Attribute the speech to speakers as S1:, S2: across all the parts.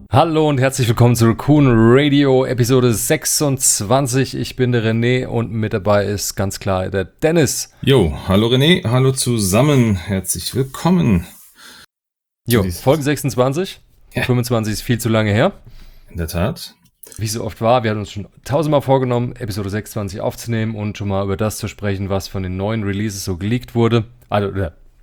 S1: Hallo und herzlich willkommen zu Raccoon Radio Episode 26. Ich bin der René und mit dabei ist ganz klar der Dennis.
S2: Jo, hallo René, hallo zusammen, herzlich willkommen.
S1: Jo, Folge 26,
S2: Ja.
S1: 25 ist viel zu lange her.
S2: In der Tat.
S1: Wie es so oft war, wir hatten uns schon tausendmal vorgenommen, Episode 26 aufzunehmen und schon mal über das zu sprechen, was von den neuen Releases so geleakt wurde. Also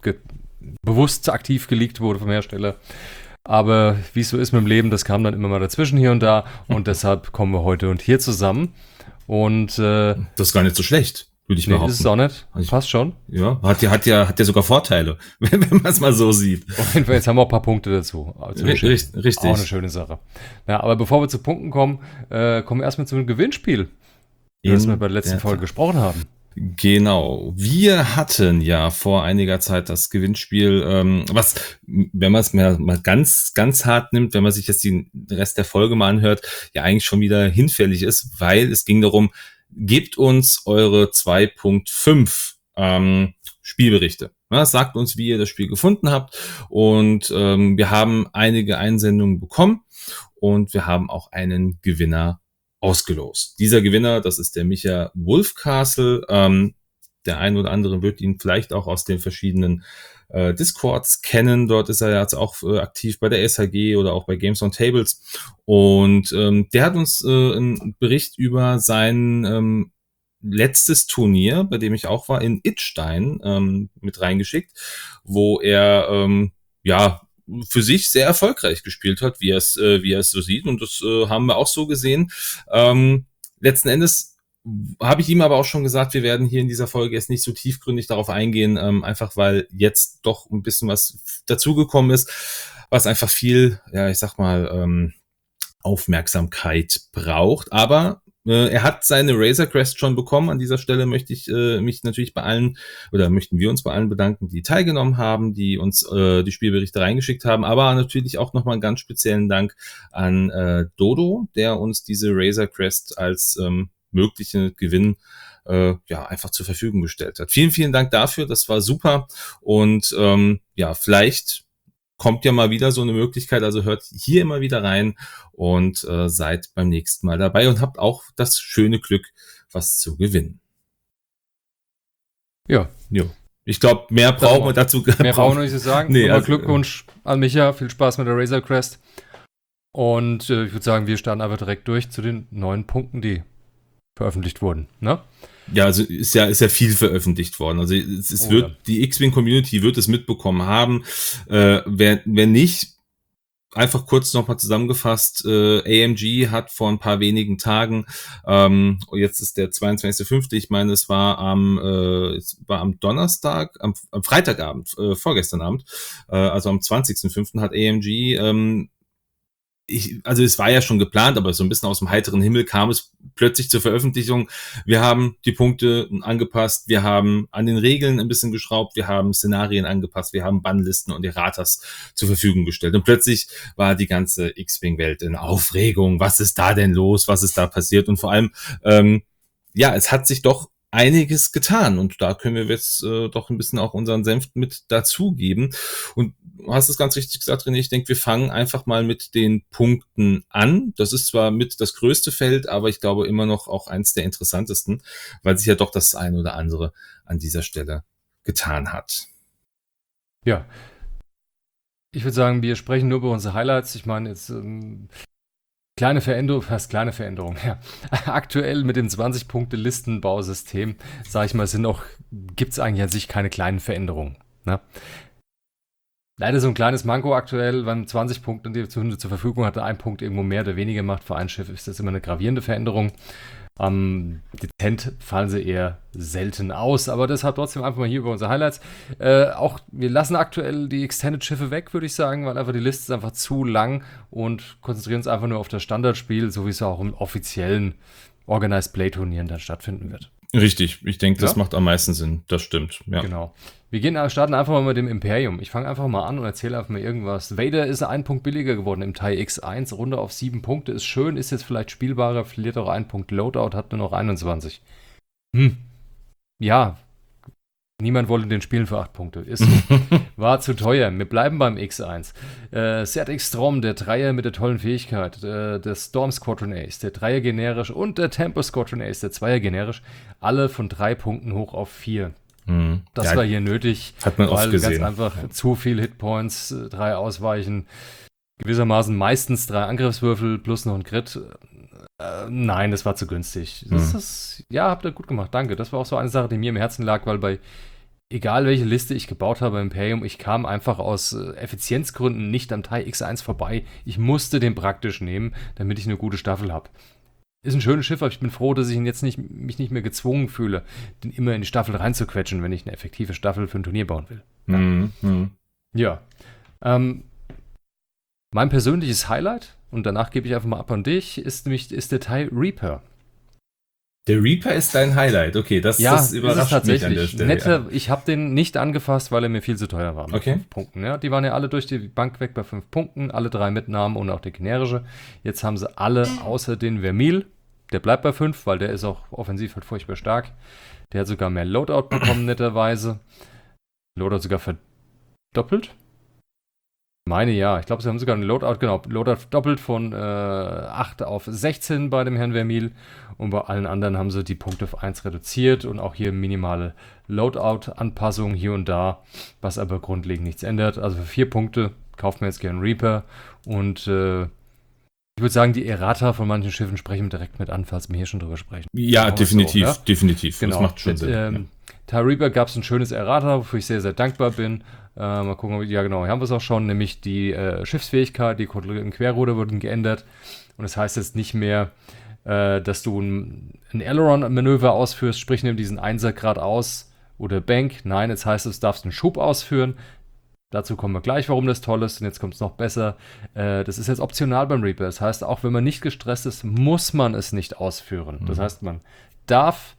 S1: bewusst aktiv geleakt wurde vom Hersteller. Aber wie es so ist mit dem Leben, das kam dann immer mal dazwischen hier und da. Und deshalb kommen wir heute und hier zusammen. Und
S2: das ist gar nicht so schlecht, würde ich behaupten.
S1: Ist es auch nicht. Passt schon.
S2: Ja, hat ja sogar Vorteile, wenn man es mal so sieht.
S1: Auf jeden Fall, jetzt haben wir auch ein paar Punkte dazu. Also
S2: Richtig.
S1: Auch eine schöne Sache. Ja, aber bevor wir zu Punkten kommen, kommen wir erstmal zum Gewinnspiel, über das wir bei der letzten Folge gesprochen haben.
S2: Genau. Wir hatten ja vor einiger Zeit das Gewinnspiel, was, wenn man es mal ganz, ganz hart nimmt, wenn man sich jetzt den Rest der Folge mal anhört, ja eigentlich schon wieder hinfällig ist, weil es ging darum, gebt uns eure 2.5 Spielberichte. Ja, sagt uns, wie ihr das Spiel gefunden habt. Und wir haben einige Einsendungen bekommen und wir haben auch einen Gewinner ausgelost. Dieser Gewinner, das ist der Micha Wolfcastle. Der ein oder andere wird ihn vielleicht auch aus den verschiedenen Discords kennen. Dort ist er jetzt auch aktiv bei der SHG oder auch bei Games on Tables. Und der hat uns einen Bericht über sein letztes Turnier, bei dem ich auch war, in Idstein mit reingeschickt, wo er für sich sehr erfolgreich gespielt hat, wie er es so sieht. Und das haben wir auch so gesehen. Letzten Endes habe ich ihm aber auch schon gesagt, wir werden hier in dieser Folge jetzt nicht so tiefgründig darauf eingehen, einfach weil jetzt doch ein bisschen was dazugekommen ist, was einfach viel, ja, ich sag mal, Aufmerksamkeit braucht. Aber er hat seine Razor Crest schon bekommen. An dieser Stelle möchte ich mich natürlich möchten wir uns bei allen bedanken, die teilgenommen haben, die uns die Spielberichte reingeschickt haben, aber natürlich auch nochmal einen ganz speziellen Dank an Dodo, der uns diese Razor Crest als mögliche Gewinn einfach zur Verfügung gestellt hat. Vielen, vielen Dank dafür, das war super und vielleicht kommt ja mal wieder so eine Möglichkeit, also hört hier immer wieder rein und seid beim nächsten Mal dabei und habt auch das schöne Glück, was zu gewinnen.
S1: Ja.
S2: Ich glaube, mehr brauchen wir dazu.
S1: Mehr brauchen wir nicht zu sagen.
S2: Nee,
S1: also, Glückwunsch an Micha, viel Spaß mit der Razor Crest. Und ich würde sagen, wir starten einfach direkt durch zu den 9 Punkten, die veröffentlicht wurden, ne?
S2: Ja, also ist ja viel veröffentlicht worden. Also die X-Wing-Community wird es mitbekommen haben. Wer nicht, einfach kurz nochmal zusammengefasst, AMG hat vor ein paar wenigen Tagen, jetzt ist der 22.05., ich meine, es war am Donnerstag, am Freitagabend, vorgestern Abend, also am 20.05. hat AMG es war ja schon geplant, aber so ein bisschen aus dem heiteren Himmel kam es plötzlich zur Veröffentlichung. Wir haben die Punkte angepasst, wir haben an den Regeln ein bisschen geschraubt, wir haben Szenarien angepasst, wir haben Bannlisten und Erratas zur Verfügung gestellt. Und plötzlich war die ganze X-Wing-Welt in Aufregung. Was ist da denn los? Was ist da passiert? Und vor allem, es hat sich doch einiges getan und da können wir jetzt doch ein bisschen auch unseren Senf mit dazugeben. Und du hast es ganz richtig gesagt, René, ich denke, wir fangen einfach mal mit den Punkten an. Das ist zwar mit das größte Feld, aber ich glaube immer noch auch eins der interessantesten, weil sich ja doch das eine oder andere an dieser Stelle getan hat.
S1: Ja. Ich würde sagen, wir sprechen nur über unsere Highlights. Ich meine, jetzt kleine Veränderung, ja. Aktuell mit dem 20-Punkte-Listenbausystem, sage ich mal, gibt es eigentlich an sich keine kleinen Veränderungen. Ne? Leider so ein kleines Manko aktuell, wenn 20 Punkte die Hunde zur Verfügung hatte, ein Punkt irgendwo mehr oder weniger macht für ein Schiff, ist das immer eine gravierende Veränderung. Dezent fallen sie eher selten aus, aber deshalb trotzdem einfach mal hier über unsere Highlights. Wir lassen aktuell die Extended-Schiffe weg, würde ich sagen, weil einfach die Liste ist einfach zu lang und konzentrieren uns einfach nur auf das Standardspiel, so wie es auch im offiziellen Organized Play-Turnieren dann stattfinden wird.
S2: Richtig, ich denke, das macht am meisten Sinn, das stimmt. Ja.
S1: Genau. Starten einfach mal mit dem Imperium. Ich fange einfach mal an und erzähle einfach mal irgendwas. Vader ist 1 Punkt billiger geworden im TIE X1, Runde auf 7 Punkte. Ist schön, ist jetzt vielleicht spielbarer, verliert auch 1 Punkt Loadout, hat nur noch 21. Ja, Niemand wollte den spielen für 8 Punkte. Ist so. War zu teuer. Wir bleiben beim X1. ZX Strom, der Dreier mit der tollen Fähigkeit. Der Storm Squadron Ace, der Dreier generisch. Und der Tempo Squadron Ace, der Zweier generisch. Alle von 3 Punkten hoch auf 4. Das war hier nötig.
S2: Hat man oft gesehen.
S1: Ganz einfach zu viel Hitpoints, 3 ausweichen. Gewissermaßen meistens 3 Angriffswürfel plus noch ein Crit. Nein, das war zu günstig. Ja, habt ihr gut gemacht, danke. Das war auch so eine Sache, die mir im Herzen lag, weil bei egal welche Liste ich gebaut habe im Imperium, ich kam einfach aus Effizienzgründen nicht am TIE X1 vorbei. Ich musste den praktisch nehmen, damit ich eine gute Staffel habe. Ist ein schönes Schiff, aber ich bin froh, dass ich ihn jetzt mich nicht mehr gezwungen fühle, den immer in die Staffel reinzuquetschen, wenn ich eine effektive Staffel für ein Turnier bauen will. Ja. Mein persönliches Highlight, und danach gebe ich einfach mal ab an dich, ist der TIE Reaper.
S2: Der Reaper ist dein Highlight, okay, das überrascht mich an der Stelle.
S1: Ich habe den nicht angefasst, weil er mir viel zu teuer war. Mit 5 Punkten. Ja. Die waren ja alle durch die Bank weg bei 5 Punkten, alle 3 Mitnahmen und auch der generische. Jetzt haben sie alle außer den Vermil, der bleibt bei 5, weil der ist auch offensiv halt furchtbar stark. Der hat sogar mehr Loadout bekommen, netterweise. Loadout sogar verdoppelt. Ich glaube, sie haben sogar einen Loadout doppelt von 8 auf 16 bei dem Herrn Vermil und bei allen anderen haben sie die Punkte auf 1 reduziert und auch hier minimale Loadout-Anpassungen hier und da, was aber grundlegend nichts ändert. Also für 4 Punkte kauft man jetzt gerne einen Reaper und ich würde sagen, die Errata von manchen Schiffen sprechen wir direkt mit an, falls wir hier schon drüber sprechen.
S2: Ja, definitiv,
S1: so, ja?
S2: definitiv.
S1: Genau.
S2: Das macht schon Sinn.
S1: TIE Reaper gab es ein schönes Errata, wofür ich sehr, sehr dankbar bin. Mal gucken, hier haben wir es auch schon, nämlich die Schiffsfähigkeit, die kontrollierten Querruder wurden geändert. Und das heißt jetzt nicht mehr, dass du ein Aileron-Manöver ausführst, sprich nimm diesen 1er geradeaus oder Bank. Nein, jetzt heißt es, du darfst einen Schub ausführen. Dazu kommen wir gleich, warum das toll ist. Und jetzt kommt es noch besser. Das ist jetzt optional beim Reaper. Das heißt, auch wenn man nicht gestresst ist, muss man es nicht ausführen. Das heißt, man darf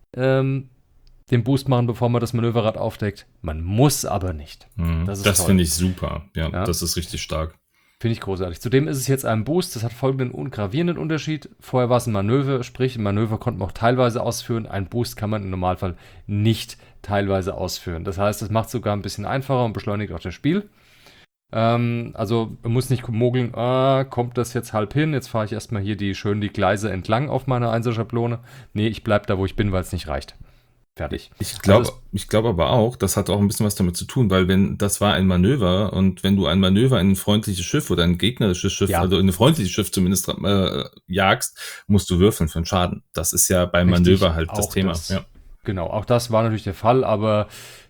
S1: den Boost machen, bevor man das Manöverrad aufdeckt. Man muss aber nicht.
S2: Das finde ich super. Ja, das ist richtig stark.
S1: Finde ich großartig. Zudem ist es jetzt ein Boost. Das hat folgenden gravierenden Unterschied. Vorher war es ein Manöver, sprich, ein Manöver konnte man auch teilweise ausführen. Ein Boost kann man im Normalfall nicht teilweise ausführen. Das heißt, das macht es sogar ein bisschen einfacher und beschleunigt auch das Spiel. Also man muss nicht mogeln, kommt das jetzt halb hin, jetzt fahre ich erstmal hier die Gleise entlang auf meiner 1er-Schablone. Nee, ich bleibe da, wo ich bin, weil es nicht reicht. Fertig.
S2: Ich glaube aber auch, das hat auch ein bisschen was damit zu tun, weil das war ein Manöver und wenn du ein Manöver in ein freundliches Schiff oder ein gegnerisches Schiff, also in ein freundliches Schiff zumindest jagst, musst du würfeln für einen Schaden. Das ist ja beim Manöver halt das Thema.
S1: Genau, auch das war natürlich der Fall, aber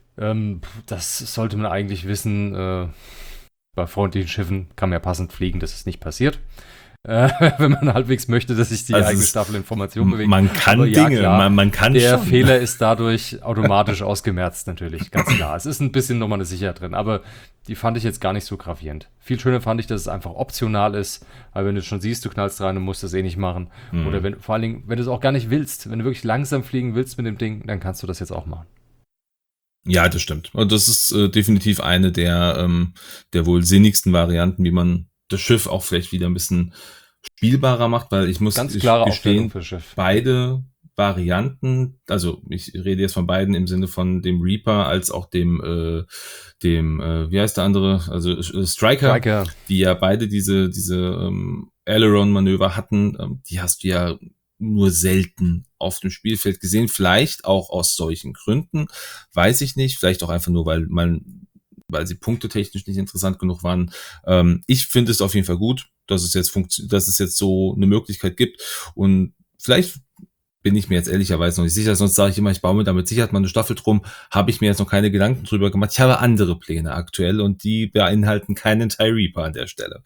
S1: das sollte man eigentlich wissen. Bei freundlichen Schiffen kann man ja passend fliegen, das ist nicht passiert. Wenn man halbwegs möchte, dass sich die eigene Staffelinformation bewegt.
S2: Man kann Dinge, klar, man kann
S1: der schon. Fehler ist dadurch automatisch ausgemerzt natürlich, ganz klar. Es ist ein bisschen nochmal eine Sicherheit drin, aber die fand ich jetzt gar nicht so gravierend. Viel schöner fand ich, dass es einfach optional ist, weil wenn du schon siehst, du knallst rein und musst das eh nicht machen. Oder vor allen Dingen, wenn du es auch gar nicht willst, wenn du wirklich langsam fliegen willst mit dem Ding, dann kannst du das jetzt auch machen.
S2: Ja, das stimmt. Und das ist definitiv eine der wohl sinnigsten Varianten, wie man das Schiff auch vielleicht wieder ein bisschen spielbarer macht, weil ich muss gestehen, beide Varianten, also ich rede jetzt von beiden im Sinne von dem Reaper als auch dem wie heißt der andere, also Striker, die ja beide diese Aileron-Manöver hatten, die hast du ja nur selten auf dem Spielfeld gesehen, vielleicht auch aus solchen Gründen, weiß ich nicht, vielleicht auch einfach nur, weil sie punktetechnisch nicht interessant genug waren. Ich finde es auf jeden Fall gut, dass es jetzt so eine Möglichkeit gibt. Und vielleicht bin ich mir jetzt ehrlicherweise noch nicht sicher, sonst sage ich immer, ich baue mir damit sicher mal eine Staffel drum, habe ich mir jetzt noch keine Gedanken drüber gemacht. Ich habe andere Pläne aktuell und die beinhalten keinen TIE Reaper an der Stelle.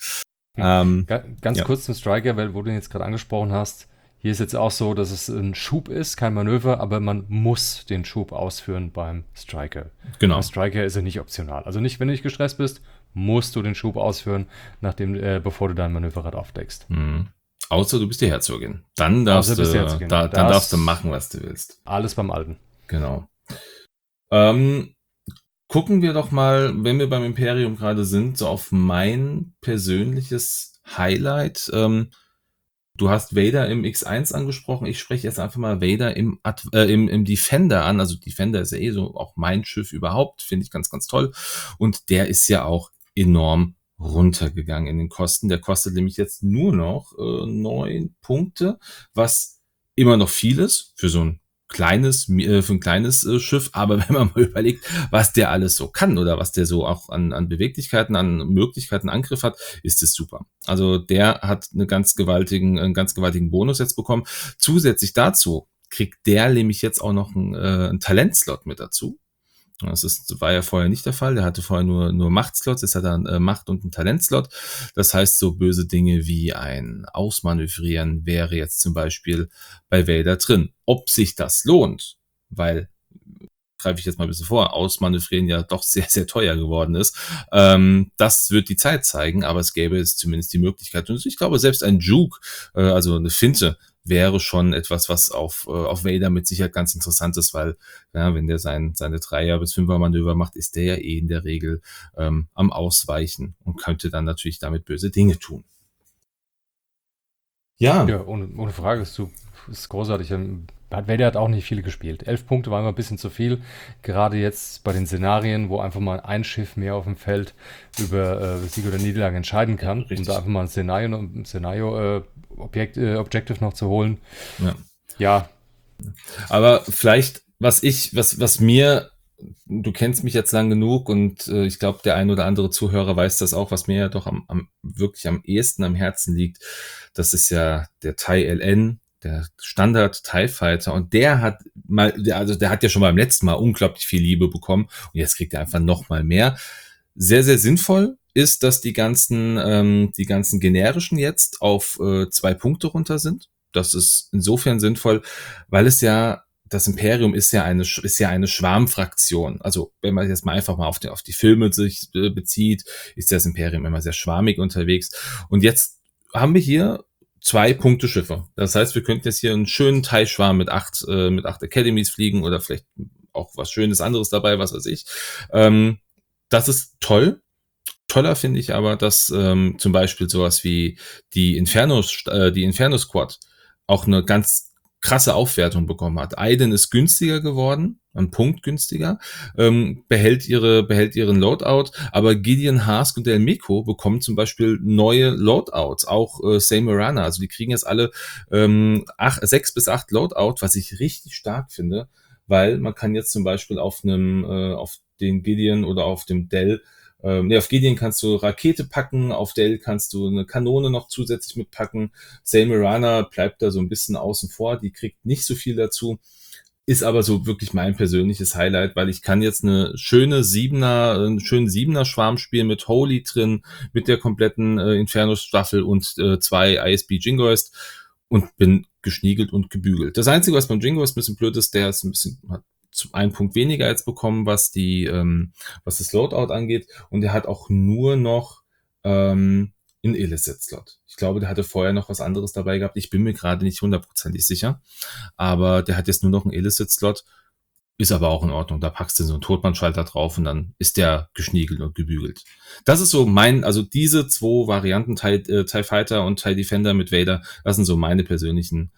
S1: Ganz kurz zum Striker, weil wo du ihn jetzt gerade angesprochen hast. Hier ist jetzt auch so, dass es ein Schub ist, kein Manöver, aber man muss den Schub ausführen beim Striker.
S2: Genau.
S1: Beim Striker ist er nicht optional. Also nicht, wenn du nicht gestresst bist, musst du den Schub ausführen, bevor du dein Manöverrad aufdeckst.
S2: Außer du bist die Herzogin. Dann darfst du machen, was du willst.
S1: Alles beim Alten.
S2: Genau. Gucken wir doch mal, wenn wir beim Imperium gerade sind, so auf mein persönliches Highlight. Du hast Vader im X1 angesprochen. Ich spreche jetzt einfach mal Vader im Defender an. Also Defender ist ja eh so auch mein Schiff überhaupt. Finde ich ganz, ganz toll. Und der ist ja auch enorm runtergegangen in den Kosten. Der kostet nämlich jetzt nur noch 9 Punkte, was immer noch viel ist für so ein kleines Schiff, aber wenn man mal überlegt, was der alles so kann oder was der so auch an Beweglichkeiten, an Möglichkeiten, Angriff hat, ist es super. Also der hat einen ganz gewaltigen Bonus jetzt bekommen. Zusätzlich dazu kriegt der nämlich jetzt auch noch einen Talentslot mit dazu. War ja vorher nicht der Fall. Der hatte vorher nur Machtslots. Jetzt hat er Macht und einen Talentslot. Das heißt, so böse Dinge wie ein Ausmanövrieren wäre jetzt zum Beispiel bei Vader drin. Ob sich das lohnt, weil, greife ich jetzt mal ein bisschen vor, Ausmanövrieren ja doch sehr, sehr teuer geworden ist. Das wird die Zeit zeigen, aber es gäbe jetzt zumindest die Möglichkeit. Und ich glaube, selbst ein Juke, also eine Finte, wäre schon etwas, was auf Vader mit Sicherheit ganz interessant ist, weil ja, wenn der seine 3er bis 5er Manöver macht, ist der ja eh in der Regel am Ausweichen und könnte dann natürlich damit böse Dinge tun.
S1: Ja, ohne Frage, ist großartig. Vader hat auch nicht viele gespielt. 11 Punkte war immer ein bisschen zu viel. Gerade jetzt bei den Szenarien, wo einfach mal ein Schiff mehr auf dem Feld über Sieg oder Niederlage entscheiden kann,
S2: Richtig.
S1: um da einfach mal ein Objective noch zu holen. Ja.
S2: Aber vielleicht, was mir, du kennst mich jetzt lang genug und ich glaube, der ein oder andere Zuhörer weiß das auch, was mir ja doch wirklich am ehesten am Herzen liegt, das ist ja der TIE LN, der Standard TIE Fighter, und der hat ja schon beim letzten Mal unglaublich viel Liebe bekommen und jetzt kriegt er einfach noch mal mehr. Sehr, sehr sinnvoll ist, dass die ganzen generischen jetzt auf 2 Punkte runter sind. Das ist insofern sinnvoll, weil das Imperium ist ja eine Schwarmfraktion. Also wenn man jetzt mal einfach mal auf die Filme sich bezieht, ist das Imperium immer sehr schwarmig unterwegs. Und jetzt haben wir hier 2 Punkte Schiffe. Das heißt, wir könnten jetzt hier einen schönen TIE-Schwarm mit 8 Academies fliegen oder vielleicht auch was Schönes anderes dabei, was weiß ich. Das ist toll. Toller finde ich aber, dass zum Beispiel sowas wie die Inferno Squad auch eine ganz krasse Aufwertung bekommen hat. Aiden ist günstiger geworden, ein Punkt günstiger, behält ihren Loadout, aber Gideon, Hask und Del Meeko bekommen zum Beispiel neue Loadouts, auch Samarana, also die kriegen jetzt alle 6 bis 8 Loadout, was ich richtig stark finde, weil man kann jetzt zum Beispiel auf den Gideon oder auf dem Del auf Gideon kannst du Rakete packen, auf Del kannst du eine Kanone noch zusätzlich mitpacken. Samarana bleibt da so ein bisschen außen vor, die kriegt nicht so viel dazu, ist aber so wirklich mein persönliches Highlight, weil ich kann jetzt einen schönen 7er Schwarm spielen mit Holy drin, mit der kompletten Inferno-Staffel und 2 ISB Jingoist und bin geschniegelt und gebügelt. Das Einzige, was beim Jingoist ein bisschen blöd ist, der ist hat einen Punkt weniger jetzt bekommen, was das Loadout angeht, und er hat auch nur noch einen Illicit-Slot. Ich glaube, der hatte vorher noch was anderes dabei gehabt. Ich bin mir gerade nicht 100% sicher, aber der hat jetzt nur noch einen Illicit-Slot, ist aber auch in Ordnung. Da packst du so einen Totmannschalter drauf und dann ist der geschniegelt und gebügelt. Das ist so also diese 2 Varianten, TIE Fighter und TIE Defender mit Vader, das sind so meine persönlichen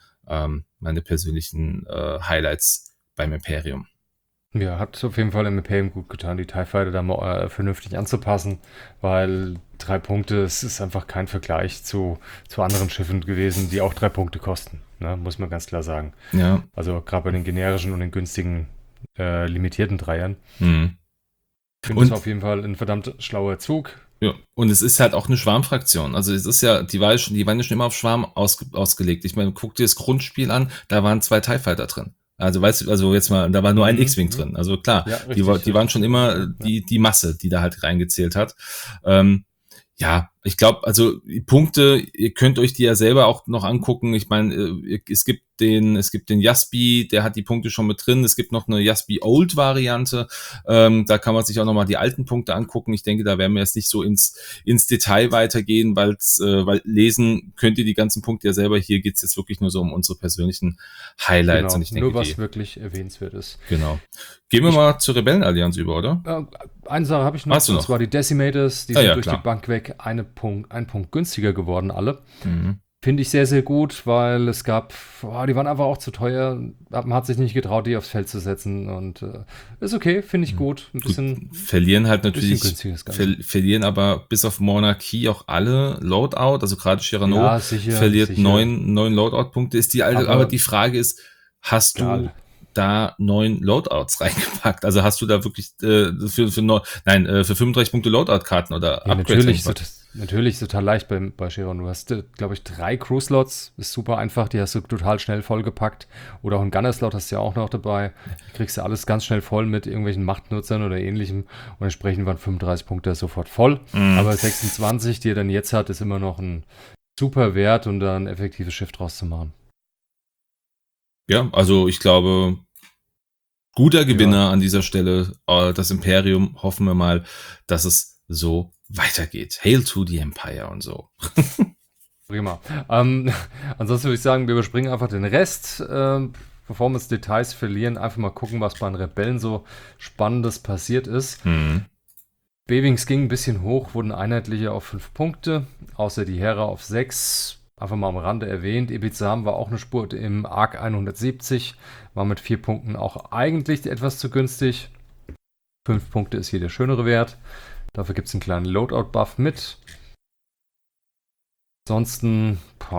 S2: Highlights beim Imperium.
S1: Ja, hat auf jeden Fall im Imperium gut getan, die TIE Fighter da mal vernünftig anzupassen, weil 3 Punkte, es ist einfach kein Vergleich zu anderen Schiffen gewesen, die auch 3 Punkte kosten, ne? Muss man ganz klar sagen.
S2: Ja.
S1: Also gerade bei den generischen und den günstigen limitierten Dreiern.
S2: Mhm.
S1: Ich finde das auf jeden Fall ein verdammt schlauer Zug.
S2: Ja, und es ist halt auch eine Schwarmfraktion. Also es ist ja, die waren ja schon immer auf Schwarm ausgelegt. Ich meine, guck dir das Grundspiel an, da waren 2 TIE Fighter drin. Also weißt du, also jetzt mal, da war nur ein X-Wing drin. Also klar, ja, richtig, die waren schon immer die Masse, die da halt reingezählt hat. Ja, ich glaube, also die Punkte, ihr könnt euch die ja selber auch noch angucken. Ich meine, es gibt den Yasby, der hat die Punkte schon mit drin. Es gibt noch eine Yasby Old Variante. Da kann man sich auch nochmal die alten Punkte angucken. Ich denke, da werden wir jetzt nicht so ins Detail weitergehen, weil lesen könnt ihr die ganzen Punkte ja selber. Hier geht's jetzt wirklich nur so um unsere persönlichen Highlights.
S1: Genau,
S2: und ich denke,
S1: nur was wirklich erwähnenswert ist.
S2: Genau. Gehen wir mal zur Rebellenallianz über, oder?
S1: Eine Sache habe ich noch, und zwar die Decimators, die sind durch die Bank weg ein Punkt günstiger geworden, alle. Finde ich sehr, sehr gut, weil es gab, die waren einfach auch zu teuer. Man hat sich nicht getraut, die aufs Feld zu setzen. Und ist okay, finde ich gut.
S2: Gut, verlieren halt natürlich,
S1: günstiges Ganze.
S2: verlieren aber bis auf Monarchie auch alle Loadout. Also gerade Chirano
S1: Ja, sicher,
S2: verliert
S1: sicher.
S2: 9 Loadout-Punkte. Aber die Frage ist, hast
S1: Egal.
S2: du da 9 Loadouts reingepackt? Also hast du da wirklich für 35 Punkte Loadout-Karten oder
S1: Ja,
S2: Upgrades
S1: natürlich,
S2: reingepackt?
S1: natürlich total leicht bei Chiron. Du hast, glaube ich, 3 Crew-Slots, ist super einfach, die hast du total schnell vollgepackt. Oder auch einen Gunner-Slot hast du ja auch noch dabei. Da kriegst du alles ganz schnell voll mit irgendwelchen Machtnutzern oder ähnlichem. Und entsprechend waren 35 Punkte sofort voll. Aber 26, die er dann jetzt hat, ist immer noch ein super Wert, um da ein effektives Schiff draus zu machen.
S2: Ja, also ich glaube, guter Gewinner an dieser Stelle. Das Imperium, hoffen wir mal, dass es so weitergeht. Hail to the Empire und so.
S1: Prima. Ansonsten würde ich sagen, wir überspringen einfach den Rest. Bevor wir uns Details verlieren, einfach mal gucken, was bei den Rebellen so Spannendes passiert ist. Bevings ging ein bisschen hoch, wurden einheitliche auf 5 Punkte, außer die Hera auf 6. Einfach mal am Rande erwähnt. Ibizam war auch eine Spur im Arc 170, war mit 4 Punkten auch eigentlich etwas zu günstig. 5 Punkte ist hier der schönere Wert. Dafür gibt es einen kleinen Loadout-Buff mit. Ansonsten,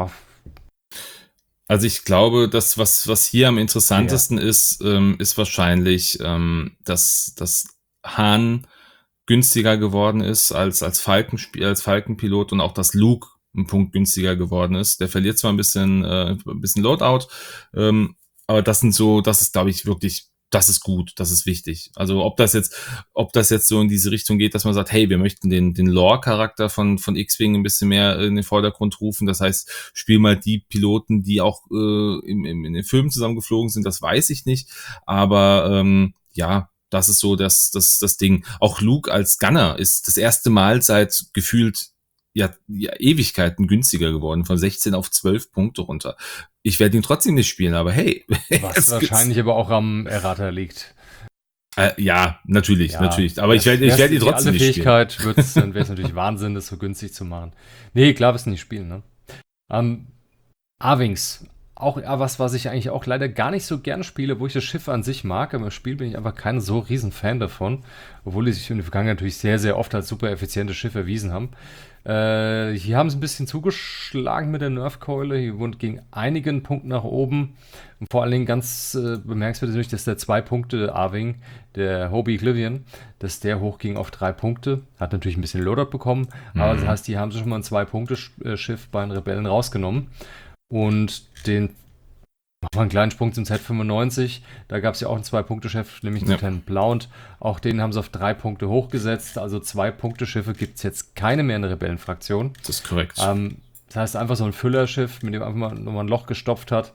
S2: Also ich glaube, das, was hier am interessantesten ist, ist wahrscheinlich, dass Hahn günstiger geworden ist als Falkenpilot und auch, dass Luke ein Punkt günstiger geworden ist. Der verliert zwar ein bisschen Loadout, aber das ist, glaube ich, wirklich, das ist gut, das ist wichtig. Also ob das jetzt so in diese Richtung geht, dass man sagt, hey, wir möchten den Lore-Charakter von X-Wing ein bisschen mehr in den Vordergrund rufen. Das heißt, spiel mal die Piloten, die auch in den Filmen zusammengeflogen sind, das weiß ich nicht. Aber ja, das ist so das Ding. Auch Luke als Gunner ist das erste Mal seit gefühlt Ewigkeiten günstiger geworden, von 16 auf 12 Punkte runter. Ich werde ihn trotzdem nicht spielen, aber hey.
S1: Was wahrscheinlich aber auch am Errata liegt.
S2: Ja, natürlich. Aber ich werde ihn trotzdem nicht spielen.
S1: Dann wäre es natürlich Wahnsinn, das so günstig zu machen. Nee, klar, wirst du nicht spielen, ne? A-Wings. Auch was ich eigentlich auch leider gar nicht so gern spiele, wo ich das Schiff an sich mag, aber im Spiel bin ich einfach kein so riesen Fan davon, obwohl die sich in der Vergangenheit natürlich sehr, sehr oft als super effizientes Schiff erwiesen haben. Hier haben sie ein bisschen zugeschlagen mit der Nerfkeule. Hier ging einigen Punkten nach oben. Und vor allen Dingen ganz bemerkenswert ist natürlich, dass der 2 Punkte A-Wing, der Hobie Clivian, dass der hochging auf 3 Punkte. Hat natürlich ein bisschen Loadout bekommen, aber das heißt, die haben sie schon mal ein 2-Punkte-Schiff bei den Rebellen rausgenommen. Und machen wir einen kleinen Sprung zum Z95. Da gab es ja auch einen 2-Punkte-Chef, nämlich Lieutenant Blount. Auch den haben sie auf 3 Punkte hochgesetzt. Also 2-Punkte-Schiffe gibt es jetzt keine mehr in der Rebellenfraktion.
S2: Das ist korrekt.
S1: Das heißt, einfach so ein Füllerschiff, mit dem einfach mal nochmal ein Loch gestopft hat,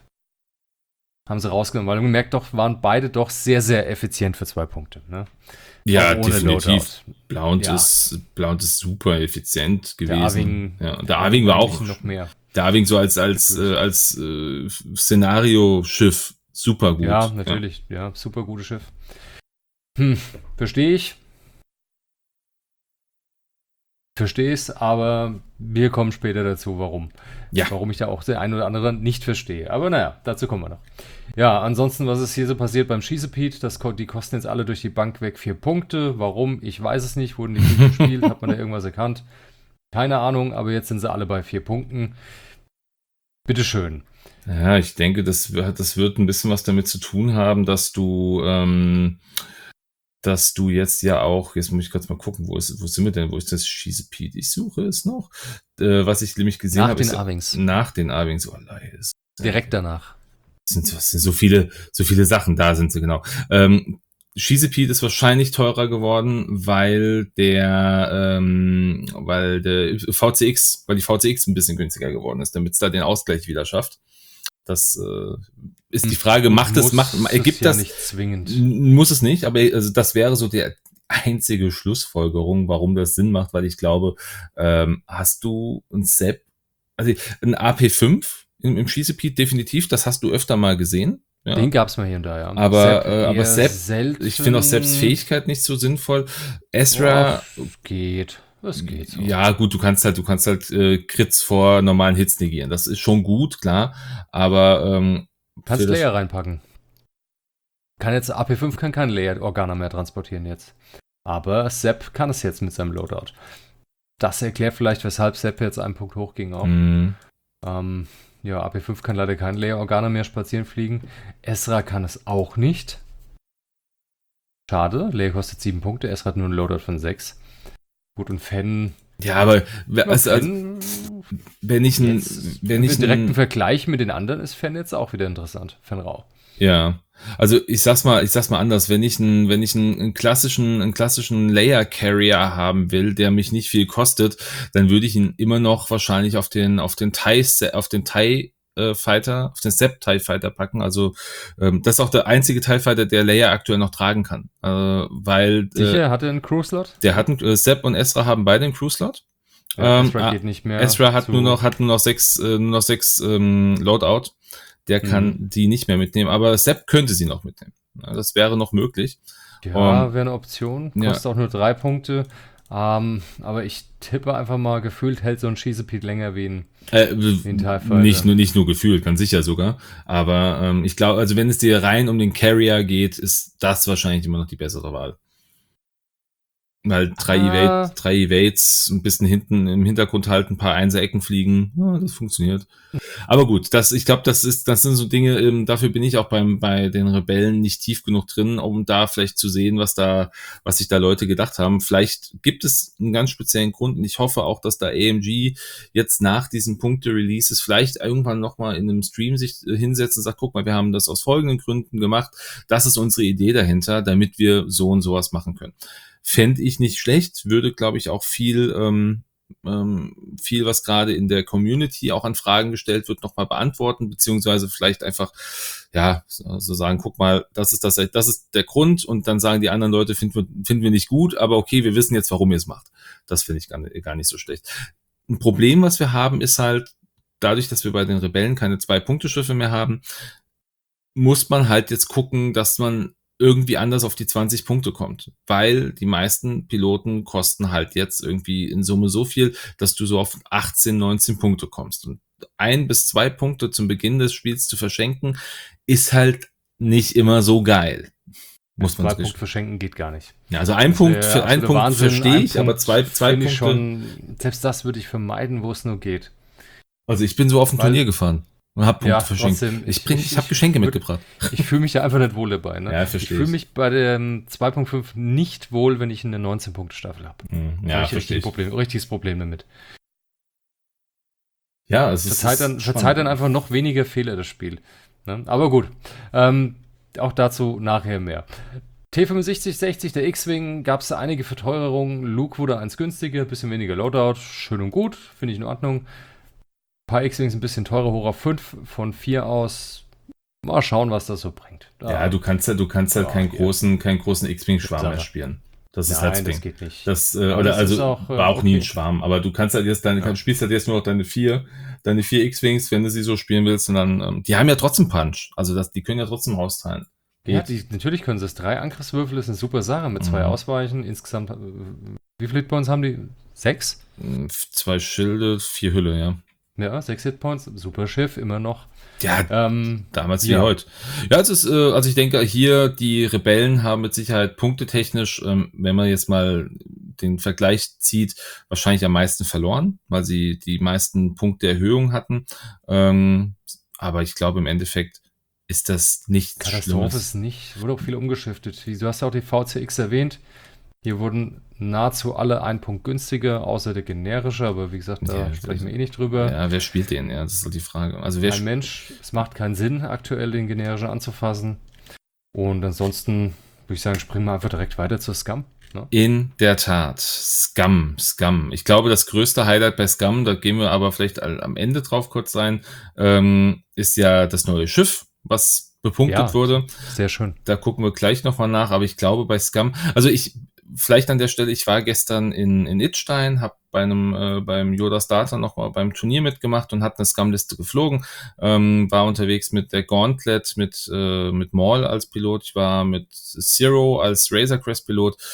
S1: haben sie rausgenommen. Weil man merkt doch, waren beide doch sehr, sehr effizient für 2 Punkte. Ne?
S2: Ja, definitiv. Blount ist super effizient gewesen. Der A-Wing war auch
S1: noch mehr.
S2: Der A-Wing so als Szenario-Schiff super gut.
S1: Ja, natürlich. Ja, super gutes Schiff. Verstehe ich. Verstehe es, aber wir kommen später dazu, warum.
S2: Ja.
S1: Warum ich da auch der ein oder andere nicht verstehe. Aber naja, dazu kommen wir noch. Ja, ansonsten, was ist hier so passiert beim Schießepiet? Die kosten jetzt alle durch die Bank weg 4 Punkte. Warum? Ich weiß es nicht. Wurden die gut gespielt? Hat man da irgendwas erkannt? Keine Ahnung, aber jetzt sind sie alle bei 4 Punkten. Bitteschön.
S2: Ja, ich denke, das wird ein bisschen was damit zu tun haben, dass du jetzt ja auch, jetzt muss ich kurz mal gucken, wo sind wir denn, wo ist das Schießepiet? Ich suche es noch. Was ich nämlich gesehen habe, nach den A-Wings. Oh,
S1: direkt danach.
S2: Es sind so viele Sachen, da sind sie, genau. Schießepiet ist wahrscheinlich teurer geworden, weil die VCX ein bisschen günstiger geworden ist, damit es da den Ausgleich wieder schafft. Das ist die Frage, ergibt das
S1: nicht zwingend?
S2: Muss es nicht, aber also das wäre so die einzige Schlussfolgerung, warum das Sinn macht, weil ich glaube, hast du ein AP5 im Schießepiet definitiv, das hast du öfter mal gesehen. Ja.
S1: Den gab's mal hier und da, ja.
S2: Aber Sepp, ich finde auch Sepps Fähigkeit nicht so sinnvoll. Ezra
S1: geht. es geht so.
S2: Ja, gut, du kannst halt Crits vor normalen Hits negieren. Das ist schon gut, klar. Aber
S1: Kannst Layer reinpacken. AP5 kann kein Layer-Organa mehr transportieren jetzt. Aber Sepp kann es jetzt mit seinem Loadout. Das erklärt vielleicht, weshalb Sepp jetzt einen Punkt hochging auch. AP5 kann leider kein Layer-Organa mehr spazieren fliegen. Ezra kann es auch nicht. Schade, Layer kostet 7 Punkte, Ezra hat nur einen Loadout von 6. Gut, und Fen...
S2: Ja, aber wenn ich
S1: direkten Vergleich mit den anderen ist Fen jetzt auch wieder interessant. Fen Rau.
S2: Ja, also ich sag's mal anders, wenn ich einen klassischen Layer Carrier haben will, der mich nicht viel kostet, dann würde ich ihn immer noch wahrscheinlich auf den TIE Fighter, auf den Sepp TIE Fighter packen. Also das ist auch der einzige TIE Fighter, der Layer aktuell noch tragen kann, weil
S1: sicher hat er einen Crew-Slot?
S2: Der hat Sepp und Ezra haben beide einen Crew-Slot.
S1: Ezra geht nicht mehr.
S2: Ezra hat nur noch 6 Loadout. Der kann die nicht mehr mitnehmen, aber Sepp könnte sie noch mitnehmen. Das wäre noch möglich.
S1: Ja, wäre eine Option. Kostet auch nur 3 Punkte. Aber ich tippe einfach mal, gefühlt hält so ein Schießepied länger wie ein TIE Fighter.
S2: Nicht nur gefühlt, ganz sicher sogar. Aber ich glaube, also wenn es dir rein um den Carrier geht, ist das wahrscheinlich immer noch die bessere Wahl. Weil 3 Evades, ein bisschen hinten im Hintergrund halt ein paar Einser-Ecken fliegen. Ja, das funktioniert. Aber gut, ich glaube, das sind so Dinge, dafür bin ich auch bei den Rebellen nicht tief genug drin, um da vielleicht zu sehen, was sich da Leute gedacht haben. Vielleicht gibt es einen ganz speziellen Grund und ich hoffe auch, dass da AMG jetzt nach diesen Punkte-Releases vielleicht irgendwann nochmal in einem Stream sich hinsetzt und sagt, guck mal, wir haben das aus folgenden Gründen gemacht. Das ist unsere Idee dahinter, damit wir so und sowas machen können. Fände ich nicht schlecht, würde, glaube ich, auch viel, was gerade in der Community auch an Fragen gestellt wird, nochmal beantworten, beziehungsweise vielleicht einfach, ja, so sagen, guck mal, das ist der Grund und dann sagen die anderen Leute, finden wir nicht gut, aber okay, wir wissen jetzt, warum ihr es macht. Das finde ich gar nicht so schlecht. Ein Problem, was wir haben, ist halt, dadurch, dass wir bei den Rebellen keine 2-Punkte-Schiffe mehr haben, muss man halt jetzt gucken, dass man irgendwie anders auf die 20 Punkte kommt, weil die meisten Piloten kosten halt jetzt irgendwie in Summe so viel, dass du so auf 18, 19 Punkte kommst. Und 1 bis 2 Punkte zum Beginn des Spiels zu verschenken, ist halt nicht immer so geil.
S1: Muss man 2 Punkte verschenken geht gar nicht.
S2: Ja, also einen Punkt verstehe ich, aber zwei Punkte.
S1: Selbst das würde ich vermeiden, wo es nur geht.
S2: Also ich bin so auf ein Turnier gefahren. Und hab Punkte verschenkt.
S1: Trotzdem,
S2: ich habe Geschenke mitgebracht.
S1: Ich fühle mich da einfach nicht wohl dabei. Ne?
S2: Ja, verstehe
S1: ich fühle mich bei der 2.5 nicht wohl, wenn ich eine 19-Punkte-Staffel habe.
S2: Ja,
S1: habe ich richtiges Problem damit.
S2: Ja, es
S1: verzeiht dann einfach noch weniger Fehler, das Spiel. Ne? Aber gut, auch dazu nachher mehr. T6560, der X-Wing, gab es da einige Verteuerungen. Luke wurde eins günstiger, bisschen weniger Loadout. Schön und gut, finde ich in Ordnung. Ein paar X-Wings ein bisschen teurer, hoch auf 5, von 4 aus. Mal schauen, was das so bringt.
S2: Ja, du kannst halt keinen großen X-Wing-Schwarm mehr spielen. Das ist halt das Ding.
S1: Das geht nicht.
S2: War auch nie ein Schwarm, aber du kannst halt jetzt spielst halt jetzt nur noch deine 4 X-Wings, wenn du sie so spielen willst, und dann, die haben ja trotzdem Punch. Also die können ja trotzdem austeilen.
S1: Ja, natürlich können sie es. 3 Angriffswürfel ist eine super Sache mit 2 Ausweichen. Insgesamt, wie viele Hitpoints haben die? 6?
S2: 2 Schilde, 4 Hülle, ja.
S1: Ja, 6 Hitpoints, super Schiff, immer noch.
S2: Ja, damals wie heute. Ja, also ich denke, hier die Rebellen haben mit Sicherheit punktetechnisch, wenn man jetzt mal den Vergleich zieht, wahrscheinlich am meisten verloren, weil sie die meisten Punkteerhöhungen hatten. Aber ich glaube, im Endeffekt ist das nicht
S1: Katastrophe ist nicht. Wurde auch viel umgeschiftet. Du hast ja auch die VCX erwähnt. Hier wurden nahezu alle 1 Punkt günstiger, außer der generische, aber wie gesagt, da sprechen wir nicht drüber.
S2: Ja, wer spielt den? Ja, das ist halt die Frage. Also
S1: ein Mensch, es macht keinen Sinn, aktuell den generischen anzufassen. Und ansonsten würde ich sagen, springen wir einfach direkt weiter zur Scum. Ne?
S2: In der Tat. Scum. Ich glaube, das größte Highlight bei Scum, da gehen wir aber vielleicht am Ende drauf kurz rein, ist ja das neue Schiff, was bepunktet wurde.
S1: Sehr schön.
S2: Da gucken wir gleich nochmal nach, aber ich glaube bei Scum, also vielleicht an der Stelle, ich war gestern in Idstein, habe beim Yoda Starter nochmal beim Turnier mitgemacht und hat eine Scum-Liste geflogen, war unterwegs mit der Gauntlet, mit Maul als Pilot, ich war mit Zero als Razor Crest Pilot,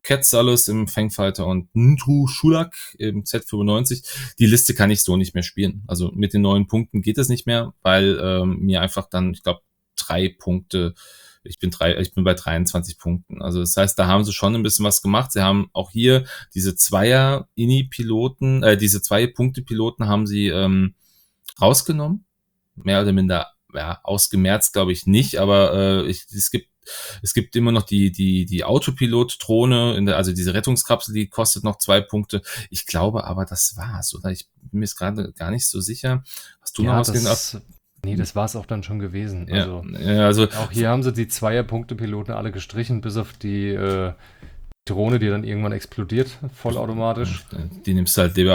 S2: Quetzalus im Fangfighter und Ntru Shulak im Z95. Die Liste kann ich so nicht mehr spielen. Also mit den 9 Punkten geht es nicht mehr, weil mir einfach dann, ich glaube, 3 Punkte, ich bin bei 23 Punkten. Also das heißt, da haben sie schon ein bisschen was gemacht. Sie haben auch hier diese Zweier-Ini-Piloten, diese 2-Punkte-Piloten haben sie rausgenommen. Mehr oder minder, ja, ausgemerzt glaube ich nicht, aber es gibt immer noch die Autopilot-Drohne, also diese Rettungskapsel, die kostet noch 2 Punkte. Ich glaube aber, das war's, oder? Ich bin mir jetzt gerade gar nicht so sicher. Hast du noch was gesagt?
S1: Nee, das war es auch dann schon gewesen.
S2: Ja,
S1: also auch hier haben sie die Zweier-Punkte-Piloten alle gestrichen, bis auf die Drohne, die dann irgendwann explodiert, vollautomatisch.
S2: Die nimmst du halt lieber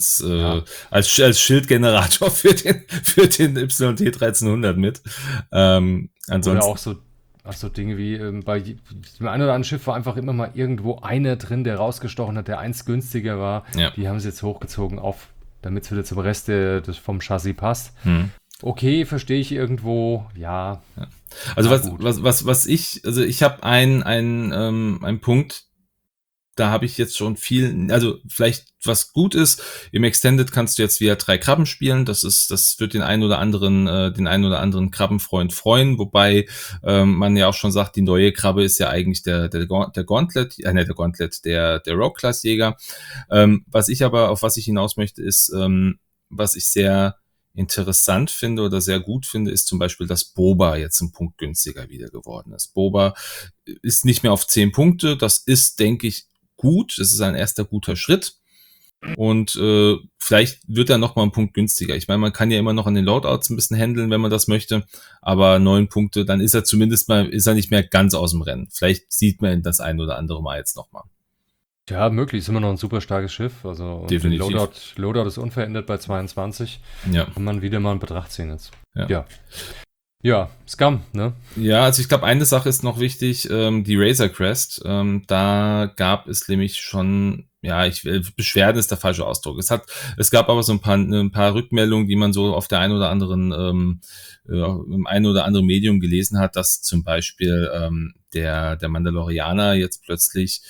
S2: als Schildgenerator für den YT 1300 mit. Ansonsten
S1: Oder auch so Dinge wie bei dem einen oder anderen Schiff war einfach immer mal irgendwo einer drin, der rausgestochen hat, der eins günstiger war.
S2: Ja.
S1: Die haben sie jetzt hochgezogen damit es wieder zum Rest vom Chassis passt.
S2: Hm.
S1: Okay, verstehe ich irgendwo, ja.
S2: Also ich habe einen Punkt, da habe ich jetzt schon viel, also vielleicht was gut ist, im Extended kannst du jetzt wieder 3 Krabben spielen, das wird den einen oder anderen Krabbenfreund freuen, wobei man ja auch schon sagt, die neue Krabbe ist ja eigentlich der Gauntlet, der Rogue-Class-Jäger. Auf was ich hinaus möchte, ist, was ich sehr interessant finde oder sehr gut finde, ist zum Beispiel, dass Boba jetzt ein Punkt günstiger wieder geworden ist. Boba ist nicht mehr auf 10 Punkte. Das ist, denke ich, gut. Das ist ein erster guter Schritt. Und vielleicht wird er noch mal ein Punkt günstiger. Ich meine, man kann ja immer noch an den Loadouts ein bisschen handeln, wenn man das möchte. Aber 9 Punkte, dann ist er nicht mehr ganz aus dem Rennen. Vielleicht sieht man das ein oder andere Mal jetzt noch mal.
S1: Ja, möglich. Ist immer noch ein super starkes Schiff. Also
S2: definitiv.
S1: Loadout ist unverändert bei 22.
S2: Ja.
S1: Kann man wieder mal in Betracht ziehen jetzt. Ja, Scum, ne?
S2: Ja, also ich glaube, eine Sache ist noch wichtig, die Razor Crest. Da gab es nämlich schon, Beschwerden ist der falsche Ausdruck. Es gab aber so ein paar Rückmeldungen, die man so auf der einen oder anderen, im einen oder anderen Medium gelesen hat, dass zum Beispiel der Mandalorianer jetzt plötzlich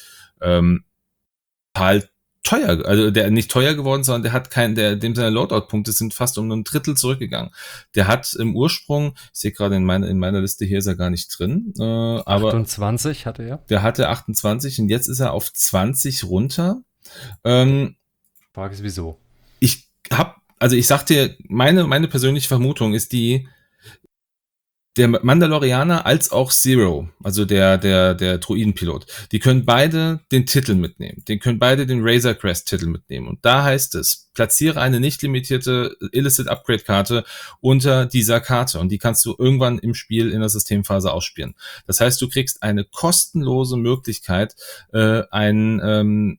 S2: total teuer, also der nicht teuer geworden, sondern der hat dem seine Loadout-Punkte sind fast um ein Drittel zurückgegangen. Der hat im Ursprung, ich sehe gerade in meiner Liste hier ist er gar nicht drin, aber
S1: 28 hatte er.
S2: Der hatte 28 und jetzt ist er auf 20 runter.
S1: Frage ist wieso?
S2: Ich sag dir, meine persönliche Vermutung ist der Mandalorianer als auch Zero, also der Droidenpilot, die können beide den Titel mitnehmen. Die können beide den Razor Crest Titel mitnehmen. Und da heißt es, platziere eine nicht limitierte Illicit Upgrade Karte unter dieser Karte. Und die kannst du irgendwann im Spiel in der Systemphase ausspielen. Das heißt, du kriegst eine kostenlose Möglichkeit, eine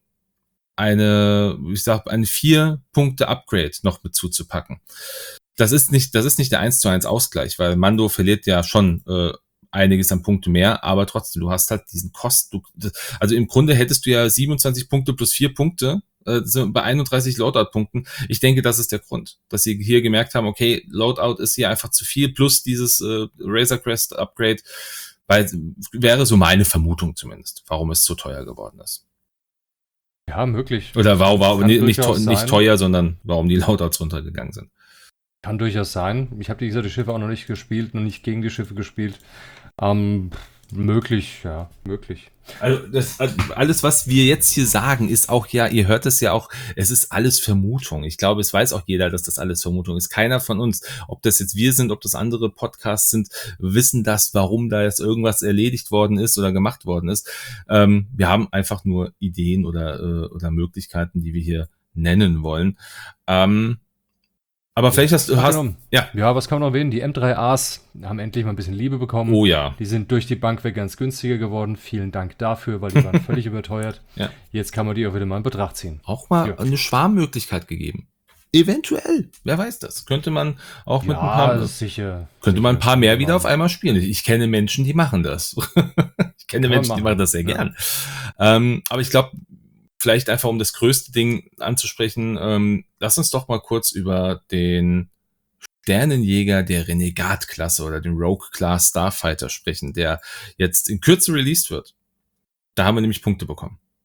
S2: 4-Punkte-Upgrade noch mit zuzupacken. Das ist nicht der 1:1 Ausgleich, weil Mando verliert ja schon einiges an Punkte mehr, aber trotzdem, du hast halt diesen also im Grunde hättest du ja 27 Punkte plus 4 Punkte bei 31 Loadout-Punkten. Ich denke, das ist der Grund, dass sie hier gemerkt haben, okay, Loadout ist hier einfach zu viel, plus dieses Razor Crest Upgrade, wäre so meine Vermutung zumindest, warum es so teuer geworden ist.
S1: Ja, möglich.
S2: Oder nicht teuer, sondern warum die Loadouts runtergegangen sind.
S1: Kann durchaus sein. Ich habe die Schiffe auch noch nicht gespielt, noch nicht gegen die Schiffe gespielt. Möglich.
S2: Also alles, was wir jetzt hier sagen, ist auch, ja, ihr hört es ja auch, es ist alles Vermutung. Ich glaube, es weiß auch jeder, dass das alles Vermutung ist. Keiner von uns, ob das jetzt wir sind, ob das andere Podcasts sind, wissen das, warum da jetzt irgendwas erledigt worden ist oder gemacht worden ist. Wir haben einfach nur Ideen oder Möglichkeiten, die wir hier nennen wollen. Aber vielleicht was kann
S1: man noch erwähnen? Die M3As haben endlich mal ein bisschen Liebe bekommen.
S2: Oh ja.
S1: Die sind durch die Bank weg ganz günstiger geworden. Vielen Dank dafür, weil die waren völlig überteuert.
S2: Ja.
S1: Jetzt kann man die auch wieder mal in Betracht ziehen.
S2: Auch mal eine Schwarmmöglichkeit gegeben. Eventuell, wer weiß das. Könnte man auch mit ein paar mehr wieder auf einmal spielen. Ich kenne Menschen, die machen das. Die machen das sehr gern. Aber ich glaube, vielleicht einfach um das größte Ding anzusprechen, lass uns doch mal kurz über den Sternenjäger der Renegat-Klasse oder den Rogue-Class Starfighter sprechen, der jetzt in Kürze released wird. Da haben wir nämlich Punkte bekommen.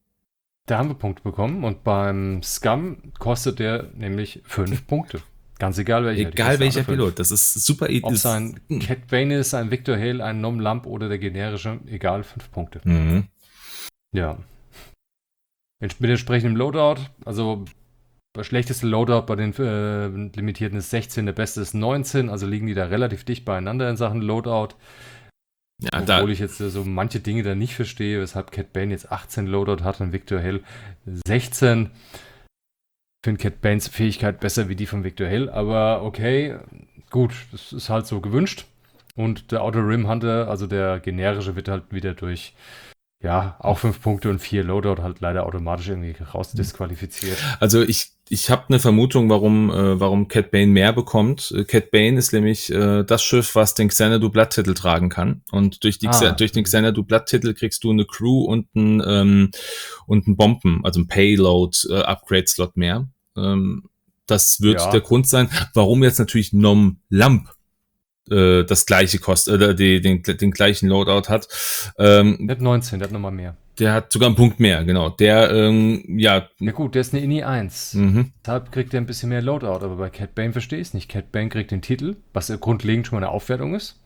S1: Da haben wir Punkte bekommen und beim Scum kostet der nämlich 5 Punkte. Ganz egal welcher.
S2: Egal welcher Pilot, das ist super.
S1: Ob es ein Cat Bane ist, ein Victor Hale, ein Nom Lump oder der generische, egal, 5 Punkte. Ja. Mit entsprechendem Loadout, also der schlechteste Loadout bei den Limitierten ist 16, der beste ist 19, also liegen die da relativ dicht beieinander in Sachen Loadout. Ja, obwohl ich jetzt so manche Dinge da nicht verstehe, weshalb Cat Bane jetzt 18 Loadout hat und Victor Hale 16. Ich finde Cat Banes Fähigkeit besser wie die von Victor Hale, aber okay, gut, das ist halt so gewünscht. Und der Outer Rim Hunter, also der generische, wird halt wieder durch, ja, auch 5 Punkte und 4 Loadout halt leider automatisch irgendwie rausdisqualifiziert.
S2: Also ich habe eine Vermutung, warum Cat Bane mehr bekommt. Cat Bane ist nämlich das Schiff, was den Xanadu Blood-Titel tragen kann. Und durch den Xanadu Blood-Titel kriegst du eine Crew und einen Bomben, also ein Payload-Upgrade-Slot mehr. Das wird der Grund sein, warum jetzt natürlich Nom Lump das gleiche kostet, den gleichen Loadout hat.
S1: Der hat 19, der hat nochmal mehr.
S2: Der hat sogar einen Punkt mehr, genau. Der,
S1: Ja gut, der ist eine INI 1. Deshalb kriegt er ein bisschen mehr Loadout, aber bei Cat Bane verstehe ich es nicht. Cat Bane kriegt den Titel, was grundlegend schon mal eine Aufwertung ist.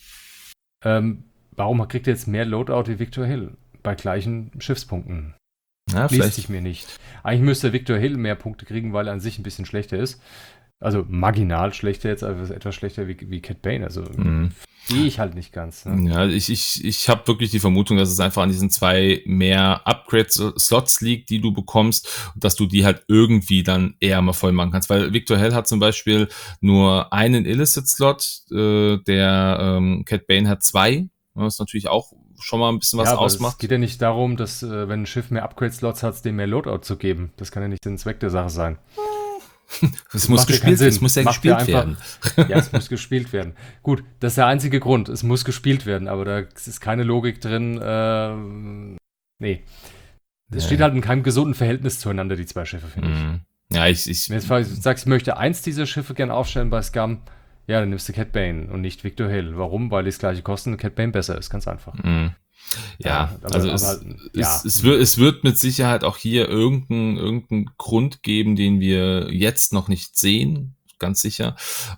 S1: Warum kriegt er jetzt mehr Loadout wie Victor Hill bei gleichen Schiffspunkten?
S2: Ja,
S1: liest sich mir nicht. Eigentlich müsste Victor Hill mehr Punkte kriegen, weil er an sich ein bisschen schlechter ist. Also marginal schlechter jetzt, aber etwas schlechter wie Cat Bane. Also sehe ich halt nicht ganz. Ne?
S2: Ja, ich habe wirklich die Vermutung, dass es einfach an diesen 2 mehr Upgrade-Slots liegt, die du bekommst, dass du die halt irgendwie dann eher mal voll machen kannst. Weil Victor Hale hat zum Beispiel nur einen Illicit-Slot, der Cat Bane hat 2. Das ist natürlich auch schon mal ein bisschen was ausmacht.
S1: Es geht ja nicht darum, dass wenn ein Schiff mehr Upgrade-Slots hat, dem mehr Loadout zu geben. Das kann ja nicht der Zweck der Sache sein.
S2: Es muss gespielt werden. Es muss ja gespielt werden.
S1: Ja, es muss gespielt werden. Gut, das ist der einzige Grund. Es muss gespielt werden, aber da ist keine Logik drin. Nee. Das steht halt in keinem gesunden Verhältnis zueinander, die 2 Schiffe, finde ich.
S2: Ja,
S1: Wenn du sagst, ich möchte eins dieser Schiffe gerne aufstellen bei Scum, ja, dann nimmst du Cat Bane und nicht Victor Hale. Warum? Weil die das gleiche kosten und Cat Bane besser ist. Ganz einfach.
S2: Ja, es wird mit Sicherheit auch hier irgendeinen Grund geben, den wir jetzt noch nicht sehen, ganz sicher.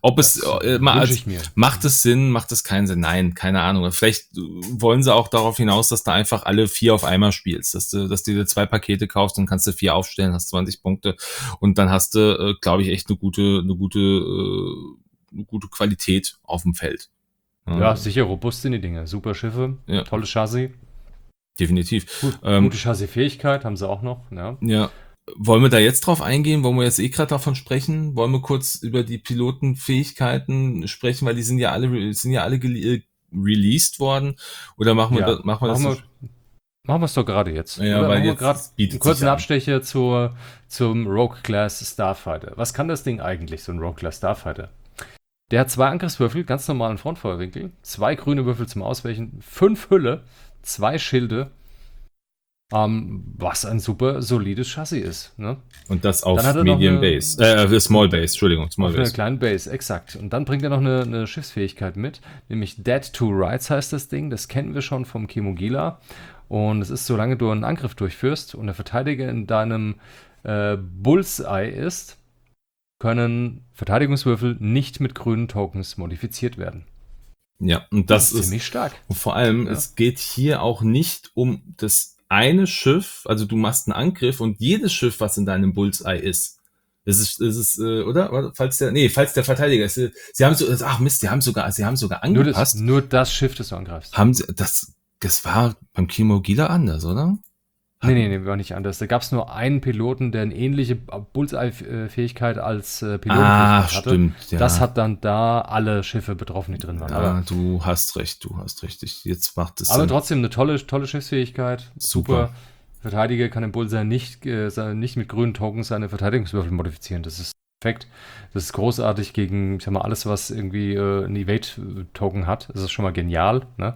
S2: Macht es Sinn, macht es keinen Sinn? Nein, keine Ahnung. Vielleicht wollen sie auch darauf hinaus, dass du einfach alle 4 auf einmal spielst, dass du dir 2 Pakete kaufst und kannst du 4 aufstellen, hast 20 Punkte und dann hast du, glaube ich, echt eine gute Qualität auf dem Feld.
S1: Ja, sicher, robust sind die Dinge. Super Schiffe, tolles Chassis.
S2: Definitiv.
S1: Gute Chassis-Fähigkeit haben sie auch noch.
S2: Ja. Wollen wir da jetzt drauf eingehen? Wollen wir jetzt gerade davon sprechen? Wollen wir kurz über die Pilotenfähigkeiten sprechen, weil die sind ja alle released worden? Oder machen wir das?
S1: Machen wir es doch gerade jetzt.
S2: Ja,
S1: oder
S2: weil jetzt
S1: gerade einen kurzen Abstecher zum Rogue Class Starfighter. Was kann das Ding eigentlich, so ein Rogue Class Starfighter? Der hat 2 Angriffswürfel, ganz normalen Frontfeuerwinkel, 2 grüne Würfel zum Ausweichen, 5 Hülle, 2 Schilde, was ein super solides Chassis ist. Ne?
S2: Und das auf Medium Base, Small Base, Entschuldigung, Small Base.
S1: Eine kleine Base, exakt. Und dann bringt er noch eine Schiffsfähigkeit mit, nämlich Dead to Rights heißt das Ding, das kennen wir schon vom Kimogila. Und es ist, solange du einen Angriff durchführst und der Verteidiger in deinem Bullseye ist, können Verteidigungswürfel nicht mit grünen Tokens modifiziert werden.
S2: Ja, und das ist
S1: ziemlich stark.
S2: Und vor allem, es geht hier auch nicht um das eine Schiff, also du machst einen Angriff und jedes Schiff, was in deinem Bullseye ist, das ist oder? Falls der Verteidiger ist, sie haben sogar angepasst.
S1: Nur das Schiff, das du angreifst.
S2: Haben sie, das war beim Kimogila anders, oder?
S1: Nee, war nicht anders. Da gab es nur einen Piloten, der eine ähnliche Bullseye-Fähigkeit als Pilotenfähigkeit hatte.
S2: Stimmt, ja.
S1: Das hat dann da alle Schiffe betroffen, die drin waren.
S2: Aber du hast recht. Jetzt macht es Sinn.
S1: Aber trotzdem eine tolle Schiffsfähigkeit. Super. Verteidiger kann im Bullseye nicht mit grünen Tokens seine Verteidigungswürfel modifizieren. Das ist perfekt. Das ist großartig gegen, ich sag mal, alles, was irgendwie ein Evade-Token hat. Das ist schon mal genial. Ne?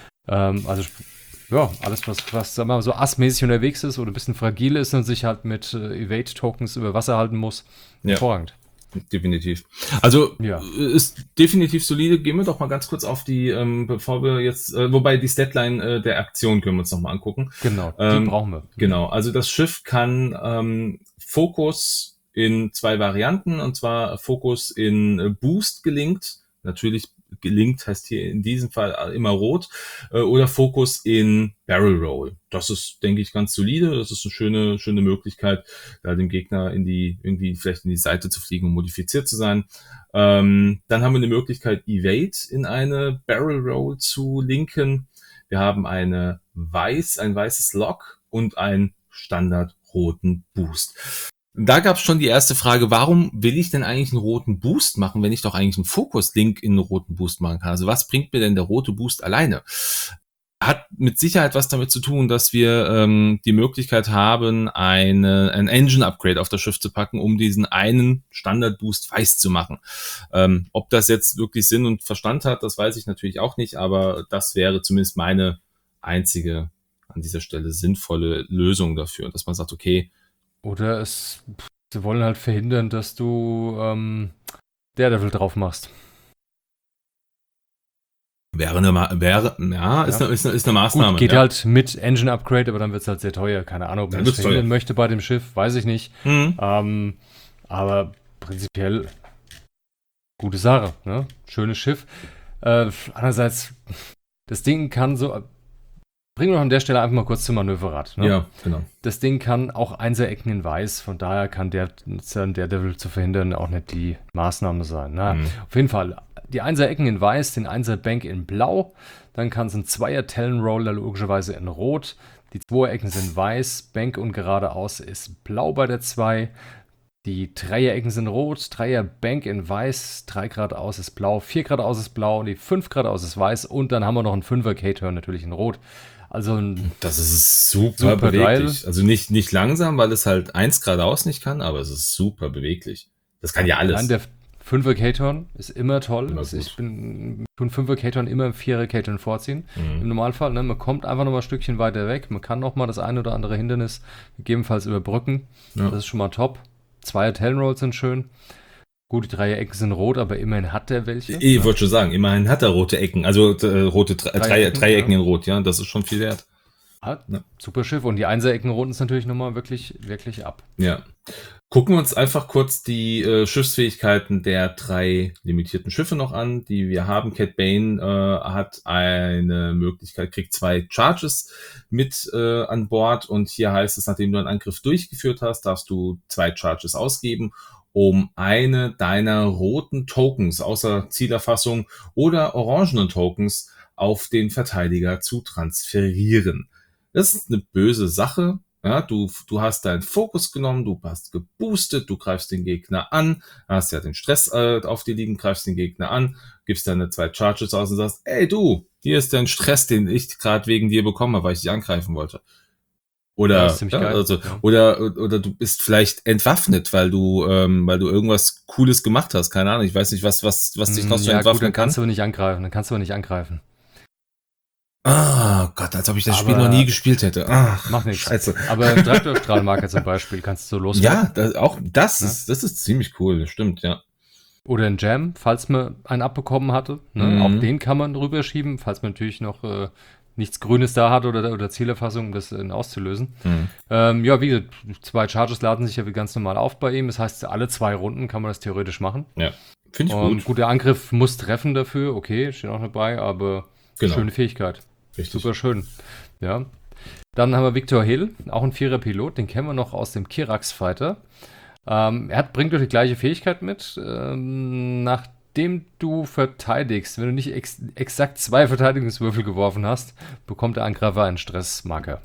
S1: Ja, alles, was sagen wir mal, so assmäßig unterwegs ist oder ein bisschen fragil ist und sich halt mit Evade-Tokens über Wasser halten muss. Hervorragend.
S2: definitiv. Also
S1: Ja.
S2: ist definitiv solide. Gehen wir doch mal ganz kurz auf die, bevor wir jetzt, wobei die Statline der Aktion können wir uns noch mal angucken.
S1: Genau, die brauchen wir.
S2: Genau, also das Schiff kann Fokus in 2 Varianten, und zwar Fokus in Boost gelingt. Natürlich gelingt heißt hier in diesem Fall immer rot, oder Fokus in Barrel Roll. Das ist, denke ich, ganz solide. Das ist eine schöne Möglichkeit, da dem Gegner irgendwie vielleicht in die Seite zu fliegen und modifiziert zu sein. Dann haben wir eine Möglichkeit, Evade in eine Barrel Roll zu linken. Wir haben ein weißes Lock und einen standardroten Boost. Da gab es schon die erste Frage, warum will ich denn eigentlich einen roten Boost machen, wenn ich doch eigentlich einen Fokus-Link in einen roten Boost machen kann? Also was bringt mir denn der rote Boost alleine? Hat mit Sicherheit was damit zu tun, dass wir die Möglichkeit haben, ein Engine-Upgrade auf das Schiff zu packen, um diesen einen Standard-Boost weiß zu machen. Ob das jetzt wirklich Sinn und Verstand hat, das weiß ich natürlich auch nicht, aber das wäre zumindest meine einzige an dieser Stelle sinnvolle Lösung dafür, dass man sagt, okay,
S1: Oder sie wollen halt verhindern, dass du Daredevil drauf machst.
S2: ist eine Maßnahme.
S1: Gut, geht
S2: ja.
S1: halt mit Engine Upgrade, aber dann wird es halt sehr teuer. Keine Ahnung, ob man das verhindern möchte bei dem Schiff, weiß ich nicht. Aber prinzipiell gute Sache, ne? Schönes Schiff. Andererseits, das Ding kann so. Bringen wir noch an der Stelle einfach mal kurz zum Manöverrad. Ne?
S2: Ja, genau.
S1: Das Ding kann auch Einser-Ecken in Weiß, von daher kann der Daredevil zu verhindern auch nicht die Maßnahme sein. Na, auf jeden Fall, die Einser-Ecken in Weiß, den Einser-Bank in Blau, dann kann es ein Zweier-Talon-Roller logischerweise in Rot, die Zweier-Ecken sind Weiß, Bank und geradeaus ist Blau bei der 2, die Dreier-Ecken sind Rot, Dreier-Bank in Weiß, 3 geradeaus ist Blau, 4 geradeaus ist Blau, die 5 geradeaus ist Weiß und dann haben wir noch einen 5er-K-Turn natürlich in Rot. Also
S2: das ist super beweglich. Geil. Also nicht langsam, weil es halt 1 geradeaus nicht kann, aber es ist super beweglich. Das kann ja alles.
S1: Nein, der 5er K-Turn ist immer toll. Immer ich bin 5er K-Turn immer im 4er K-Turn vorziehen. Im Normalfall, ne? Man kommt einfach noch mal ein Stückchen weiter weg. Man kann noch mal das ein oder andere Hindernis gegebenenfalls überbrücken. Ja. Das ist schon mal top. 2er Talon Rolls sind schön. Gut, die 3 Ecken sind rot, aber immerhin hat der welche.
S2: Ich wollte schon sagen, immerhin hat er rote Ecken, also rote Dreiecken in Rot, ja, das ist schon viel wert.
S1: Super Schiff und die 1er Ecken runden es natürlich nochmal wirklich, wirklich ab.
S2: Ja. Gucken wir uns einfach kurz die Schiffsfähigkeiten der 3 limitierten Schiffe noch an, die wir haben. Cat Bane hat eine Möglichkeit, kriegt 2 Charges mit an Bord und hier heißt es, nachdem du einen Angriff durchgeführt hast, darfst du 2 Charges ausgeben, um eine deiner roten Tokens außer Zielerfassung oder orangenen Tokens auf den Verteidiger zu transferieren. Das ist eine böse Sache. Ja, du hast deinen Fokus genommen, du hast geboostet, du greifst den Gegner an, hast ja den Stress auf dir liegen, greifst den Gegner an, gibst deine 2 Charges aus und sagst, ey du, hier ist dein Stress, den ich gerade wegen dir bekomme, weil ich dich angreifen wollte. Oder, oder du bist vielleicht entwaffnet, weil du irgendwas Cooles gemacht hast. Keine Ahnung, ich weiß nicht, was dich noch so entwaffnen
S1: dann kannst du nicht angreifen. Dann kannst du nicht angreifen.
S2: Ah, Gott, als ob ich das Spiel noch nie gespielt hätte. Ach,
S1: macht nichts.
S2: Scheiße.
S1: Aber Traktorstrahlmarker zum Beispiel kannst du loswerden.
S2: Ja, das ist ziemlich cool, das stimmt, ja.
S1: Oder ein Jam, falls man einen abbekommen hatte. Ne? Auch den kann man rüberschieben, falls man natürlich noch nichts Grünes da hat oder Zielerfassung, um das auszulösen. Ja, wie gesagt, 2 Charges laden sich ja wie ganz normal auf bei ihm. Das heißt, alle 2 Runden kann man das theoretisch machen.
S2: Ja, finde ich gut.
S1: Gut, der Angriff muss treffen dafür, okay, steht auch dabei, aber schöne Fähigkeit.
S2: Richtig.
S1: Super schön. Ja. Dann haben wir Victor Hill, auch ein 4er-Pilot, den kennen wir noch aus dem Kirax-Fighter. Bringt doch die gleiche Fähigkeit mit. Nachdem du verteidigst, wenn du nicht exakt 2 Verteidigungswürfel geworfen hast, bekommt der Angreifer einen Stressmarker.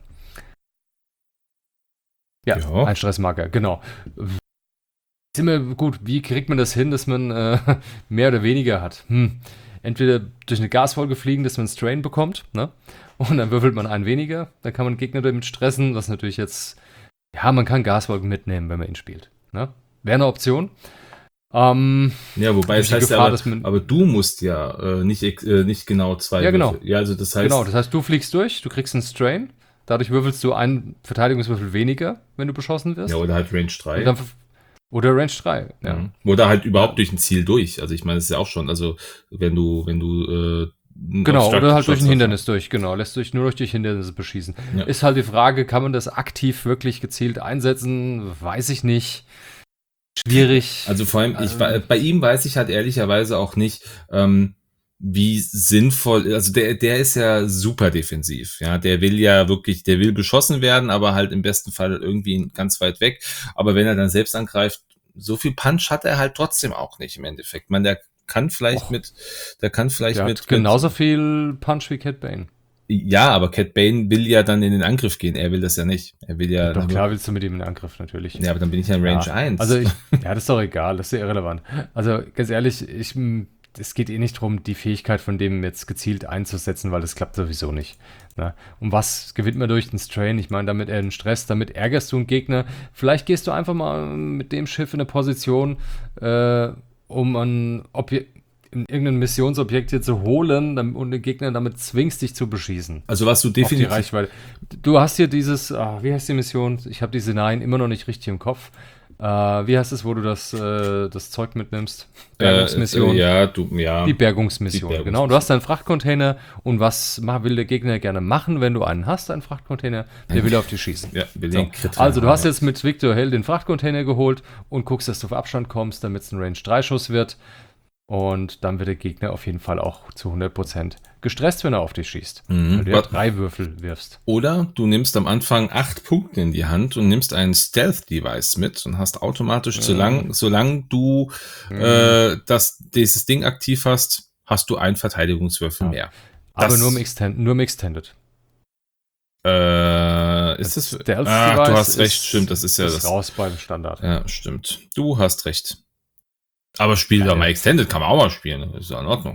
S1: Ja, ein Stressmarker, genau. Ist immer gut, wie kriegt man das hin, dass man mehr oder weniger hat? Entweder durch eine Gasfolge fliegen, dass man einen Strain bekommt, ne? Und dann würfelt man einen weniger, dann kann man Gegner damit stressen, was natürlich jetzt, ja, man kann Gasfolgen mitnehmen, wenn man ihn spielt, ne? Wäre eine Option.
S2: Ja, wobei es heißt Gefahr, aber du musst ja nicht genau 2
S1: Würfel.
S2: Genau. Ja, also das heißt...
S1: Genau, das heißt, du fliegst durch, du kriegst einen Strain, dadurch würfelst du einen Verteidigungswürfel weniger, wenn du beschossen wirst.
S2: Ja, oder halt Range 3.
S1: Oder Range 3, ja.
S2: Mhm. Oder halt überhaupt durch ein Ziel durch. Also ich meine, das ist ja auch schon, also wenn du
S1: Genau, oder halt durch ein
S2: Shots
S1: Hindernis durch, genau. Lässt sich nur durch Hindernisse beschießen.
S2: Ja.
S1: Ist halt die Frage, kann man das aktiv wirklich gezielt einsetzen? Weiß ich nicht. Schwierig.
S2: Also vor allem, bei ihm weiß ich halt ehrlicherweise auch nicht, wie sinnvoll, also der ist ja super defensiv, ja, der will beschossen werden, aber halt im besten Fall irgendwie ganz weit weg, aber wenn er dann selbst angreift, so viel Punch hat er halt trotzdem auch nicht im Endeffekt. Man, der kann vielleicht
S1: hat genauso viel Punch wie Cat Bane.
S2: Ja, aber Cat Bane will ja dann in den Angriff gehen. Er will das ja nicht. Er will ja.
S1: Doch, klar willst du mit ihm in den Angriff, natürlich.
S2: Ja, aber dann bin ich ja in Range 1.
S1: Also, das ist doch egal, das ist ja irrelevant. Also, ganz ehrlich, es geht eh nicht darum, die Fähigkeit von dem jetzt gezielt einzusetzen, weil das klappt sowieso nicht. Ne? Und was gewinnt man durch den Strain? Ich meine, damit damit ärgerst du einen Gegner. Vielleicht gehst du einfach mal mit dem Schiff in eine Position, um ein irgendein Missionsobjekt hier zu holen und den Gegner damit zwingst, dich zu beschießen.
S2: Also was du definitiv...
S1: Auf die Reichweite. Du hast hier dieses, wie heißt die Mission? Ich habe diese 9 immer noch nicht richtig im Kopf. Wie heißt es, wo du das Zeug mitnimmst?
S2: Bergungsmission.
S1: Die Bergungsmission, genau. Du hast einen Frachtcontainer und was will der Gegner gerne machen, wenn du einen hast, einen Frachtcontainer? Der will auf dich schießen.
S2: Ja,
S1: also du hast jetzt mit Victor Hell den Frachtcontainer geholt und guckst, dass du auf Abstand kommst, damit es ein Range-3-Schuss wird. Und dann wird der Gegner auf jeden Fall auch zu 100% gestresst, wenn er auf dich schießt. Weil du ja 3 Würfel wirfst.
S2: Oder du nimmst am Anfang 8 Punkte in die Hand und nimmst ein Stealth-Device mit und hast automatisch, solange du dieses Ding aktiv hast, hast du einen Verteidigungswürfel mehr.
S1: Aber nur im Extended.
S2: Ist das? Du hast recht, stimmt. Das ist ja das.
S1: Raus beim Standard.
S2: Ja, stimmt. Du hast recht. Aber spiel doch mal Extended, kann man auch mal spielen. Ist ja in Ordnung.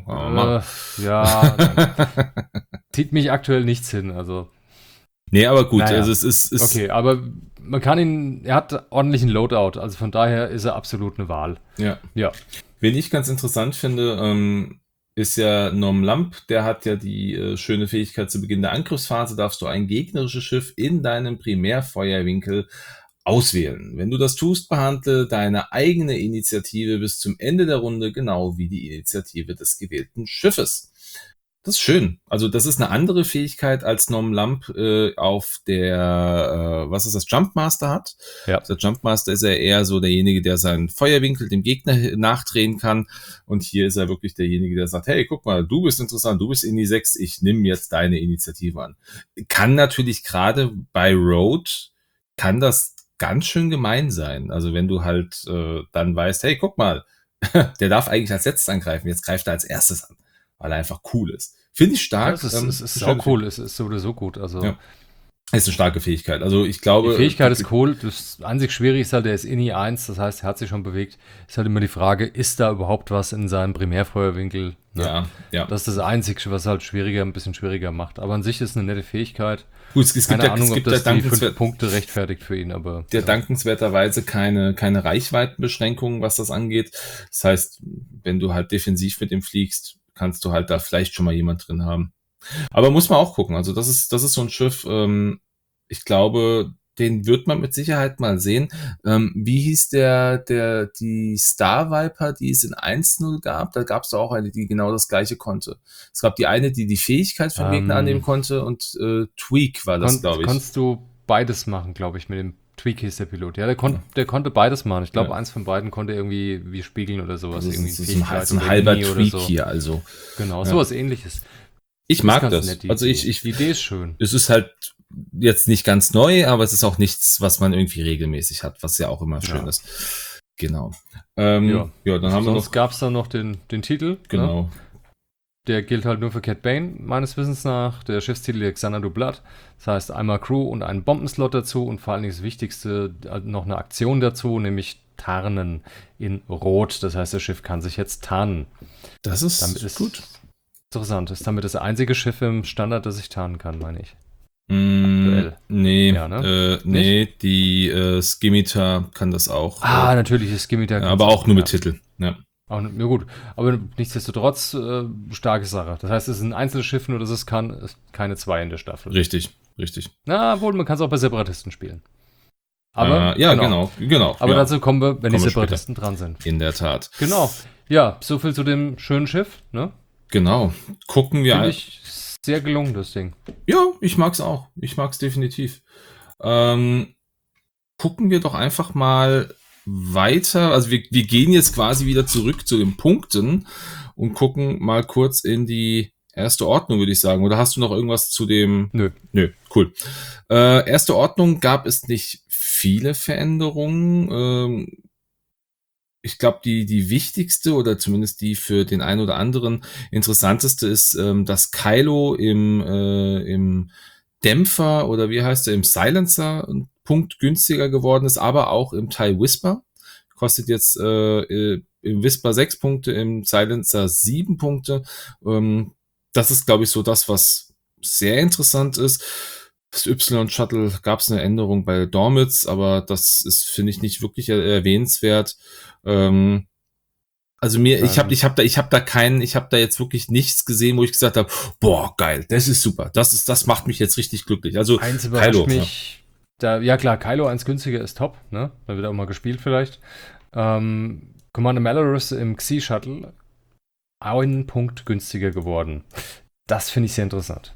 S1: Zieht mich aktuell nichts hin, also.
S2: Nee, aber gut, also es ist.
S1: Okay, aber man kann er hat ordentlichen Loadout, also von daher ist er absolut eine Wahl.
S2: Ja. Wen ich ganz interessant finde, ist ja Nom Lamp, der hat ja die schöne Fähigkeit, zu Beginn der Angriffsphase darfst du ein gegnerisches Schiff in deinem Primärfeuerwinkel auswählen. Wenn du das tust, behandle deine eigene Initiative bis zum Ende der Runde genau wie die Initiative des gewählten Schiffes. Das ist schön. Also das ist eine andere Fähigkeit, als Nom Lamp auf der, Jumpmaster hat.
S1: Ja.
S2: Der Jumpmaster ist ja eher so derjenige, der seinen Feuerwinkel dem Gegner nachdrehen kann. Und hier ist er wirklich derjenige, der sagt, hey, guck mal, du bist interessant, du bist in die 6, ich nehme jetzt deine Initiative an. Kann natürlich gerade bei Road, kann das ganz schön gemein sein. Also wenn du halt dann weißt, hey, guck mal, der darf eigentlich als letztes angreifen, jetzt greift er als erstes an, weil er einfach cool ist. Finde ich stark.
S1: Ja, es ist auch cool, es ist sowieso gut. Also
S2: ja. Ist eine starke Fähigkeit. Also ich glaube...
S1: Die Fähigkeit ist cool. Das einzig Schwierige ist halt, der ist INI 1, das heißt, er hat sich schon bewegt. Ist halt immer die Frage, ist da überhaupt was in seinem Primärfeuerwinkel? Ne?
S2: Ja.
S1: Das ist das Einzige, was halt ein bisschen schwieriger macht. Aber an sich ist eine nette Fähigkeit.
S2: Gut, es gibt
S1: ob das die 5 Punkte rechtfertigt für ihn, aber...
S2: dankenswerterweise keine Reichweitenbeschränkungen, was das angeht. Das heißt, wenn du halt defensiv mit ihm fliegst, kannst du halt da vielleicht schon mal jemand drin haben. Aber muss man auch gucken. Also das ist so ein Schiff, ich glaube, den wird man mit Sicherheit mal sehen. Wie hieß die Star Viper, die es in 1.0 gab? Da gab es auch eine, die genau das gleiche konnte. Es gab die eine, die Fähigkeit vom Gegner annehmen konnte und Tweak war das, glaube ich.
S1: Konntest du beides machen, glaube ich, mit dem Tweak hieß der Pilot. Ja, der konnte beides machen. Ich glaube, eins von beiden konnte irgendwie wie spiegeln oder sowas.
S2: Also
S1: irgendwie
S2: das ist ein halber Tweak so. Hier, also.
S1: Genau, sowas Ähnliches.
S2: Ich mag das.
S1: Nett,
S2: also
S1: die Idee ist schön.
S2: Es ist halt jetzt nicht ganz neu, aber es ist auch nichts, was man irgendwie regelmäßig hat, was ja auch immer schön ist. Genau. Dann haben wir noch.
S1: Sonst gab es dann noch den Titel.
S2: Genau.
S1: Ne? Der gilt halt nur für Cat Bane, meines Wissens nach. Der Schiffstitel Xana du Blood. Das heißt, einmal Crew und einen Bombenslot dazu und vor allen Dingen das Wichtigste, noch eine Aktion dazu, nämlich Tarnen in Rot. Das heißt, das Schiff kann sich jetzt tarnen.
S2: Das ist gut.
S1: Interessant. Ist damit das einzige Schiff im Standard, das sich tarnen kann, meine ich.
S2: Nee,
S1: ja, ne?
S2: Die Skimitar kann das auch.
S1: Natürlich, das Skimitar kann
S2: aber auch nur mit Titel. Ja.
S1: Gut, aber nichtsdestotrotz starke Sache. Das heißt, es ist ein Einzelschiff, nur dass es kann, ist keine 2 in der Staffel.
S2: Richtig.
S1: Na, wohl, man kann es auch bei Separatisten spielen. Aber
S2: ja, genau.
S1: Aber
S2: ja.
S1: dazu kommen wir, wenn die
S2: Kommen wir
S1: Separatisten dran sind.
S2: In der Tat.
S1: Genau. Ja, so viel zu dem schönen Schiff. Ne?
S2: Genau. Gucken wir.
S1: Finde ich sehr gelungen, das Ding.
S2: Ja, ich mag's auch. Ich mag's definitiv. Gucken wir doch einfach mal weiter. Also wir gehen jetzt quasi wieder zurück zu den Punkten und gucken mal kurz in die erste Ordnung, würde ich sagen. Oder hast du noch irgendwas zu dem?
S1: Nö,
S2: cool. Erste Ordnung gab es nicht viele Veränderungen. Ich glaube, die wichtigste oder zumindest die für den einen oder anderen interessanteste ist, dass Kylo im Dämpfer oder wie heißt er, im Silencer ein Punkt günstiger geworden ist, aber auch im TIE Whisper. Kostet jetzt im Whisper 6 Punkte, im Silencer 7 Punkte. Das ist, glaube ich, so das, was sehr interessant ist. Das Y-Shuttle gab es eine Änderung bei Dormitz, aber das ist, finde ich, nicht wirklich erwähnenswert. Also ich habe da jetzt wirklich nichts gesehen, wo ich gesagt habe, boah, geil, das ist super, das macht mich jetzt richtig glücklich. Also
S1: eins überrascht Kylo, mich. Ja klar, Kylo 1 günstiger ist top, ne? Da wird auch mal gespielt vielleicht. Commander Malorus im Xi-Shuttle 1 Punkt günstiger geworden. Das finde ich sehr interessant.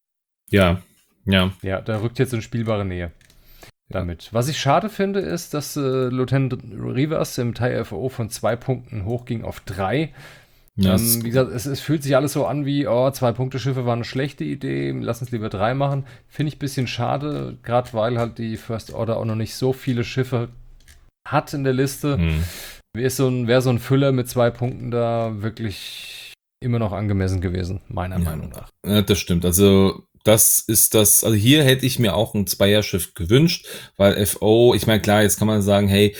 S2: Ja.
S1: Ja, da rückt jetzt in spielbare Nähe damit. Was ich schade finde, ist, dass Lieutenant Rivas im TIE FO von 2 Punkten hochging auf 3. Wie gesagt, es fühlt sich alles so an wie, 2-Punkte-Schiffe waren eine schlechte Idee, lass uns lieber 3 machen. Finde ich ein bisschen schade, gerade weil halt die First Order auch noch nicht so viele Schiffe hat in der Liste. Wäre so ein Füller mit 2 Punkten da wirklich immer noch angemessen gewesen, meiner Meinung nach.
S2: Ja, das stimmt. Also also hier hätte ich mir auch ein Zweierschiff gewünscht, weil FO, ich meine, klar, jetzt kann man sagen, hey,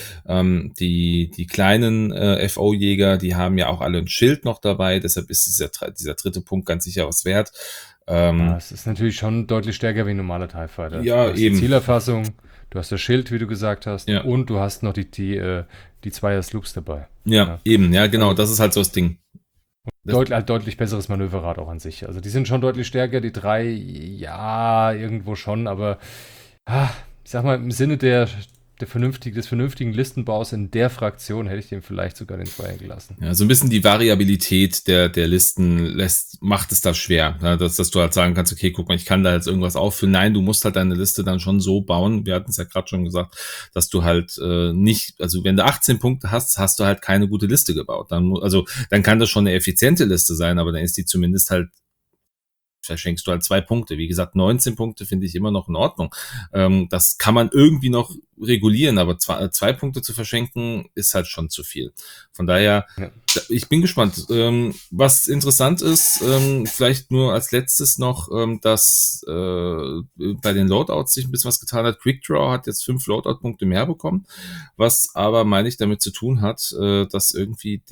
S2: die kleinen FO-Jäger, die haben ja auch alle ein Schild noch dabei, deshalb ist dieser dritte Punkt ganz sicher was wert.
S1: Es ist natürlich schon deutlich stärker wie ein normaler TIE Fighter.
S2: Ja,
S1: du hast
S2: eben.
S1: Die Zielerfassung, du hast das Schild, wie du gesagt hast,
S2: ja.
S1: Und du hast noch die Zweier-Sloops dabei.
S2: Ja, eben, ja, genau, das ist halt so das Ding.
S1: Deutlich besseres Manöverrad auch an sich. Also die sind schon deutlich stärker, die 3, ja, irgendwo schon, aber ich sag mal, im Sinne des vernünftigen Listenbaus in der Fraktion hätte ich dem vielleicht sogar den 2 gelassen.
S2: Ja, so ein bisschen die Variabilität der Listen macht es da schwer, ne? dass du halt sagen kannst, okay, guck mal, ich kann da jetzt irgendwas auffüllen. Nein, du musst halt deine Liste dann schon so bauen, wir hatten es ja gerade schon gesagt, dass du halt nicht, also wenn du 18 Punkte hast, hast du halt keine gute Liste gebaut. Dann kann das schon eine effiziente Liste sein, aber dann ist die zumindest halt, verschenkst du halt 2 Punkte. Wie gesagt, 19 Punkte finde ich immer noch in Ordnung. Das kann man irgendwie noch regulieren, aber 2 Punkte zu verschenken ist halt schon zu viel. Von daher, ich bin gespannt. Was interessant ist, vielleicht nur als letztes noch, dass bei den Loadouts sich ein bisschen was getan hat. Quickdraw hat jetzt 5 Loadout-Punkte mehr bekommen, was aber, meine ich, damit zu tun hat, dass irgendwie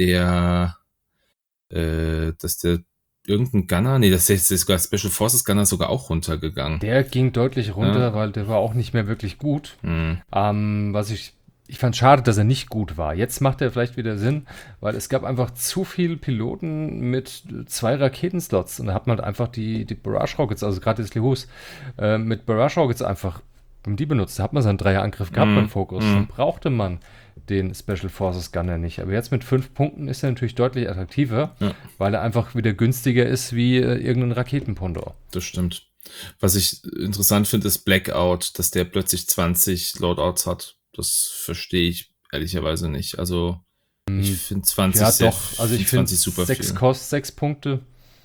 S2: irgendein Gunner, das ist sogar Special Forces Gunner sogar auch runtergegangen.
S1: Der ging deutlich runter, weil der war auch nicht mehr wirklich gut. Was ich fand schade, dass er nicht gut war. Jetzt macht er vielleicht wieder Sinn, weil es gab einfach zu viele Piloten mit 2 Raketenslots und da hat man halt einfach die Barrage Rockets, also gerade das Lihus, mit Barrage Rockets einfach, wenn die benutzt, da hat man seinen 3er-Angriff gehabt beim Fokus. Dann brauchte man den Special Forces Gunner nicht. Aber jetzt mit 5 Punkten ist er natürlich deutlich attraktiver, weil er einfach wieder günstiger ist wie irgendein Raketenpondor.
S2: Das stimmt. Was ich interessant finde, ist Blackout, dass der plötzlich 20 Loadouts hat. Das verstehe ich ehrlicherweise nicht. Also ich finde 20
S1: Also ich finde 6 kostet 6 Punkte.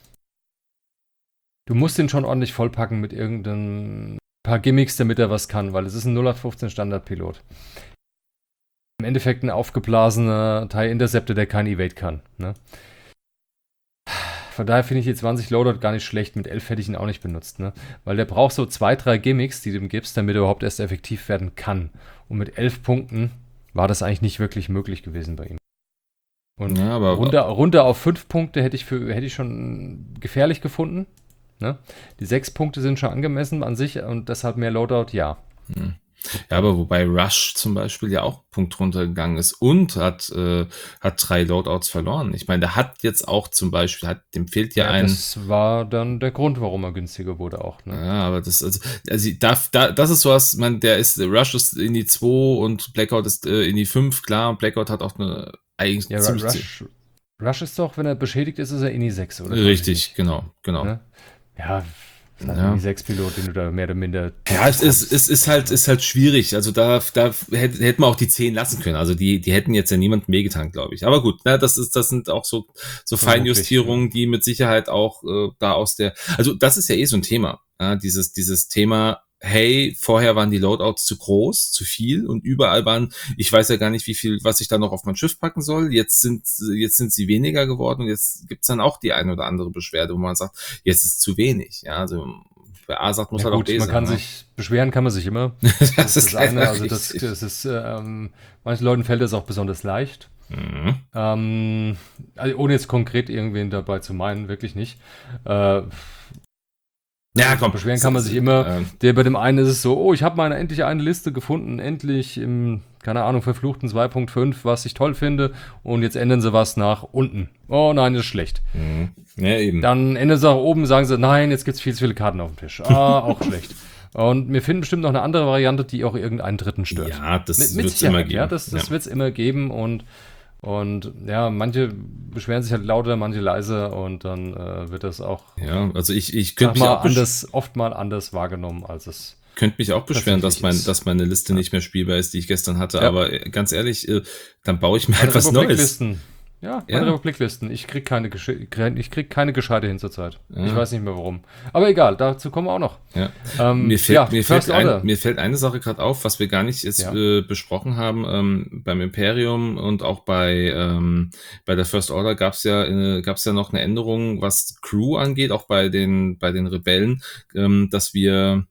S1: Du musst ihn schon ordentlich vollpacken mit irgendein paar Gimmicks, damit er was kann, weil es ist ein 0815 Standardpilot. Im Endeffekt ein aufgeblasener TIE Interceptor, der kein Evade kann. Ne? Von daher finde ich die 20 Loadout gar nicht schlecht. Mit 11 hätte ich ihn auch nicht benutzt. Ne? Weil der braucht so 2, 3 Gimmicks, die du ihm gibst, damit er überhaupt erst effektiv werden kann. Und mit 11 Punkten war das eigentlich nicht wirklich möglich gewesen bei ihm. Und runter auf 5 Punkte hätte ich schon gefährlich gefunden. Ne? Die 6 Punkte sind schon angemessen an sich und deshalb mehr Loadout, ja.
S2: Ja, aber wobei Rush zum Beispiel ja auch einen Punkt runtergegangen ist und hat 3 Loadouts verloren. Ich meine, der hat jetzt auch zum Beispiel, dem fehlt ja
S1: Ja,
S2: ein.
S1: das war dann der Grund, warum er günstiger wurde auch, ne?
S2: Ja, aber das das ist sowas, Rush ist in die 2 und Blackout ist in die 5, klar. Blackout hat auch eine eigentlich
S1: Ja,
S2: ziemlich
S1: Rush ist doch, wenn er beschädigt ist, ist er Ini 6, oder?
S2: richtig, genau.
S1: Ne? Ja, das ist halt
S2: Ja.
S1: Ini 6 Pilot, den du da mehr oder minder.
S2: Ja, es ist halt schwierig. Also da hätte man auch die 10 lassen können. Also die hätten jetzt ja niemandem wehgetan, glaube ich. Aber gut, ne, das sind auch so Feinjustierungen, die mit Sicherheit auch da aus der. Also das ist ja eh so ein Thema. Ja, dieses Thema. Hey, vorher waren die Loadouts zu groß, zu viel und überall ich weiß ja gar nicht, was ich da noch auf mein Schiff packen soll. Jetzt sind sie weniger geworden und jetzt gibt's dann auch die eine oder andere Beschwerde, wo man sagt, jetzt ist zu wenig. Ja, also wer A sagt, muss
S1: Ja,
S2: halt auch
S1: gut,
S2: B
S1: man
S2: sagen.
S1: kann sich beschweren, kann man sich immer.
S2: Das ist
S1: eine.
S2: leider
S1: Also das
S2: richtig.
S1: ist, manchen Leuten fällt das auch besonders leicht.
S2: Mhm.
S1: Also ohne jetzt konkret irgendwen dabei zu meinen, wirklich nicht.
S2: Ja, komm.
S1: Beschweren kann man sich immer. Bei dem einen ist es so, oh, ich habe mal endlich eine Liste gefunden, endlich im, keine Ahnung, verfluchten 2.5, was ich toll finde. Und jetzt ändern sie was nach unten. Oh nein, das ist schlecht.
S2: Ja, eben.
S1: Dann ändern sie nach oben, sagen sie, nein, jetzt gibt es viel zu viele Karten auf dem Tisch. Ah, auch schlecht. Und wir finden bestimmt noch eine andere Variante, die auch irgendeinen Dritten stört.
S2: Ja, das
S1: mit
S2: wird's immer
S1: Sicherheit,
S2: geben.
S1: Ja, das wird es immer geben und ja, manche beschweren sich halt lauter, manche leise und dann wird das auch
S2: Ja, also ich könnte mich auch
S1: oft mal anders wahrgenommen, als es.
S2: könnte mich auch beschweren,
S1: tatsächlich ist.
S2: dass meine Liste nicht mehr spielbar ist, die ich gestern hatte.
S1: Ja.
S2: Aber ganz ehrlich, dann baue ich mir
S1: Meine
S2: etwas Neues.
S1: Republiklisten. Ja, meine
S2: Ja.
S1: Republiklisten. Ich krieg keine gescheite hin zurzeit.
S2: Ja.
S1: Ich weiß nicht mehr warum. Aber egal, dazu kommen wir auch noch.
S2: Ja. Mir
S1: First Order.
S2: fällt eine Sache gerade auf, was wir gar nicht jetzt besprochen haben. Beim Imperium und auch bei der First Order gab's ja noch eine Änderung, was Crew angeht, auch bei den Rebellen, dass wir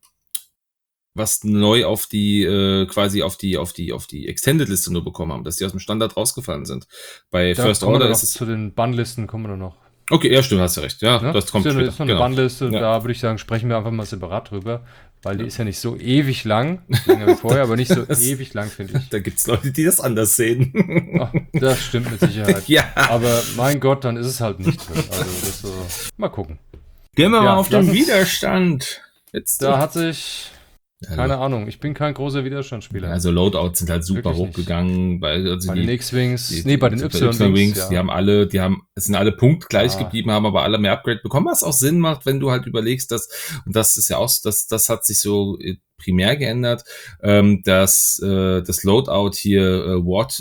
S2: was neu auf die quasi auf die Extended-Liste nur bekommen haben, dass die aus dem Standard rausgefallen sind. Bei
S1: Da
S2: First
S1: kommen wir
S2: Order
S1: noch
S2: ist es.
S1: zu den Bannlisten kommen wir noch.
S2: Okay, ja, stimmt, hast du recht. Ja,
S1: Ne?
S2: das kommt
S1: ist
S2: später.
S1: so eine Bannliste,
S2: Ja.
S1: da würde ich sagen, sprechen wir einfach mal separat drüber, weil die ist ja nicht so ewig lang, länger wie vorher, aber nicht so ewig lang, finde ich.
S2: Da gibt's Leute, die das anders sehen.
S1: Ach, das stimmt mit Sicherheit.
S2: Ja.
S1: Aber mein Gott, dann ist es halt nicht so. Also das so. Mal gucken.
S2: Gehen wir mal
S1: Ja,
S2: auf
S1: lass
S2: den
S1: uns-
S2: Widerstand. Jetzt
S1: Da hat sich, keine Ahnung, ich bin kein großer Widerstandsspieler.
S2: Also Loadouts sind halt super
S1: Wirklich
S2: hochgegangen.
S1: bei den X-Wings,
S2: bei
S1: bei den Y-Wings,
S2: ja. Es sind alle punktgleich
S1: Ja.
S2: geblieben, haben aber alle mehr Upgrade bekommen, was auch Sinn macht, wenn du halt überlegst, und das ist ja auch, das hat sich so primär geändert, dass das Loadout hier,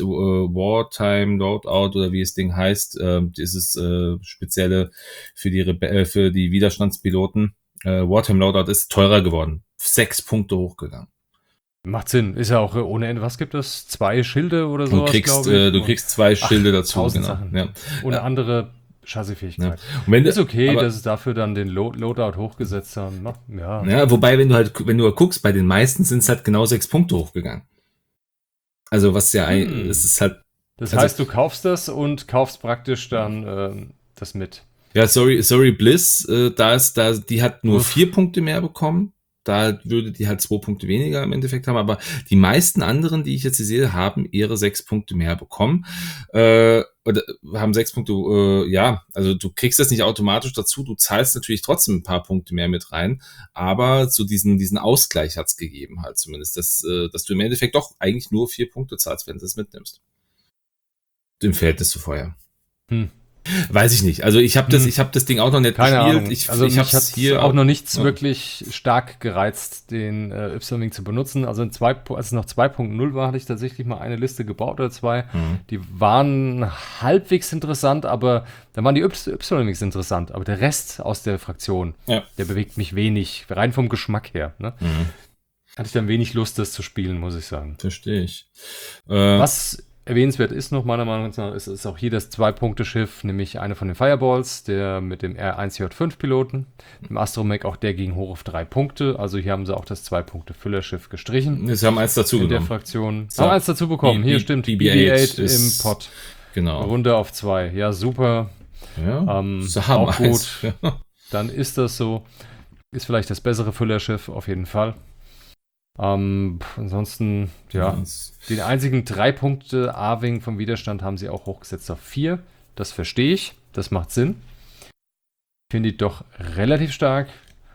S2: Wartime Loadout oder wie das Ding heißt, dieses spezielle für die Widerstandspiloten, Wartime Loadout ist teurer geworden. 6 Punkte hochgegangen.
S1: Macht Sinn. Ist ja auch ohne Ende. Was gibt es? 2 Schilde oder
S2: Du
S1: sowas,
S2: kriegst,
S1: glaube ich.
S2: du kriegst 2 Schilde dazu.
S1: 1000
S2: Genau.
S1: Sachen.
S2: Ja.
S1: Und eine andere Chassisfähigkeit.
S2: Ja. Und wenn
S1: Ist okay,
S2: aber,
S1: dass es dafür dann den Loadout hochgesetzt haben. Ja.
S2: Ja, wobei, wenn du guckst, bei den meisten sind es halt genau 6 Punkte hochgegangen. Also was ja es ist halt.
S1: Das heißt, du kaufst das und kaufst praktisch dann das mit.
S2: Ja, sorry Bliss, die hat nur 4 Punkte mehr bekommen. Da würde die halt 2 Punkte weniger im Endeffekt haben, aber die meisten anderen, die ich jetzt hier sehe, haben ihre 6 Punkte mehr bekommen. Oder haben 6 Punkte, also du kriegst das nicht automatisch dazu, du zahlst natürlich trotzdem ein paar Punkte mehr mit rein, aber so diesen Ausgleich hat's gegeben halt zumindest, dass du im Endeffekt doch eigentlich nur 4 Punkte zahlst, wenn du das mitnimmst. Im Verhältnis zu vorher. Weiß ich nicht. Also ich habe das Ding auch noch nicht
S1: Keine
S2: gespielt.
S1: Ahnung.
S2: Ich
S1: mich hat
S2: hier
S1: auch noch nichts wirklich stark gereizt, den Y-Wing zu benutzen. Also als es noch 2.0 war, hatte ich tatsächlich mal eine Liste gebaut oder 2. Die waren halbwegs interessant, aber dann waren die Y-Wings interessant. Aber der Rest aus der Fraktion, der bewegt mich wenig, rein vom Geschmack her. Ne? Hatte ich dann wenig Lust, das zu spielen, muss ich sagen.
S2: Verstehe ich.
S1: Was erwähnenswert ist noch meiner Meinung nach, ist auch hier das 2-Punkte-Schiff, nämlich eine von den Fireballs, der mit dem R1J5-Piloten. Im Astromech auch der ging hoch auf 3 Punkte. Also hier haben sie auch das 2-Punkte-Füllerschiff gestrichen.
S2: Sie haben eins dazu
S1: in
S2: genommen.
S1: Der Fraktion.
S2: So.
S1: Haben eins dazu bekommen. Hier stimmt.
S2: BB-8
S1: im Pod.
S2: Genau.
S1: Runde auf 2. Ja, super.
S2: Ja,
S1: auch gut. Dann ist das so. Ist vielleicht das bessere Füllerschiff, auf jeden Fall. Ansonsten, ja, den einzigen 3 Punkte A-Wing vom Widerstand haben sie auch hochgesetzt auf 4. Das verstehe ich, das macht Sinn. Finde ich doch relativ stark.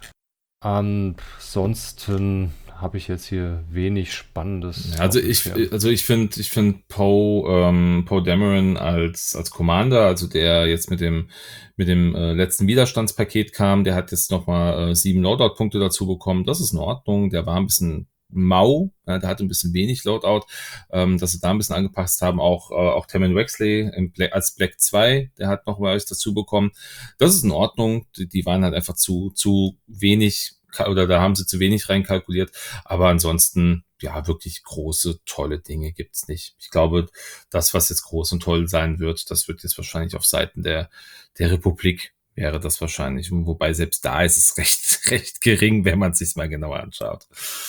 S1: Ansonsten habe ich jetzt hier wenig Spannendes.
S2: Ja, also ich finde Poe Dameron als Commander, also der jetzt mit dem letzten Widerstandspaket kam, der hat jetzt nochmal 7 Loadout-Punkte dazu bekommen. Das ist in Ordnung. Der war ein bisschen mau, ja, der hatte ein bisschen wenig Loadout, dass sie da ein bisschen angepasst haben. Auch Tammin Wexley als Black 2, der hat noch was dazu bekommen. Das ist in Ordnung. Die waren halt einfach zu wenig, oder da haben sie zu wenig reinkalkuliert. Aber ansonsten, ja, wirklich große, tolle Dinge gibt's nicht. Ich glaube, das, was jetzt groß und toll sein wird, das wird jetzt wahrscheinlich auf Seiten der Republik wäre das wahrscheinlich. Wobei selbst da ist es recht gering, wenn man es sich mal genauer anschaut.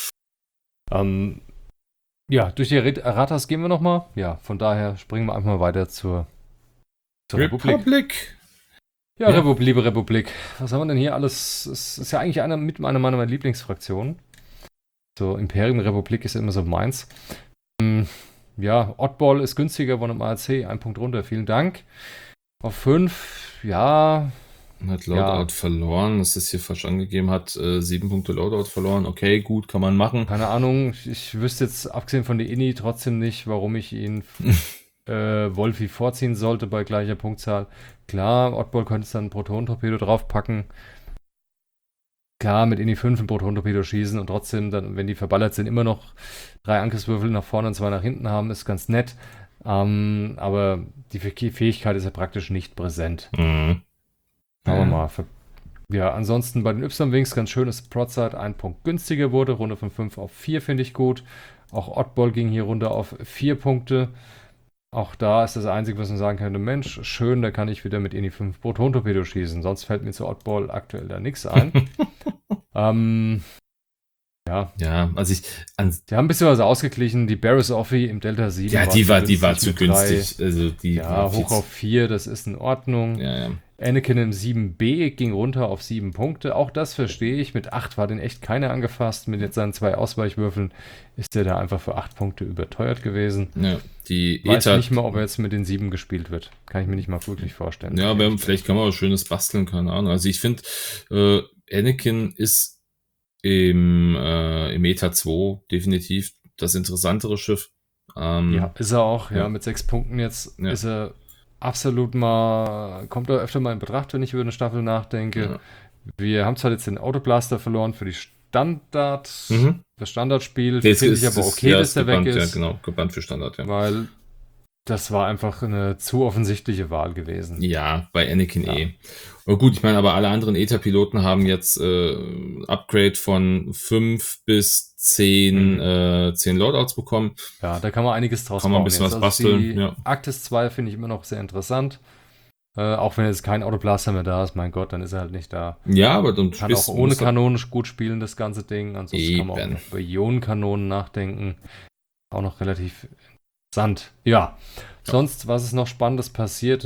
S1: Ja, durch die Erratas gehen wir nochmal. Ja, von daher springen wir einfach mal weiter zur Republik. Ja, ja. Liebe Republik. Was haben wir denn hier alles? Es ist ja eigentlich eine meiner Lieblingsfraktionen. So, Imperium Republik ist immer so meins. Ja, Oddball ist günstiger von dem ARC. 1 Punkt runter, vielen Dank. Auf 5, ja.
S2: Hat Loadout verloren, das ist hier falsch angegeben hat, 7 Punkte Loadout verloren. Okay, gut, kann man machen.
S1: Keine Ahnung, ich wüsste jetzt, abgesehen von der Inni, trotzdem nicht, warum ich ihn Wolfi vorziehen sollte bei gleicher Punktzahl. Klar, Oddball könnte es dann ein Proton-Torpedo draufpacken. Klar, mit Inni 5 ein Proton-Torpedo schießen und trotzdem, dann, wenn die verballert sind, immer noch 3 Angriffswürfel nach vorne und 2 nach hinten haben, ist ganz nett. Aber die Fähigkeit ist ja praktisch nicht präsent.
S2: Mhm.
S1: Schauen wir mal. Ja, ansonsten bei den Y-Wings ganz schön, dass Broadside 1 Punkt günstiger wurde. Runde von 5 auf 4 finde ich gut. Auch Oddball ging hier runter auf 4 Punkte. Auch da ist das Einzige, was man sagen könnte, Mensch, schön, da kann ich wieder mit Inni 5 Proton-Torpedo schießen. Sonst fällt mir zu Oddball aktuell da nichts ein. Ja.
S2: Ja, also
S1: die haben ein bisschen was ausgeglichen. Die Barris Offie im Delta 7.
S2: Ja, die war zu günstig. Also
S1: hoch auf 4, das ist in Ordnung.
S2: Ja.
S1: Anakin im 7B ging runter auf 7 Punkte. Auch das verstehe ich. Mit 8 war den echt keiner angefasst. Mit jetzt seinen 2 Ausweichwürfeln ist der da einfach für 8 Punkte überteuert gewesen.
S2: Ja,
S1: weiß nicht mal, ob er jetzt mit den 7 gespielt wird. Kann ich mir nicht mal wirklich vorstellen.
S2: Ja, aber vielleicht kann man was Schönes basteln, keine Ahnung. Also ich finde, Anakin ist im Meta 2 definitiv das interessantere Schiff.
S1: Ja, ist er auch. Ja, mit 6 Punkten jetzt ist er absolut kommt er öfter mal in Betracht, wenn ich über eine Staffel nachdenke. Ja. Wir haben zwar jetzt den Autoblaster verloren für das Standardspiel. Finde ich aber okay, dass der weg ist.
S2: Ja, genau, gebannt für Standard, ja.
S1: Weil das war einfach eine zu offensichtliche Wahl gewesen.
S2: Ja, bei Anakin Aber gut, ich meine, aber alle anderen ETA-Piloten haben jetzt Upgrade von 5 bis 10 Loadouts bekommen.
S1: Ja, da kann man einiges draus
S2: machen. Kann man ein bisschen was basteln.
S1: Aktis 2 finde ich immer noch sehr interessant. Auch wenn jetzt kein Autoblaster mehr da ist, mein Gott, dann ist er halt nicht da.
S2: Ja, aber dann
S1: kann auch ohne Kanonen gut spielen, das ganze Ding. Ansonsten kann man auch über Ionenkanonen nachdenken. Auch noch relativ interessant. Ja. Sonst, was ist noch Spannendes passiert?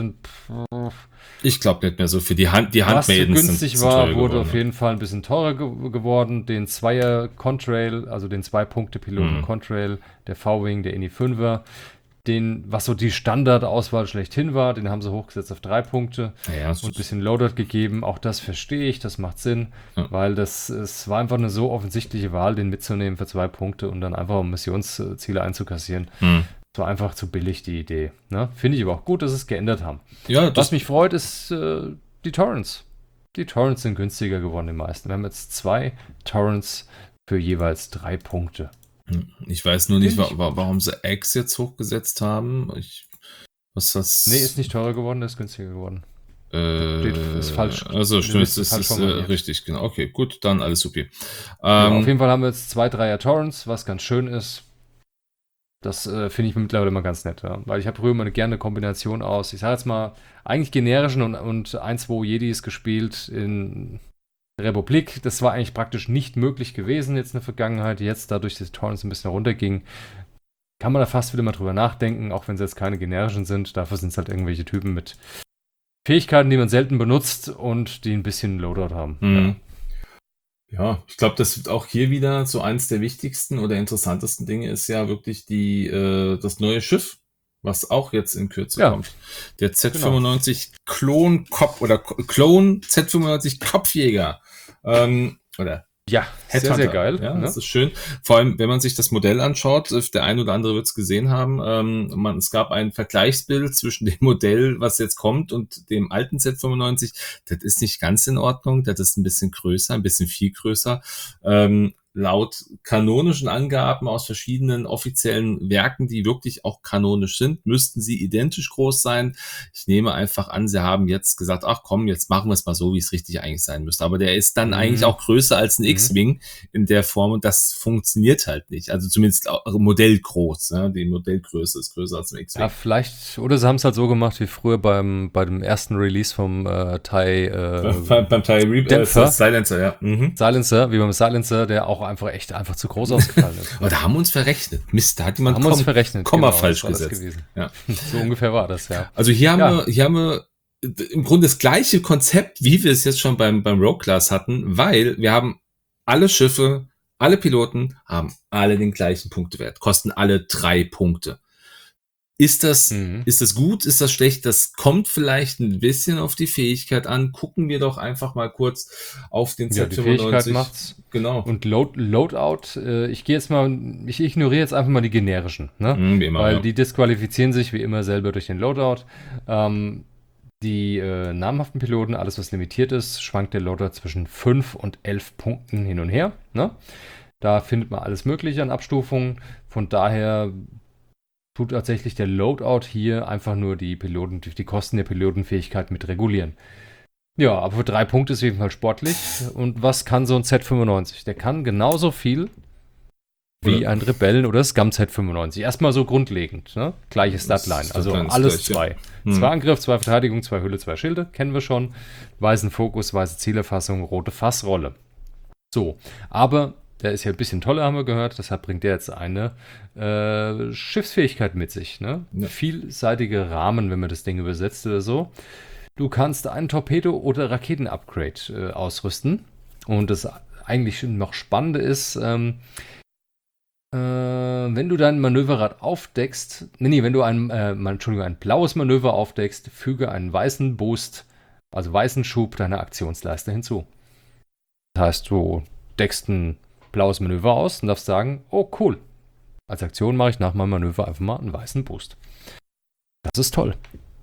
S2: Ich glaube nicht mehr so für die Handmaidens.
S1: Was so günstig war, wurde auf jeden Fall ein bisschen teurer geworden. Den Zweier Contrail, also den 2-Punkte-Piloten Contrail, der V-Wing, der Inni 5er, was so die Standardauswahl schlechthin war, den haben sie hochgesetzt auf 3 Punkte und ein bisschen Loadout gegeben. Auch das verstehe ich, das macht Sinn, weil es war einfach eine so offensichtliche Wahl, den mitzunehmen für 2 Punkte und dann einfach Missionsziele einzukassieren. Es war einfach zu billig, die Idee. Ne? Finde ich aber auch gut, dass sie es geändert haben.
S2: Ja,
S1: was mich freut, ist die Torrents. Die Torrents sind günstiger geworden, die meisten. Wir haben jetzt 2 Torrents für jeweils 3 Punkte.
S2: Ich weiß nur nicht, warum sie X jetzt hochgesetzt haben. Was das?
S1: Nee, ist nicht teurer geworden, der ist günstiger geworden. Ist falsch.
S2: Also stimmt, das ist richtig, genau. Okay, gut, dann alles super.
S1: Auf jeden Fall haben wir jetzt 2 Dreier Torrents, was ganz schön ist. Das finde ich mittlerweile immer ganz nett, ja. Weil ich habe früher immer gerne eine Kombination aus, ich sage jetzt mal, eigentlich generischen und 1-2 Jedis gespielt in Republik. Das war eigentlich praktisch nicht möglich gewesen jetzt in der Vergangenheit. Jetzt, dadurch, dass die Torrents ein bisschen runterging, kann man da fast wieder mal drüber nachdenken, auch wenn sie jetzt keine generischen sind. Dafür sind es halt irgendwelche Typen mit Fähigkeiten, die man selten benutzt und die ein bisschen Loadout haben.
S2: Mhm. Ja, ich glaube, das wird auch hier wieder so eins der wichtigsten oder interessantesten Dinge ist ja wirklich das neue Schiff, was auch jetzt in Kürze
S1: Ja,
S2: kommt. Der
S1: genau.
S2: Z95 Clone Z95 Kopfjäger. Oder
S1: Ja, sehr, sehr
S2: Headhunter,
S1: geil,
S2: ja, das
S1: ne?
S2: ist schön. Vor allem, wenn man sich das Modell anschaut, der ein oder andere wird es gesehen haben, es gab ein Vergleichsbild zwischen dem Modell, was jetzt kommt, und dem alten Z95. Das ist nicht ganz in Ordnung, das ist ein bisschen größer, ein bisschen viel größer. Laut kanonischen Angaben aus verschiedenen offiziellen Werken, die wirklich auch kanonisch sind, müssten sie identisch groß sein. Ich nehme einfach an, sie haben jetzt gesagt, ach komm, jetzt machen wir es mal so, wie es richtig eigentlich sein müsste. Aber der ist dann eigentlich
S1: Mhm.
S2: auch größer als ein
S1: Mhm.
S2: X-Wing in der Form und das funktioniert halt nicht. Also zumindest modellgroß. Ne? Die Modellgröße ist größer als ein
S1: Ja,
S2: X-Wing.
S1: vielleicht, oder sie haben es halt so gemacht wie früher bei dem ersten Release vom TIE
S2: Beim
S1: Dämpfer,
S2: Silencer, ja. Mhm.
S1: Silencer, wie beim Silencer, der auch einfach zu groß ausgefallen ist.
S2: Aber
S1: Ne?
S2: da haben wir uns verrechnet. Mist, da hat
S1: Da
S2: jemand
S1: haben wir uns verrechnet,
S2: Komma
S1: genau, das
S2: falsch
S1: war das
S2: gesetzt.
S1: gewesen.
S2: Ja.
S1: So ungefähr war das, ja.
S2: Also
S1: Ja,
S2: hier haben wir im Grunde das gleiche Konzept, wie wir es jetzt schon beim Rogue Class hatten, weil wir haben alle Schiffe, alle Piloten haben alle den gleichen Punktewert, kosten alle 3 Punkte.
S1: mhm.
S2: Ist das gut? Ist das schlecht? Das kommt vielleicht ein bisschen auf die Fähigkeit an. Gucken wir doch einfach mal kurz auf den
S1: Ja, die Fähigkeit
S2: Z95.
S1: macht's.
S2: Genau.
S1: Und Loadout, ich ignoriere jetzt einfach mal die generischen, ne?
S2: Wie immer,
S1: Weil
S2: ja.
S1: die disqualifizieren sich wie immer selber durch den Loadout. Die namhaften Piloten, alles was limitiert ist, schwankt der Loadout zwischen 5 und 11 Punkten hin und her, ne? Da findet man alles Mögliche an Abstufungen. Von daher tut tatsächlich der Loadout hier einfach nur die Kosten der Pilotenfähigkeit mit regulieren. Ja, aber für 3 Punkte ist auf jeden Fall sportlich. Und was kann so ein Z95? Der kann genauso viel wie
S2: Oder
S1: ein Rebellen- oder Scum Z95. Erstmal so grundlegend, ne? Gleiche Statline. Also
S2: Statline ist
S1: alles
S2: gleich, ja.
S1: 2. 2 Angriff, 2 Verteidigung, 2 Hülle, 2 Schilde. Kennen wir schon. Weißen Fokus, weiße Zielerfassung, rote Fassrolle. So, aber der ist ja ein bisschen toller, haben wir gehört. Deshalb bringt der jetzt eine Schiffsfähigkeit mit sich. Ne?
S2: Ja.
S1: Vielseitige Rahmen, wenn man das Ding übersetzt oder so. Du kannst einen Torpedo- oder Raketen-Upgrade ausrüsten. Und das eigentlich noch Spannende ist, wenn du dein Manöverrad aufdeckst, wenn du ein blaues Manöver aufdeckst, füge einen weißen Boost, also weißen Schub deiner Aktionsleiste hinzu. Das heißt, du deckst ein blaues Manöver aus und darfst sagen, oh cool, als Aktion mache ich nach meinem Manöver einfach mal einen weißen Boost. Das ist toll.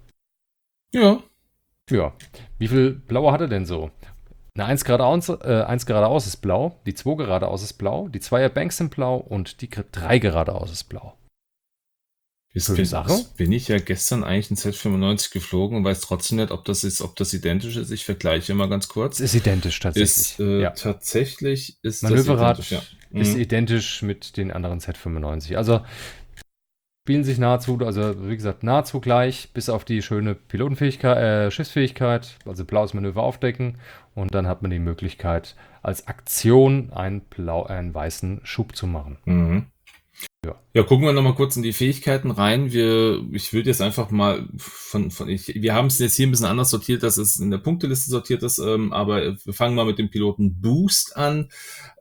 S2: Ja.
S1: Ja. Wie viel Blaue hat er denn so? Eine 1 geradeaus ist blau, die 2 geradeaus ist blau, die 2er Banks sind blau und die 3 geradeaus ist blau. Schöne Sache.
S2: Bin ich ja gestern eigentlich ein Z95 geflogen und weiß trotzdem nicht, ob das identisch ist. Ich vergleiche mal ganz kurz.
S1: Es ist identisch tatsächlich.
S2: Tatsächlich ist
S1: Manöverrad
S2: das identisch, ja.
S1: ist identisch mit den anderen Z95. Also spielen sich nahezu, also wie gesagt, nahezu gleich, bis auf die schöne Pilotenfähigkeit, Schiffsfähigkeit, also blaues Manöver aufdecken und dann hat man die Möglichkeit, als Aktion einen weißen Schub zu machen.
S2: Mhm. Ja, gucken wir nochmal kurz in die Fähigkeiten rein. Ich würde jetzt einfach mal wir haben es jetzt hier ein bisschen anders sortiert, dass es in der Punkteliste sortiert ist, aber wir fangen mal mit dem Piloten Boost an.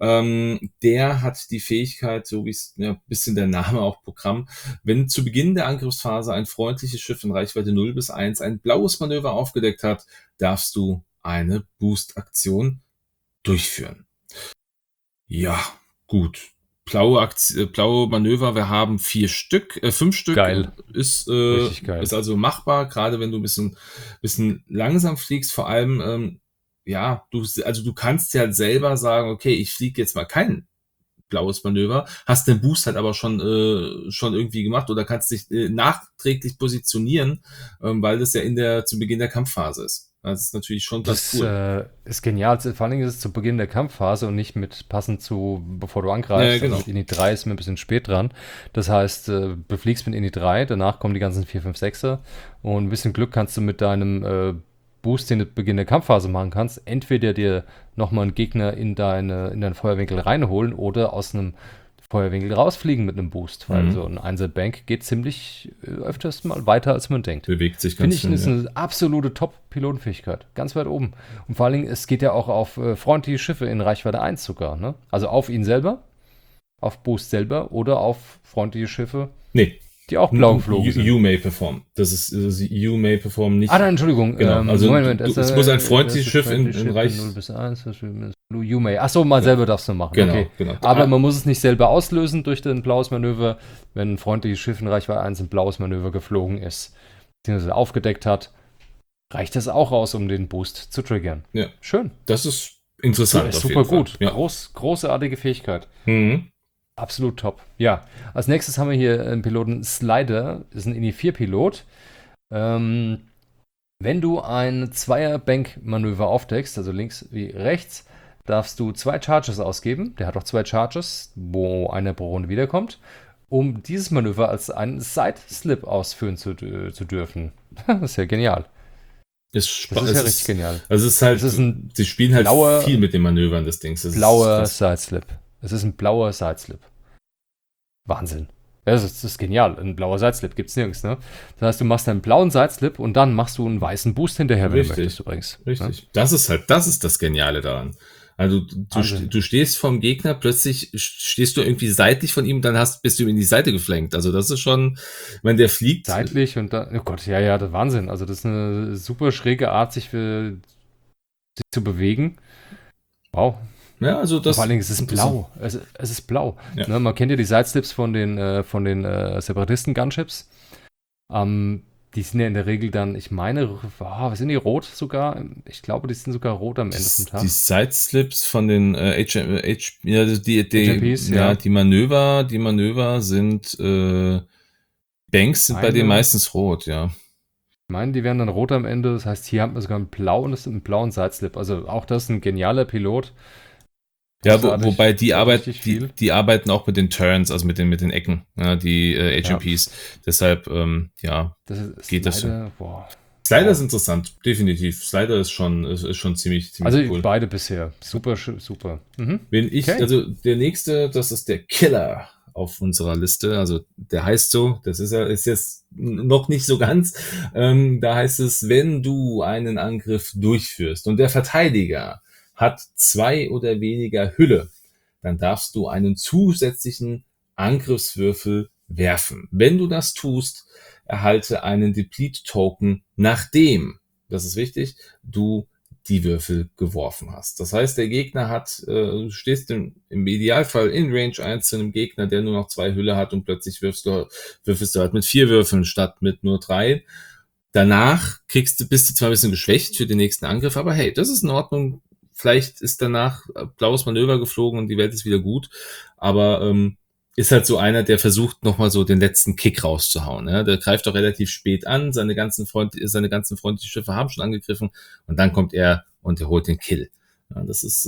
S2: Der hat die Fähigkeit, so wie es ein bisschen der Name auch Programm, wenn zu Beginn der Angriffsphase ein freundliches Schiff in Reichweite 0 bis 1 ein blaues Manöver aufgedeckt hat, darfst du eine Boost-Aktion durchführen. Ja, gut. Blaue Manöver, wir haben 5 Stück.
S1: Geil.
S2: Richtig geil. Ist also machbar, gerade wenn du ein bisschen langsam fliegst, vor allem, du kannst ja selber sagen, okay, ich fliege jetzt mal kein blaues Manöver, hast den Boost halt aber schon irgendwie gemacht oder kannst dich nachträglich positionieren, weil das ja zu Beginn der Kampfphase ist. Das ist natürlich schon ganz cool.
S1: Ist genial. Vor allen Dingen ist es zu Beginn der Kampfphase und nicht passend zu, bevor du angreifst.
S2: Ja, genau.
S1: Also mit Init 3 ist mir ein bisschen spät dran. Das heißt, du fliegst mit Init 3, danach kommen die ganzen 4, 5, 6er und ein bisschen Glück kannst du mit deinem Boost, den du zu Beginn der Kampfphase machen kannst, entweder dir nochmal einen Gegner in deinen Feuerwinkel reinholen oder aus einem Feuerwinkel rausfliegen mit einem Boost, weil so ein Einzelbank geht ziemlich öfters mal weiter, als man denkt.
S2: Bewegt sich
S1: Finde
S2: ganz
S1: ich, ist eine absolute Top-Pilotenfähigkeit. Ganz weit oben. Und vor allen Dingen, es geht ja auch auf freundliche Schiffe in Reichweite 1 sogar. Ne? Also auf ihn selber, auf Boost selber oder auf freundliche Schiffe,
S2: Nee,
S1: die auch blau geflogen sind.
S2: You may perform. Das ist You may perform nicht.
S1: Ah, nein, Entschuldigung.
S2: Genau, also
S1: Moment,
S2: es muss ein freundliches Schiff in Reich.
S1: 0 bis 1, You may. Achso, mal selber darfst du machen.
S2: Genau,
S1: Okay.
S2: genau.
S1: Aber man muss es nicht selber auslösen durch ein blaues Manöver, wenn ein freundliches Schiff in Reichweite 1 ein blaues Manöver geflogen ist, beziehungsweise aufgedeckt hat, reicht das auch aus, um den Boost zu triggern.
S2: Ja.
S1: Schön.
S2: Das ist interessant.
S1: Das ist super gut.
S2: Ja.
S1: Großartige Fähigkeit.
S2: Mhm.
S1: Absolut top. Ja, als nächstes haben wir hier einen Piloten Slider, ist ein INI-4-Pilot. Wenn du ein Zweier-Bank-Manöver aufdeckst, also links wie rechts, darfst du 2 Charges ausgeben. Der hat auch 2 Charges, wo einer pro Runde wiederkommt, um dieses Manöver als einen Side-Slip ausführen zu dürfen. Das ist ja genial. Das ist ja richtig genial.
S2: Also es ist halt, sie spielen halt viel mit den Manövern des Dings.
S1: Blauer Side-Slip. Es ist ein blauer Sideslip. Wahnsinn. Das ist genial. Ein blauer Sideslip gibt es nirgends, ne? Das heißt, du machst einen blauen Sideslip und dann machst du einen weißen Boost hinterher, wenn du möchtest übrigens.
S2: Richtig. Ja? Das ist das Geniale daran. Also du stehst vom Gegner, plötzlich stehst du irgendwie seitlich von ihm, dann bist du ihm in die Seite geflankt. Also das ist schon, wenn der fliegt.
S1: Seitlich und dann, oh Gott, ja, das ist Wahnsinn. Also das ist eine super schräge Art, sich zu bewegen. Wow.
S2: Ja, also das.
S1: Vor allen Dingen, es ist blau. Es ist blau. Ja. Ne, man kennt ja die Sideslips von den Separatisten-Gunships. Die sind ja in der Regel dann, ich meine, was sind die, rot sogar? Ich glaube, die sind sogar rot am Ende vom Tag.
S2: Die Sideslips von den
S1: HMPs,
S2: die Manöver sind Banks sind bei denen meistens rot, ja.
S1: Ich meine, die werden dann rot am Ende. Das heißt, hier haben wir sogar einen blauen blauen Sideslip. Also auch das ist ein genialer Pilot.
S2: Ja, wobei die arbeiten auch mit den Turns, also mit den Ecken, ja, die HMPs. Ja. Deshalb, geht das schon. Slider ist interessant, definitiv. Slider ist schon ziemlich
S1: also
S2: cool.
S1: Beide bisher. Super. Mhm.
S2: Also der nächste, das ist der Killer auf unserer Liste. Also der heißt so, das ist jetzt noch nicht so ganz. Da heißt es, wenn du einen Angriff durchführst und der Verteidiger hat 2 oder weniger Hülle, dann darfst du einen zusätzlichen Angriffswürfel werfen. Wenn du das tust, erhalte einen Deplete-Token, nachdem, das ist wichtig, du die Würfel geworfen hast. Das heißt, der Gegner du stehst im Idealfall in Range 1 zu einem Gegner, der nur noch 2 Hülle hat und plötzlich würfelst du halt mit 4 Würfeln statt mit nur 3. Danach bist du zwar ein bisschen geschwächt für den nächsten Angriff, aber hey, das ist in Ordnung. Vielleicht ist danach blaues Manöver geflogen und die Welt ist wieder gut. Aber ist halt so einer, der versucht, nochmal so den letzten Kick rauszuhauen. Ja? Der greift doch relativ spät an. Seine ganzen freundlichen Schiffe haben schon angegriffen. Und dann kommt er und er holt den Kill. Ja, das ist...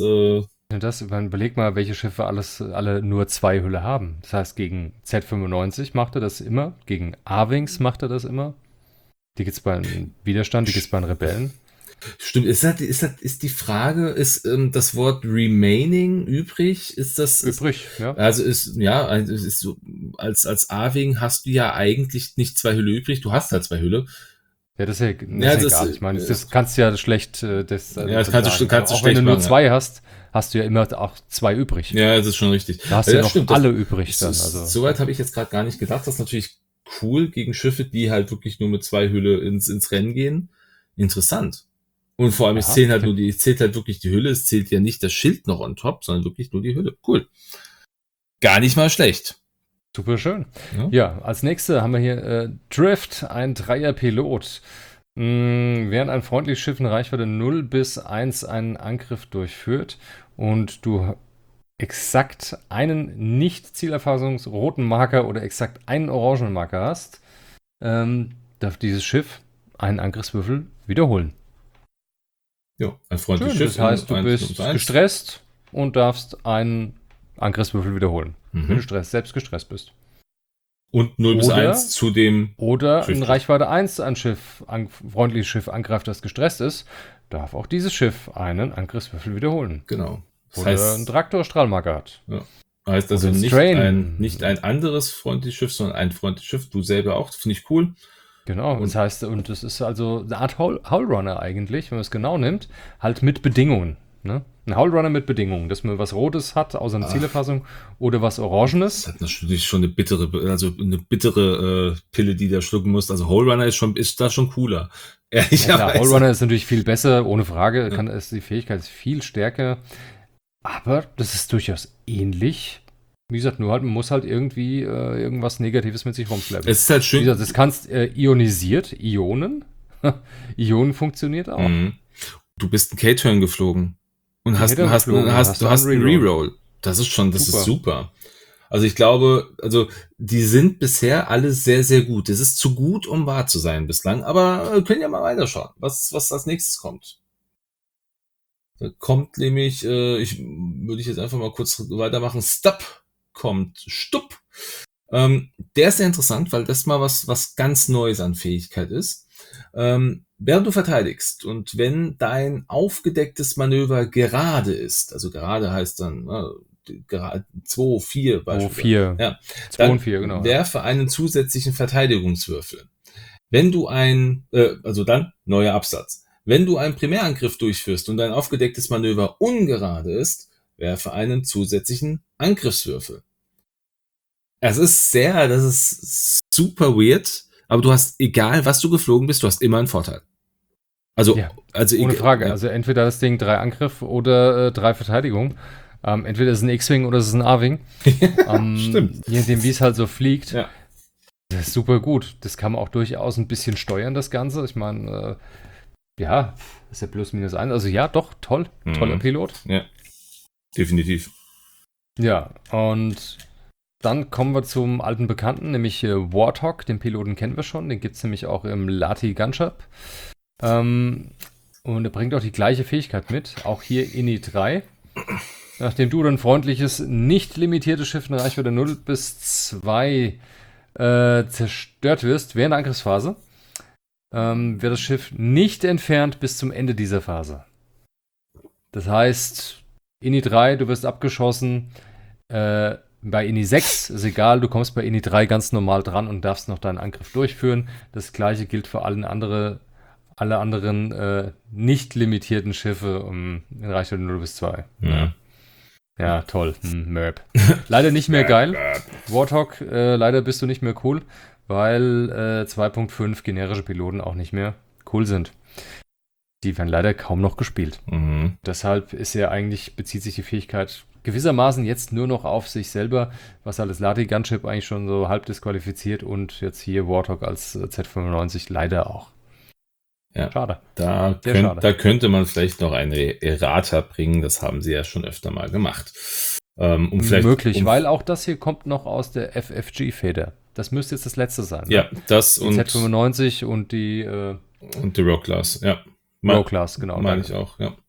S1: überleg mal, welche Schiffe alle nur 2 Hülle haben. Das heißt, gegen Z95 macht er das immer. Gegen A-Wings macht er das immer. Die gibt's beim Widerstand, die gibt's bei den Rebellen.
S2: Stimmt, ist die Frage, ist das Wort remaining übrig? Ist das
S1: übrig? Ja.
S2: Also ist so, als A-Wing hast du ja eigentlich nicht 2 Hülle übrig, du hast halt 2 Hülle.
S1: Ja, das ist egal. Ich meine, das kannst du ja schlecht
S2: das kannst du
S1: auch wenn du nur 2 hast du ja immer auch 2 übrig.
S2: Ja, das ist schon richtig.
S1: Da hast du ja noch alle übrig dann.
S2: Soweit habe ich jetzt gerade gar nicht gedacht. Das ist natürlich cool gegen Schiffe, die halt wirklich nur mit 2 Hülle ins Rennen gehen. Interessant. Und vor allem, es zählt halt wirklich die Hülle, es zählt ja nicht das Schild noch on top, sondern wirklich nur die Hülle. Cool. Gar nicht mal schlecht.
S1: Super schön. Ja, als nächste haben wir hier Drift, ein 3er-Pilot. Während ein freundliches Schiff in Reichweite 0 bis 1 einen Angriff durchführt und du exakt einen nicht-zielerfassungsroten Marker oder exakt einen orangenen Marker hast, darf dieses Schiff einen Angriffswürfel wiederholen.
S2: Ja, ein freundliches Schiff.
S1: Das heißt, du bist gestresst und darfst einen Angriffswürfel wiederholen, wenn du selbst gestresst bist.
S2: Und 0 bis 1 zu dem
S1: Oder in Reichweite 1 ein freundliches Schiff angreift, das gestresst ist, darf auch dieses Schiff einen Angriffswürfel wiederholen.
S2: Genau.
S1: Das heißt, einen Traktor-Strahlmarker hat.
S2: Ja. Heißt also
S1: Oder ein
S2: nicht
S1: Strain.
S2: ein anderes freundliches Schiff, sondern ein freundliches Schiff. Du selber auch, finde ich cool.
S1: Genau, das
S2: Und
S1: heißt, und das ist also eine Art Hullrunner eigentlich, wenn man es genau nimmt, halt mit Bedingungen. Ne? Ein Hullrunner mit Bedingungen, dass man was Rotes hat, außer eine Zielerfassung, oder was
S2: das
S1: Orangenes.
S2: hat natürlich schon eine bittere Pille, die der schlucken muss. Also Hole Runner ist da schon cooler.
S1: Ja klar,
S2: Ehrlicherweise.
S1: Hullrunner ist natürlich viel besser, ohne Frage,
S2: Ja.
S1: ist die Fähigkeit ist viel stärker, aber das ist durchaus ähnlich. Wie gesagt, nur halt, man muss halt irgendwie irgendwas Negatives mit sich rumschleppen.
S2: Es ist halt
S1: Wie gesagt,
S2: schön.
S1: das kannst ionisiert, Ionen. Ionen funktioniert auch.
S2: Mhm. Du bist einen K-Turn geflogen und
S1: Ein Hittern geflogen, dann hast
S2: du
S1: du einen
S2: hast einen
S1: Reroll.
S2: Reroll. Das ist
S1: Super.
S2: super. Also ich glaube, die sind bisher alle sehr, sehr gut. Es ist zu gut, um wahr zu sein bislang, aber wir können ja mal weiterschauen, was als nächstes kommt. Da kommt nämlich, würde ich jetzt einfach mal kurz weitermachen. Stupp. Der ist sehr interessant, weil das mal was ganz Neues an Fähigkeit ist. Während du verteidigst und wenn dein aufgedecktes Manöver gerade ist, also gerade heißt dann gerade 2, 4
S1: 2,
S2: beispielsweise,
S1: 4.
S2: ja,
S1: 2 und
S2: dann
S1: 4, genau, ja.
S2: werfe einen zusätzlichen Verteidigungswürfel. Wenn du also dann neuer Absatz. Wenn du einen Primärangriff durchführst und dein aufgedecktes Manöver ungerade ist, werfe einen zusätzlichen Angriffswürfel. Das ist super weird, aber du hast, egal was du geflogen bist, du hast immer einen Vorteil. Also,
S1: Ja, ohne Frage. Also entweder das Ding 3 Angriff oder 3 Verteidigung. Entweder ist es ein X-Wing oder es ist ein A-Wing.
S2: stimmt.
S1: Je nachdem, wie es halt so fliegt.
S2: Ja.
S1: Das ist super gut. Das kann man auch durchaus ein bisschen steuern, das Ganze. Ich meine, ja, ist ja plus minus 1. Also ja, doch, toll. Toller Pilot.
S2: Ja, definitiv.
S1: Ja, und dann kommen wir zum alten Bekannten, nämlich Warthog. Den Piloten kennen wir schon. Den gibt es nämlich auch im Lati Gunship. Und er bringt auch die gleiche Fähigkeit mit. Auch hier INI 3. Nachdem du ein freundliches, nicht limitiertes Schiff in Reichweite 0 bis 2 zerstört wirst während der Angriffsphase, wird das Schiff nicht entfernt bis zum Ende dieser Phase. Das heißt, INI 3, du wirst abgeschossen. Bei INI 6 ist egal, du kommst bei INI 3 ganz normal dran und darfst noch deinen Angriff durchführen. Das gleiche gilt für alle anderen nicht limitierten Schiffe in Reichweite 0 bis 2. Ja, toll. Merp. Leider nicht mehr geil. Warthog, leider bist du nicht mehr cool, weil 2.5 generische Piloten auch nicht mehr cool sind. Die werden leider kaum noch gespielt. Deshalb bezieht sich die Fähigkeit gewissermaßen jetzt nur noch auf sich selber, was halt das Lati Gunship eigentlich schon so halb disqualifiziert und jetzt hier Warthog als Z95 leider auch.
S2: Ja.
S1: Schade.
S2: Da könnte man vielleicht noch eine Errata bringen, das haben sie ja schon öfter mal gemacht.
S1: Möglich, weil auch das hier kommt noch aus der FFG-Feder. Das müsste jetzt das letzte sein.
S2: Ja,
S1: ne?
S2: das
S1: die Z95 und die
S2: und die Rogue Class, ja.
S1: Rogue Class, genau.
S2: Meine ich auch, ja.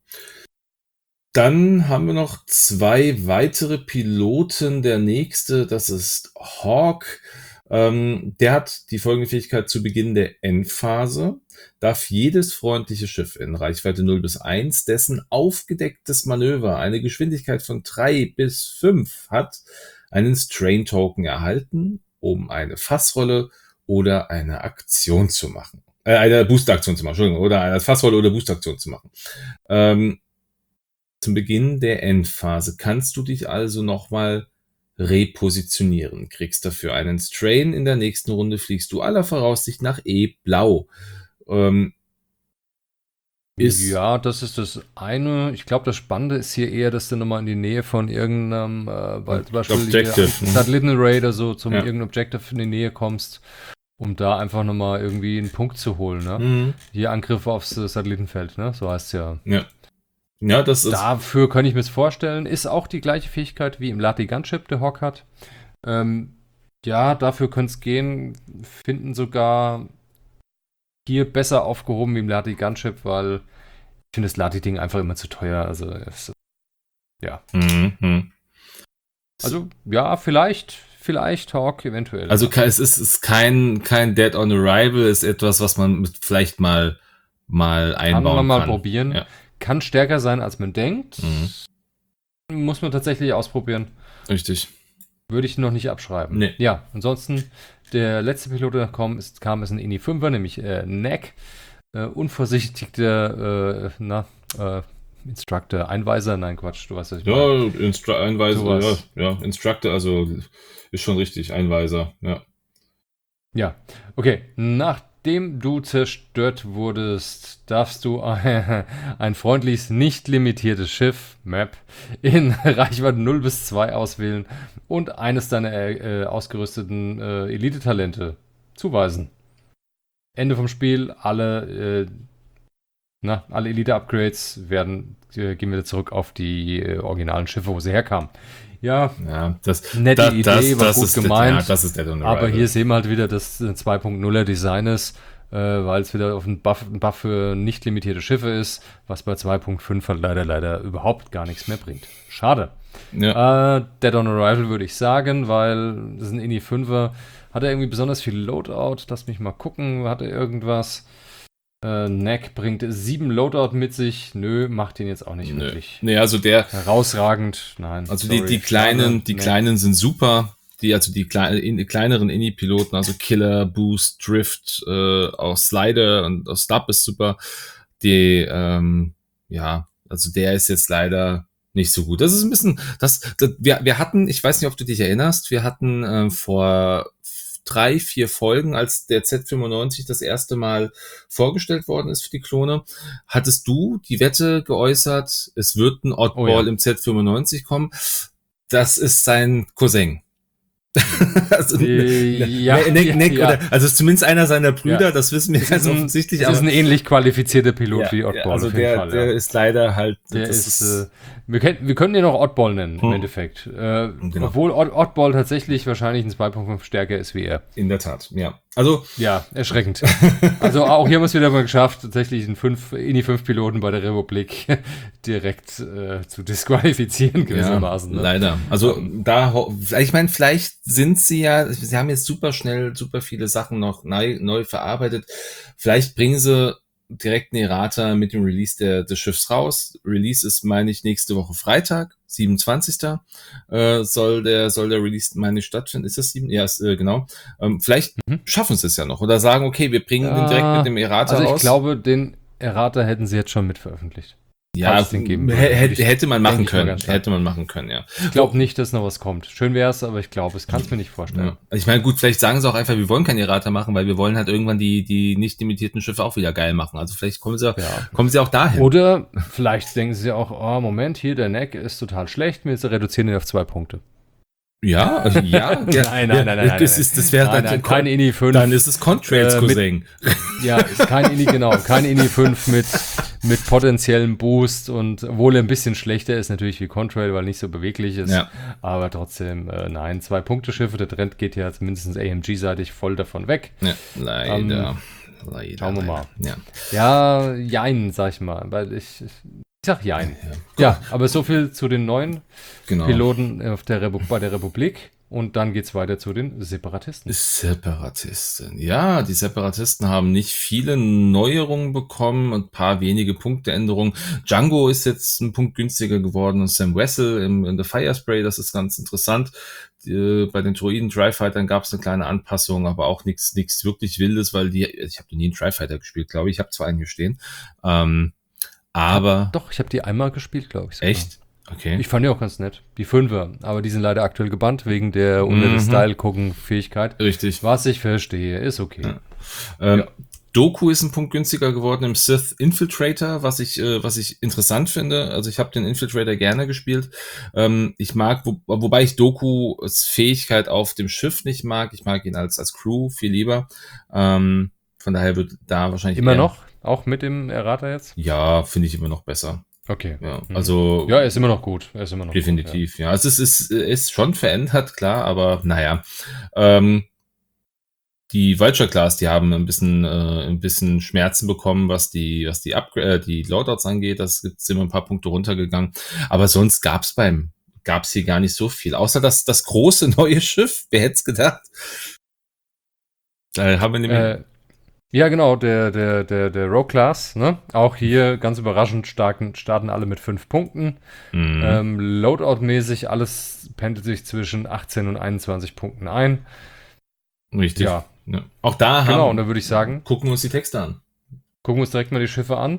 S2: Dann haben wir noch 2 weitere Piloten. Der nächste, das ist Hawk. Der hat die folgende Fähigkeit: Zu Beginn der Endphase darf jedes freundliche Schiff in Reichweite 0 bis 1, dessen aufgedecktes Manöver eine Geschwindigkeit von 3 bis 5 hat, einen Strain-Token erhalten, um eine Fassrolle oder eine Aktion zu machen. Eine Booster-Aktion zu machen, Entschuldigung, oder eine Fassrolle oder Booster-Aktion zu machen. Zum Beginn der Endphase kannst du dich also nochmal repositionieren. Kriegst dafür einen Strain. In der nächsten Runde fliegst du aller Voraussicht nach E-Blau.
S1: Ja, das ist das eine. Ich glaube, das Spannende ist hier eher, dass du nochmal in die Nähe von irgendeinem zum Beispiel
S2: Objective,
S1: Satellitenarray oder so zum
S2: Ja.
S1: irgendeinem Objective in die Nähe kommst, um da einfach nochmal irgendwie einen Punkt zu holen. Ne? Hier Angriff aufs Satellitenfeld, ne? So heißt es ja.
S2: Ja, das ist.
S1: Dafür kann ich mir es vorstellen. Ist auch die gleiche Fähigkeit wie im Lati Gunship, der Hawk hat. Ja, dafür könnte es gehen. Finden sogar hier besser aufgehoben wie im Lati Gunship, weil ich finde das Lati-Ding einfach immer zu teuer. Also, ja. Also, ja, vielleicht Hawk, eventuell.
S2: Also es ist kein Dead on Arrival, ist etwas, was man vielleicht mal einbauen kann.
S1: Kann man mal probieren.
S2: Ja.
S1: Kann stärker sein, als man denkt. Muss man tatsächlich ausprobieren.
S2: Richtig.
S1: Würde ich noch nicht abschreiben.
S2: Nee.
S1: Ja, ansonsten, der letzte Pilot, der kam, ist ein INI 5er, nämlich NAC. Unvorsichtigter Instructor, Einweiser, nein, Quatsch, du weißt, was ich meine.
S2: Ja, Einweiser, ja, Instructor, also ist schon richtig, Einweiser, ja.
S1: Ja, okay. Nachdem du zerstört wurdest, darfst du ein freundliches, nicht limitiertes Schiff, Map, in Reichweite 0 bis 2 auswählen und eines deiner ausgerüsteten Elite-Talente zuweisen. Ende vom Spiel, alle Elite-Upgrades gehen wieder zurück auf die originalen Schiffe, wo sie herkamen. Ja, nette Idee, war gut gemeint.
S2: Das ist Dead on
S1: Aber hier sehen wir halt wieder, dass 2.0er Design ist, weil es wieder auf einen Buff für nicht limitierte Schiffe ist, was bei 2.5 halt leider überhaupt gar nichts mehr bringt. Schade.
S2: Ja.
S1: Dead on Arrival würde ich sagen, weil das ist ein INI 5er. Hat er irgendwie besonders viel Loadout? Lass mich mal gucken. Hat er irgendwas? NAC bringt 7 Loadout mit sich. Nö, macht ihn jetzt auch nicht wirklich.
S2: Nee, also der
S1: herausragend. Nein.
S2: Also die kleinen sind super. Die kleineren Indie-Piloten, also Killer, Boost, Drift, auch Slider und auch Stub ist super. Also der ist jetzt leider nicht so gut. Das ist ein bisschen, wir hatten, ich weiß nicht, ob du dich erinnerst, wir hatten vor 3-4 Folgen, als der Z95 das erste Mal vorgestellt worden ist für die Klone, hattest du die Wette geäußert, es wird ein Oddball im Z95 kommen. Das ist sein Cousin. Also, also zumindest einer seiner Brüder, das wissen wir ganz offensichtlich.
S1: Das ist ein ähnlich qualifizierter Pilot wie Oddball.
S2: Also der ist leider halt...
S1: Wir können den auch Oddball nennen, im Endeffekt. Genau. Obwohl Oddball tatsächlich wahrscheinlich ein 2.5 stärker ist wie er.
S2: In der Tat, ja. Also...
S1: Ja, erschreckend. Also auch hier haben wir es wieder mal geschafft, tatsächlich einen INI 5 Piloten bei der Republik direkt zu disqualifizieren gewissermaßen.
S2: Ja, leider. Also vielleicht sind sie haben jetzt super schnell super viele Sachen noch neu verarbeitet. Vielleicht bringen sie direkt eine Errata mit dem Release des Schiffs raus. Release ist, meine ich, nächste Woche Freitag, 27. Soll der Release, meine ich, stattfinden. Ist das 7? Ja, genau. Vielleicht schaffen sie es ja noch oder sagen, okay, wir bringen den direkt mit dem Errata raus.
S1: Also ich glaube, den Errata hätten sie jetzt schon mit veröffentlicht.
S2: Ja, hätte man machen können. Ja.
S1: Ich glaube nicht, dass noch was kommt. Schön wäre es, aber ich glaube, es kann es mir nicht vorstellen.
S2: Ja. Also ich meine, gut, vielleicht sagen sie auch einfach, wir wollen keinen Errata machen, weil wir wollen halt irgendwann die nicht limitierten Schiffe auch wieder geil machen. Also vielleicht kommen sie auch dahin.
S1: Oder vielleicht denken sie auch, oh, Moment, hier, der NAC ist total schlecht, wir reduzieren ihn auf 2 Punkte.
S2: Ja.
S1: Nein.
S2: Das wäre dann
S1: kein INI 5.
S2: Dann ist es Contrails Cousin.
S1: Ja, ist kein INI 5 mit potenziellem Boost und obwohl er ein bisschen schlechter ist natürlich wie Contrail, weil nicht so beweglich ist. Ja. Aber trotzdem, nein, 2-Punkte-Schiffe, der Trend geht ja zumindest AMG-seitig voll davon weg.
S2: Ja, leider.
S1: Schauen wir mal. Ja, jein, sag ich mal, weil ich sag jein. Ja, aber so viel zu den neuen Piloten bei der Republik. Und dann geht's weiter zu den Separatisten.
S2: Ja, die Separatisten haben nicht viele Neuerungen bekommen und ein paar wenige Punkteänderungen. Django ist jetzt ein Punkt günstiger geworden und Sam Wessel in The Firespray, das ist ganz interessant. Bei den Droiden Tri-Fightern gab es eine kleine Anpassung, aber auch nichts wirklich Wildes, weil ich habe noch nie einen Tri-Fighter gespielt, glaube ich. Ich habe zwar einen hier stehen. Aber...
S1: Doch, ich habe die einmal gespielt, glaube ich.
S2: Sogar. Echt? Okay.
S1: Ich fand die auch ganz nett. Die 5er, aber die sind leider aktuell gebannt wegen der Style-Gucken-Fähigkeit.
S2: Richtig.
S1: Was ich verstehe, ist okay.
S2: Doku ist ein Punkt günstiger geworden im Sith Infiltrator, was ich interessant finde. Also ich habe den Infiltrator gerne gespielt. Ich mag, wobei ich Dokus Fähigkeit auf dem Schiff nicht mag. Ich mag ihn als Crew viel lieber. Von daher wird da wahrscheinlich
S1: immer noch? Auch mit dem Errata jetzt?
S2: Ja, finde ich immer noch besser.
S1: Okay.
S2: Ja, also.
S1: Ja, er ist immer noch gut.
S2: Definitiv, ja. Also es ist schon verändert, klar, aber naja. Die Vulture Class, die haben ein bisschen Schmerzen bekommen, was die Loadouts angeht. Das sind immer ein paar Punkte runtergegangen. Aber sonst gab's hier gar nicht so viel. Außer das große neue Schiff. Wer hätte es gedacht? Da haben wir nämlich
S1: Ja, genau, der Rogue Class, ne? Auch hier ganz überraschend starten alle mit 5 Punkten.
S2: Mhm.
S1: Loadout-mäßig, alles pendelt sich zwischen 18 und 21 Punkten ein.
S2: Richtig.
S1: Ja,
S2: Ja. Auch da
S1: genau, und da würde ich sagen,
S2: gucken wir uns die Texte an.
S1: gucken wir uns direkt mal die Schiffe an.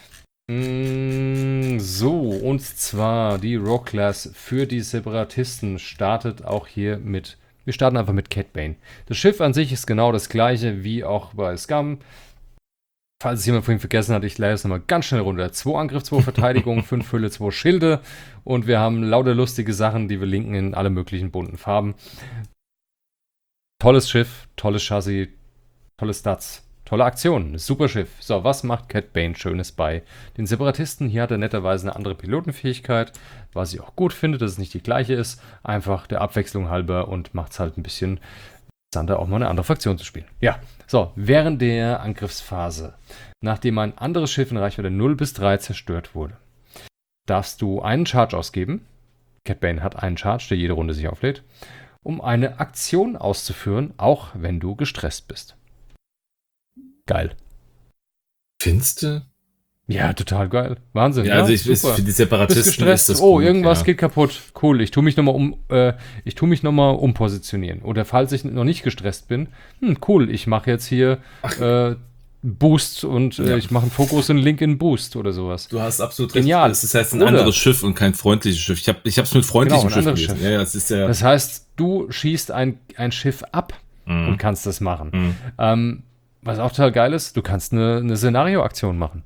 S1: So, und zwar die Rogue Class für die Separatisten startet auch hier mit. Wir starten einfach mit Cat Bane. Das Schiff an sich ist genau das gleiche wie auch bei Scum. Falls es jemand vorhin vergessen hat, ich leite es nochmal ganz schnell runter. 2 Angriff, 2 Verteidigung, 5 Hülle, 2 Schilde. Und wir haben lauter lustige Sachen, die wir linken in alle möglichen bunten Farben. Tolles Schiff, tolles Chassis, tolle Stats, tolle Aktion, super Schiff. So, was macht Cat Bane Schönes bei den Separatisten? Hier hat er netterweise eine andere Pilotenfähigkeit, was ich auch gut finde, dass es nicht die gleiche ist. Einfach der Abwechslung halber und macht es halt ein bisschen interessanter, auch mal eine andere Fraktion zu spielen. Ja, so, während der Angriffsphase, nachdem ein anderes Schiff in Reichweite 0 bis 3 zerstört wurde, darfst du einen Charge ausgeben. Cat Bane hat einen Charge, der jede Runde sich auflädt, um eine Aktion auszuführen, auch wenn du gestresst bist. Geil.
S2: Findest du?
S1: Ja, total geil. Wahnsinn.
S2: Ja,
S1: Ja,
S2: also
S1: super.
S2: für die
S1: Bist
S2: Separatisten ist
S1: gestresst.
S2: das
S1: Oh,
S2: gut,
S1: irgendwas
S2: ja.
S1: geht kaputt. Cool. Ich tue mich nochmal umpositionieren. Oder falls ich noch nicht gestresst bin, cool. Ich mache jetzt hier Boost und
S2: Ja.
S1: ich mache einen Fokus und Link in Boost oder sowas.
S2: Du hast absolut
S1: Genial.
S2: recht. Es ist halt ein
S1: Oder-
S2: anderes Schiff und kein freundliches Schiff. Ich hab's mit freundlichem
S1: Genau, ein
S2: Schiff
S1: anderes
S2: gelesen.
S1: Schiff.
S2: Ja, ja, es ist ja.
S1: Das heißt, du schießt ein Schiff ab und kannst das machen. Was auch total geil ist, du kannst eine Szenarioaktion machen.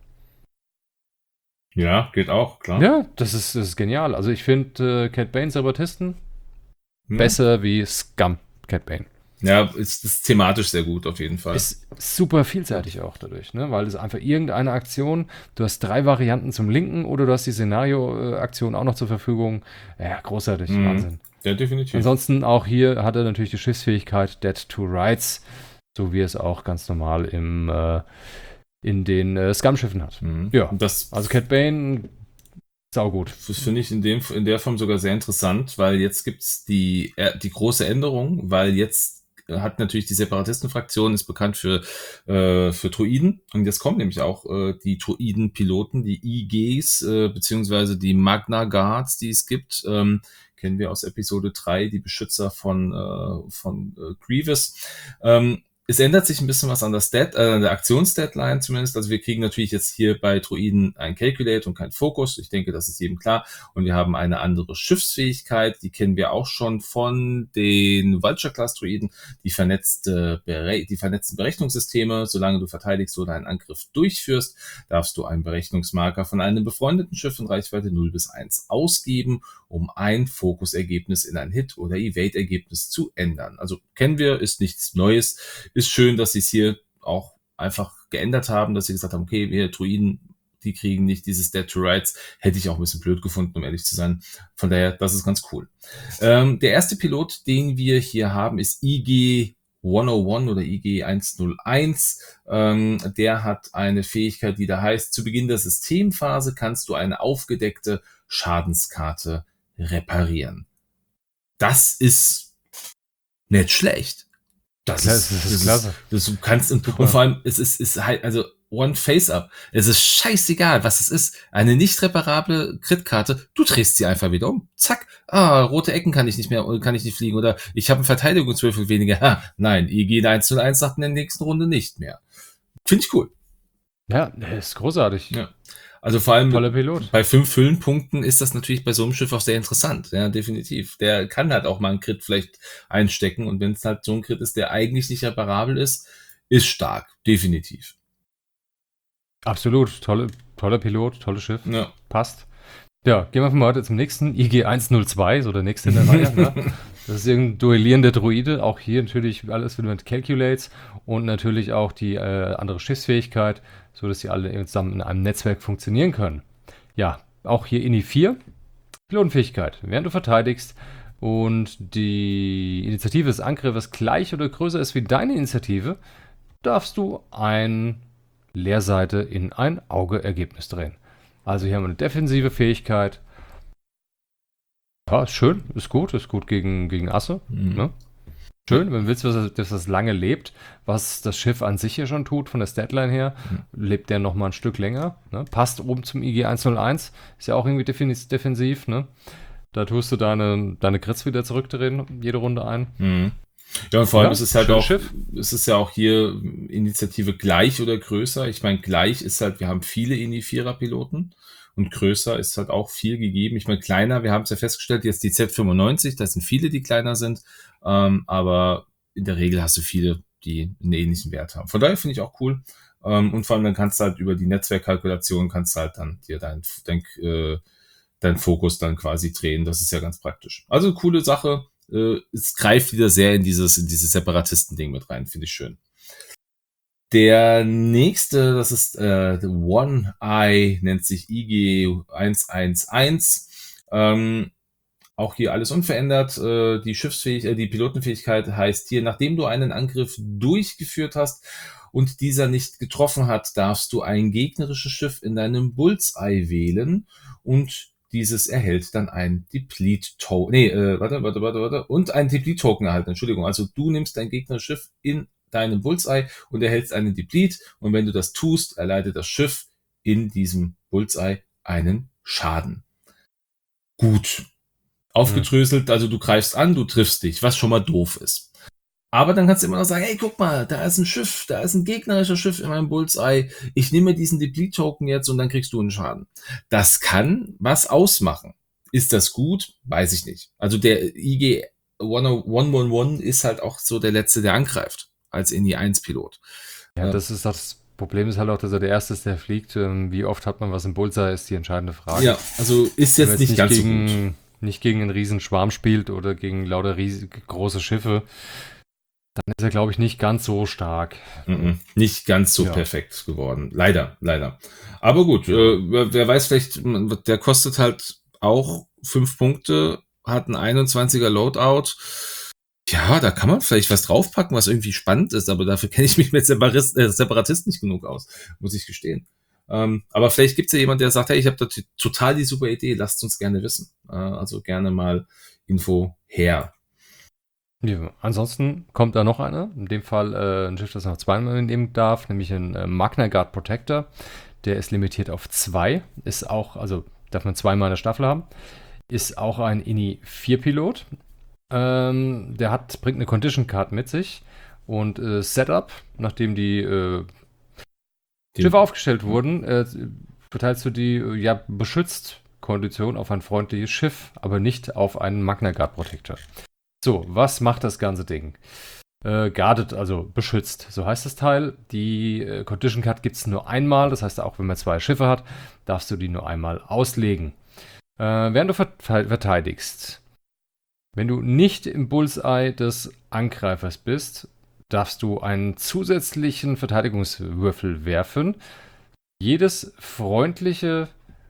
S2: Ja, geht auch, klar.
S1: Ja, das ist genial. Also ich finde Cat Bane Separatisten
S2: Hm.
S1: besser wie Scum Cat Bane.
S2: Ja, ist thematisch sehr gut auf jeden Fall.
S1: Ist super vielseitig auch dadurch, ne? Weil es einfach irgendeine Aktion, du hast 3 Varianten zum Linken oder du hast die Szenario-Aktion auch noch zur Verfügung. Ja, großartig, Wahnsinn.
S2: Ja, definitiv.
S1: Ansonsten auch hier hat er natürlich die Schiffsfähigkeit Dead to Rights, so wie es auch ganz normal in den Scum-Schiffen hat. Ja, also Cat Bane, saugut.
S2: Das finde ich in der Form sogar sehr interessant, weil jetzt gibt's die große Änderung, weil jetzt hat natürlich die Separatistenfraktion ist bekannt für Druiden und jetzt kommen nämlich auch die Druiden-Piloten, die IGs beziehungsweise die Magna Guards, die es gibt, kennen wir aus Episode 3, die Beschützer von Grievous. Es ändert sich ein bisschen was an der Aktionsdeadline zumindest. Also wir kriegen natürlich jetzt hier bei Druiden ein Calculate und kein Fokus. Ich denke, das ist jedem klar. Und wir haben eine andere Schiffsfähigkeit. Die kennen wir auch schon von den Vulture-Class-Druiden. Die vernetzten Berechnungssysteme. Solange du verteidigst oder einen Angriff durchführst, darfst du einen Berechnungsmarker von einem befreundeten Schiff in Reichweite 0 bis 1 ausgeben, um ein Fokusergebnis in ein Hit- oder Evade-Ergebnis zu ändern. Also kennen wir, ist nichts Neues. Ist schön, dass sie es hier auch einfach geändert haben, dass sie gesagt haben, okay, wir Druiden, die kriegen nicht dieses Dead to Rights. Hätte ich auch ein bisschen blöd gefunden, um ehrlich zu sein. Von daher, das ist ganz cool. Der erste Pilot, den wir hier haben, ist IG 101 oder IG 101. Der hat eine Fähigkeit, die da heißt, zu Beginn der Systemphase kannst du eine aufgedeckte Schadenskarte reparieren. Das ist nicht schlecht. Das ist klasse. Du kannst und vor allem es ist halt also One Face Up. Es ist scheißegal, was es ist. Eine nicht reparable Crit-Karte. Du drehst sie einfach wieder um. Zack. Rote Ecken kann ich nicht fliegen oder ich habe einen Verteidigungswürfel weniger. Nein, IG 101 sagt in der nächsten Runde nicht mehr. Finde ich cool.
S1: Ja, ist großartig.
S2: Ja. Also vor allem
S1: toller Pilot.
S2: Bei 5 Hüllenpunkten ist das natürlich bei so einem Schiff auch sehr interessant. Ja, definitiv. Der kann halt auch mal einen Crit vielleicht einstecken und wenn es halt so ein Crit ist, der eigentlich nicht reparabel ist stark. Definitiv.
S1: Absolut. Toller Pilot, tolles Schiff.
S2: Ja.
S1: Passt. Ja, gehen wir mal heute zum nächsten. IG 102, so der nächste in der Reihe. Ne? Das ist irgendein duellierender Druide. Auch hier natürlich alles wieder mit Calculates und natürlich auch die andere Schiffsfähigkeit, so dass sie alle zusammen in einem Netzwerk funktionieren können. Ja, auch hier INI 4. Pilotenfähigkeit. Während du verteidigst und die Initiative des Angriffes gleich oder größer ist wie deine Initiative, darfst du eine Leerseite in ein Auge-Ergebnis drehen. Also hier haben wir eine defensive Fähigkeit. Ja, ist schön, ist gut gegen Asse. Ne? Schön, wenn du willst, dass das lange lebt, was das Schiff an sich hier schon tut, von der Statline her, lebt der noch mal ein Stück länger. Ne? Passt oben zum IG 101, ist ja auch irgendwie defensiv. Ne? Da tust du deine Crits wieder zurückdrehen, jede Runde ein.
S2: Mhm. Ja, und vor allem
S1: Ja,
S2: ist es halt
S1: schönes
S2: auch,
S1: Schiff.
S2: es ist ja auch hier Initiative gleich oder größer. Ich meine, gleich ist halt, wir haben viele Indie-Vierer-Piloten und größer ist halt auch viel gegeben. Ich meine, kleiner, wir haben es ja festgestellt, jetzt die Z95, das sind viele, die kleiner sind, aber in der Regel hast du viele, die einen ähnlichen Wert haben. Von daher finde ich auch cool. Und vor allem dann kannst du halt über die Netzwerkkalkulation kannst du halt dann dir dein Fokus dann quasi drehen. Das ist ja ganz praktisch. Also coole Sache. Es greift wieder sehr in dieses Separatisten-Ding mit rein. Finde ich schön. Der nächste, das ist The One Eye, nennt sich IG 111. Auch hier alles unverändert. Die Pilotenfähigkeit heißt hier, nachdem du einen Angriff durchgeführt hast und dieser nicht getroffen hat, darfst du ein gegnerisches Schiff in deinem Bullseye wählen und dieses erhält dann ein Deplete-Token. Und ein Deplete-Token erhalten. Entschuldigung. Also du nimmst dein gegnerisches Schiff in deinem Bullseye und erhältst einen Deplete. Und wenn du das tust, erleidet das Schiff in diesem Bullseye einen Schaden. Gut. Aufgedröselt, also du greifst an, du triffst dich, was schon mal doof ist. Aber dann kannst du immer noch sagen, hey, guck mal, da ist ein Schiff, da ist ein gegnerischer Schiff in meinem Bullseye. Ich nehme diesen Deplete-Token jetzt und dann kriegst du einen Schaden. Das kann was ausmachen. Ist das gut? Weiß ich nicht. Also der IG 111 ist halt auch so der Letzte, der angreift, als Indie 1-Pilot.
S1: Ja, das Problem ist halt auch, dass er der Erste ist, der fliegt. Wie oft hat man was im Bullseye, ist die entscheidende Frage.
S2: Ja, also ist
S1: Wenn
S2: jetzt
S1: man
S2: nicht ganz so gut.
S1: nicht gegen einen riesen Schwarm spielt oder gegen lauter große Schiffe, dann ist er, glaube ich, nicht ganz so stark.
S2: Nicht ganz so
S1: Ja.
S2: perfekt geworden. Leider. Aber gut, wer weiß, vielleicht, der kostet halt auch 5 Punkte, hat ein 21er Loadout. Ja, da kann man vielleicht was draufpacken, was irgendwie spannend ist, aber dafür kenne ich mich mit Separatist nicht genug aus, muss ich gestehen. Aber vielleicht gibt es ja jemand, der sagt, hey, ich habe da total die super Idee, lasst uns gerne wissen. Also gerne mal Info her.
S1: Ja, ansonsten kommt da noch einer. In dem Fall ein Schiff, das noch zweimal nehmen darf, nämlich ein Magna Guard Protector. Der ist limitiert auf 2. Ist auch, also darf man zweimal eine Staffel haben. Ist auch ein INI 4-Pilot. Bringt eine Condition Card mit sich. Und Setup, nachdem die Schiffe aufgestellt wurden, verteilst du die beschützt Kondition auf ein freundliches Schiff, aber nicht auf einen Magna Guard Protector. So, was macht das ganze Ding? Guarded, also beschützt, so heißt das Teil. Die Condition Card gibt es nur einmal, das heißt auch, wenn man 2 Schiffe hat, darfst du die nur einmal auslegen. Während du verteidigst. Wenn du nicht im Bullseye des Angreifers bist, darfst du einen zusätzlichen Verteidigungswürfel werfen. Jedes freundliche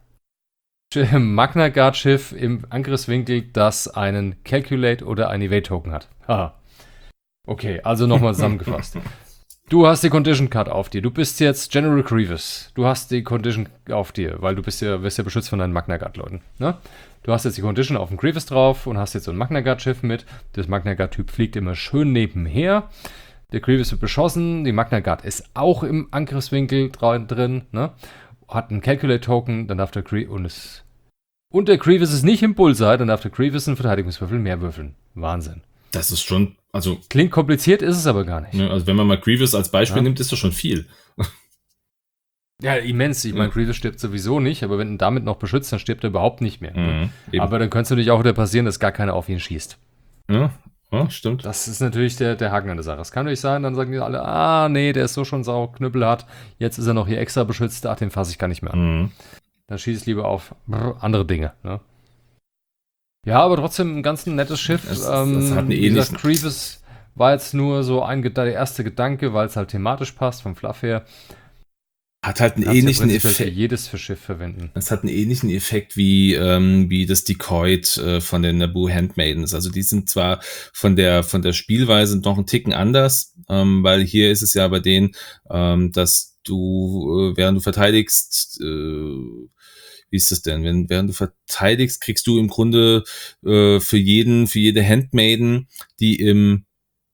S1: Magna Guard Schiff im Angriffswinkel, das einen Calculate oder einen Evade Token hat. Haha. Okay, also nochmal zusammengefasst. Du hast die Condition Card auf dir. Du bist jetzt General Grievous. Du hast die Condition auf dir, weil du wirst ja beschützt von deinen Magna Guard Leuten. Ne? Du hast jetzt die Condition auf dem Grievous drauf und hast jetzt so ein Magna Guard Schiff mit. Das Magna Guard Typ fliegt immer schön nebenher. Der Grievous wird beschossen. Die Magna Guard ist auch im Angriffswinkel drin. Ne? Hat einen Calculate-Token, dann darf der Grievous. Und der Grievous ist nicht im Bullseye, dann darf der Grievous einen Verteidigungswürfel mehr würfeln. Wahnsinn.
S2: Das ist schon, also.
S1: Klingt kompliziert, ist es aber gar nicht.
S2: Ne, also wenn man mal Grievous als Beispiel nimmt, ist das schon viel.
S1: Ja, immens. Ich meine, Grievous stirbt sowieso nicht, aber wenn du ihn damit noch beschützt, dann stirbt er überhaupt nicht mehr. Aber dann könnte es natürlich auch wieder passieren, dass gar keiner auf ihn schießt.
S2: Ja, stimmt.
S1: Das ist natürlich der Haken an der Sache. Es kann natürlich sein, dann sagen die alle, nee, der ist so schon knüppelhart, jetzt ist er noch hier extra beschützt, den fasse ich gar nicht mehr an. Dann schieße ich lieber auf andere Dinge. Ne? Ja, aber trotzdem ein ganz nettes Schiff.
S2: Das hat eine ähnliche.
S1: Grievous war jetzt nur so der erste Gedanke, weil es halt thematisch passt, vom Fluff her.
S2: Hat halt einen ähnlichen Effekt.
S1: Für jedes Schiff verwenden.
S2: Es hat einen ähnlichen Effekt wie das Decoy von den Naboo Handmaidens. Also die sind zwar von der Spielweise noch einen Ticken anders, weil hier ist es ja bei denen, dass du, während du verteidigst, wie ist das denn? Während du verteidigst, kriegst du im Grunde für jede Handmaiden, die im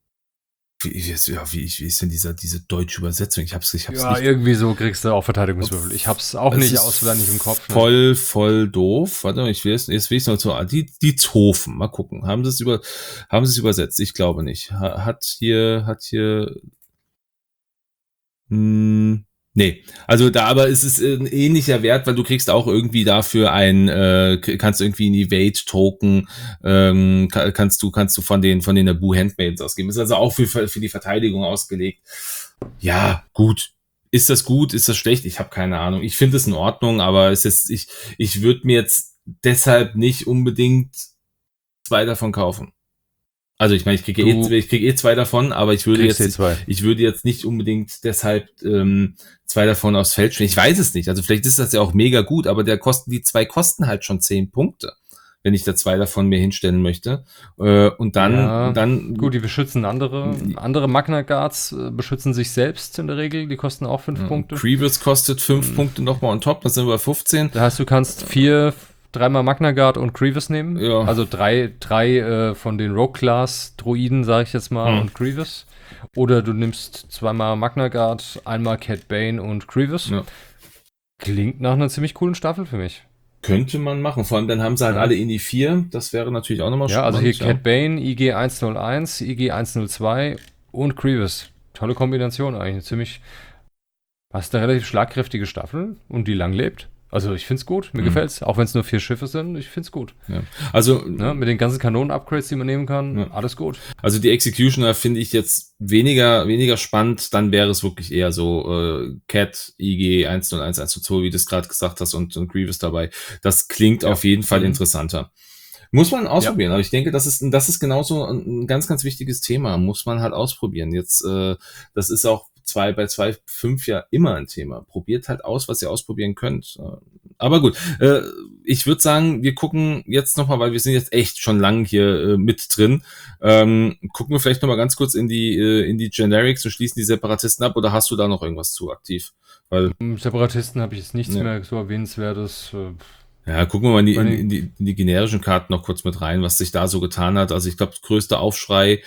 S2: wie ist denn diese deutsche Übersetzung? Ich hab's
S1: Ja,
S2: nicht.
S1: irgendwie so kriegst du auch Verteidigungswürfel. Ich hab's auch
S2: Es
S1: nicht
S2: ist
S1: auswendig im Kopf.
S2: voll doof. Warte mal, jetzt will ich noch so, die Zofen. Mal gucken. Haben sie es übersetzt? Ich glaube nicht. Hat hier, nee, also da aber ist es ein ähnlicher Wert, weil du kriegst auch irgendwie dafür kannst irgendwie ein Evade-Token, kannst du von den Naboo Handmaids ausgeben. Ist also auch für die Verteidigung ausgelegt. Ja, gut. Ist das gut? Ist das schlecht? Ich habe keine Ahnung. Ich finde es in Ordnung, aber ich würde mir jetzt deshalb nicht unbedingt 2 davon kaufen. Also ich meine, ich kriege eh 2 davon, aber ich würde jetzt nicht unbedingt deshalb 2 davon aufs Feld stellen. Ich weiß es nicht. Also vielleicht ist das ja auch mega gut, aber die 2 kosten halt schon 10 Punkte, wenn ich da 2 davon mir hinstellen möchte. Und dann
S1: gut, die beschützen andere. Andere Magna Guards beschützen sich selbst in der Regel. Die kosten auch 5 Punkte.
S2: Grievous kostet 5 Punkte nochmal on top. Das sind wir bei 15.
S1: Das heißt, du kannst 3-mal Magna Guard und Grievous nehmen. Ja. Also drei von den Rogue-Class-Droiden, sage ich jetzt mal, und Grievous. Oder du nimmst 2-mal Magna Guard, 1-mal Cad Bane und Grievous. Ja. Klingt nach einer ziemlich coolen Staffel für mich.
S2: Könnte man machen. Vor allem dann haben sie halt alle Indy 4. Das wäre natürlich auch nochmal
S1: spannend. Ja, also hier Cad Bane, IG 101, IG 102 und Grievous. Tolle Kombination eigentlich. Ziemlich. Hast eine relativ schlagkräftige Staffel und die lang lebt. Also ich find's gut, mir gefällt's, auch wenn es nur 4 Schiffe sind, ich find's gut.
S2: Ja. Also
S1: mit den ganzen Kanonen-Upgrades, die man nehmen kann, alles gut.
S2: Also die Executioner finde ich jetzt weniger spannend, dann wäre es wirklich eher so Cat, IG 101, 102, wie du es gerade gesagt hast, und Grievous dabei. Das klingt auf jeden Fall interessanter. Muss man ausprobieren, aber ich denke, das ist genauso ein ganz, ganz wichtiges Thema, muss man halt ausprobieren. Jetzt, das ist auch bei 2.5 ja immer ein Thema. Probiert halt aus, was ihr ausprobieren könnt. Aber gut, ich würde sagen, wir gucken jetzt nochmal, weil wir sind jetzt echt schon lang hier mit drin, gucken wir vielleicht nochmal ganz kurz in die Generics und schließen die Separatisten ab, oder hast du da noch irgendwas zu aktiv? Weil
S1: Separatisten habe ich jetzt nichts mehr so erwähnenswertes.
S2: Ja, gucken wir mal in die generischen Karten noch kurz mit rein, was sich da so getan hat. Also ich glaube, größter Aufschrei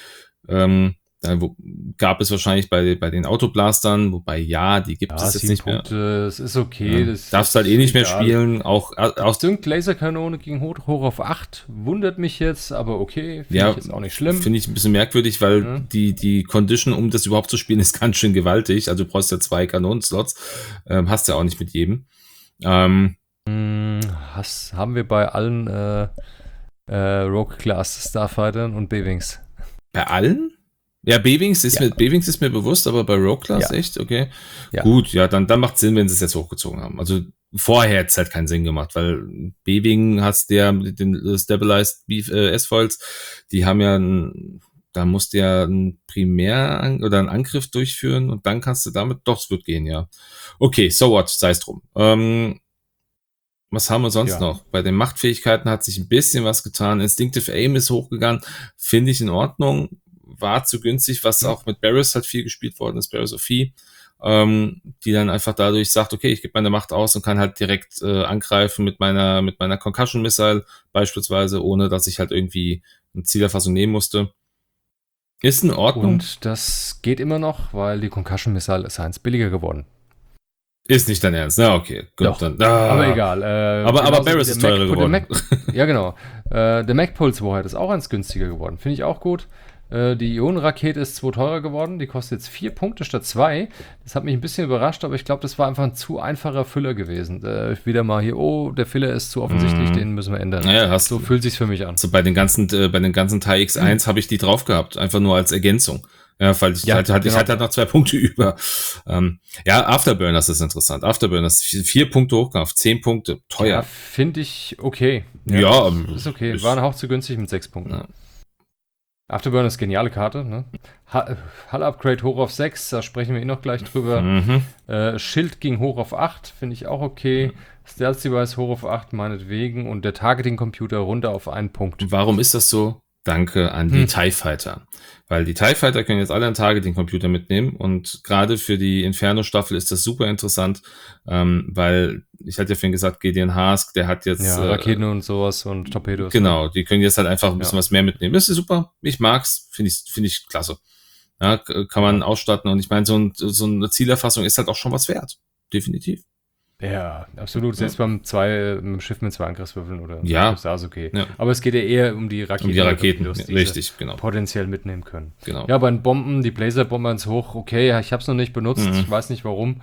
S2: gab es wahrscheinlich bei den Autoblastern, wobei die gibt es jetzt nicht
S1: Punkte, mehr. Das ist okay. Das
S2: darfst halt nicht mehr spielen. Auch
S1: Sync Laserkanone ging hoch auf 8. Wundert mich jetzt, aber okay. Finde ich jetzt auch nicht schlimm.
S2: Finde ich ein bisschen merkwürdig, weil die Condition, um das überhaupt zu spielen, ist ganz schön gewaltig. Also du brauchst ja 2 Kanonenslots. Hast ja auch nicht mit jedem.
S1: Haben wir bei allen Rogue-Class Starfightern und B-Wings.
S2: Bei allen? Ja, B-Wings ist mir bewusst, aber bei Rogue Class echt? Okay. Ja. Gut, dann macht Sinn, wenn sie es jetzt hochgezogen haben. Also vorher hätte es halt keinen Sinn gemacht, weil B-Wing hast der mit den Stabilized S-Foils, die haben da musst du ja einen oder einen Angriff durchführen und dann kannst du damit, doch, es wird gehen, ja. Okay, so what, sei es drum. Was haben wir sonst noch? Bei den Machtfähigkeiten hat sich ein bisschen was getan. Instinctive Aim ist hochgegangen. Finde ich in Ordnung. War zu günstig, was auch mit Barriss halt viel gespielt worden ist, Barriss Sophie, die dann einfach dadurch sagt, okay, ich gebe meine Macht aus und kann halt direkt angreifen mit meiner Concussion Missile beispielsweise, ohne dass ich halt irgendwie eine Zielerfassung nehmen musste. Ist in Ordnung.
S1: Und das geht immer noch, weil die Concussion Missile ist 1 billiger geworden.
S2: Ist nicht dein Ernst. Na, okay. Gut,
S1: doch, dann. Aber egal.
S2: Aber Barriss ist teurer geworden.
S1: Ja, genau. Der Mac-Pulse Warhead ist auch 1 günstiger geworden. Finde ich auch gut. Die Ionenrakete ist 2 teurer geworden. Die kostet jetzt 4 Punkte statt 2. Das hat mich ein bisschen überrascht, aber ich glaube, das war einfach ein zu einfacher Füller gewesen. Wieder mal hier, der Filler ist zu offensichtlich, den müssen wir ändern.
S2: Naja,
S1: so fühlt sich's für mich an.
S2: So bei den ganzen TIE X1 habe ich die drauf gehabt, einfach nur als Ergänzung. Ja, weil ich hatte halt noch 2 Punkte über. Afterburners ist interessant. Afterburners 4 Punkte hochgegangen, 10 Punkte, teuer. Ja,
S1: finde ich okay.
S2: Ja,
S1: ist okay. War ein Hauch zu günstig mit 6 Punkten. Ja. Afterburner ist geniale Karte, ne? Hull-Upgrade hoch auf 6, da sprechen wir noch gleich drüber. Schild ging hoch auf 8, finde ich auch okay. Stealth Device hoch auf 8, meinetwegen. Und der Targeting-Computer runter auf 1 Punkt.
S2: Warum ist das so? Danke an die TIE Fighter. Weil die TIE Fighter können jetzt alle einen Targeting-Computer mitnehmen und gerade für die Inferno-Staffel ist das super interessant, weil ich hatte ja vorhin gesagt, Gideon Hask, der hat jetzt
S1: Raketen und sowas und Torpedos.
S2: Genau, die können jetzt halt einfach ein bisschen was mehr mitnehmen. Das ist super, ich mag's, finde ich klasse. Ja, kann man ausstatten. Und ich meine, so eine Zielerfassung ist halt auch schon was wert. Definitiv.
S1: Ja, absolut. Selbst mit dem Schiff mit 2 Angriffswürfeln oder
S2: Ja.
S1: ist das okay.
S2: Ja.
S1: Aber es geht ja eher um die Raketen, die
S2: richtig, genau.
S1: potenziell mitnehmen können.
S2: Genau.
S1: Ja, bei den Bomben, die Blazer-Bomber ins Hoch, okay, ich habe es noch nicht benutzt, ich weiß nicht warum.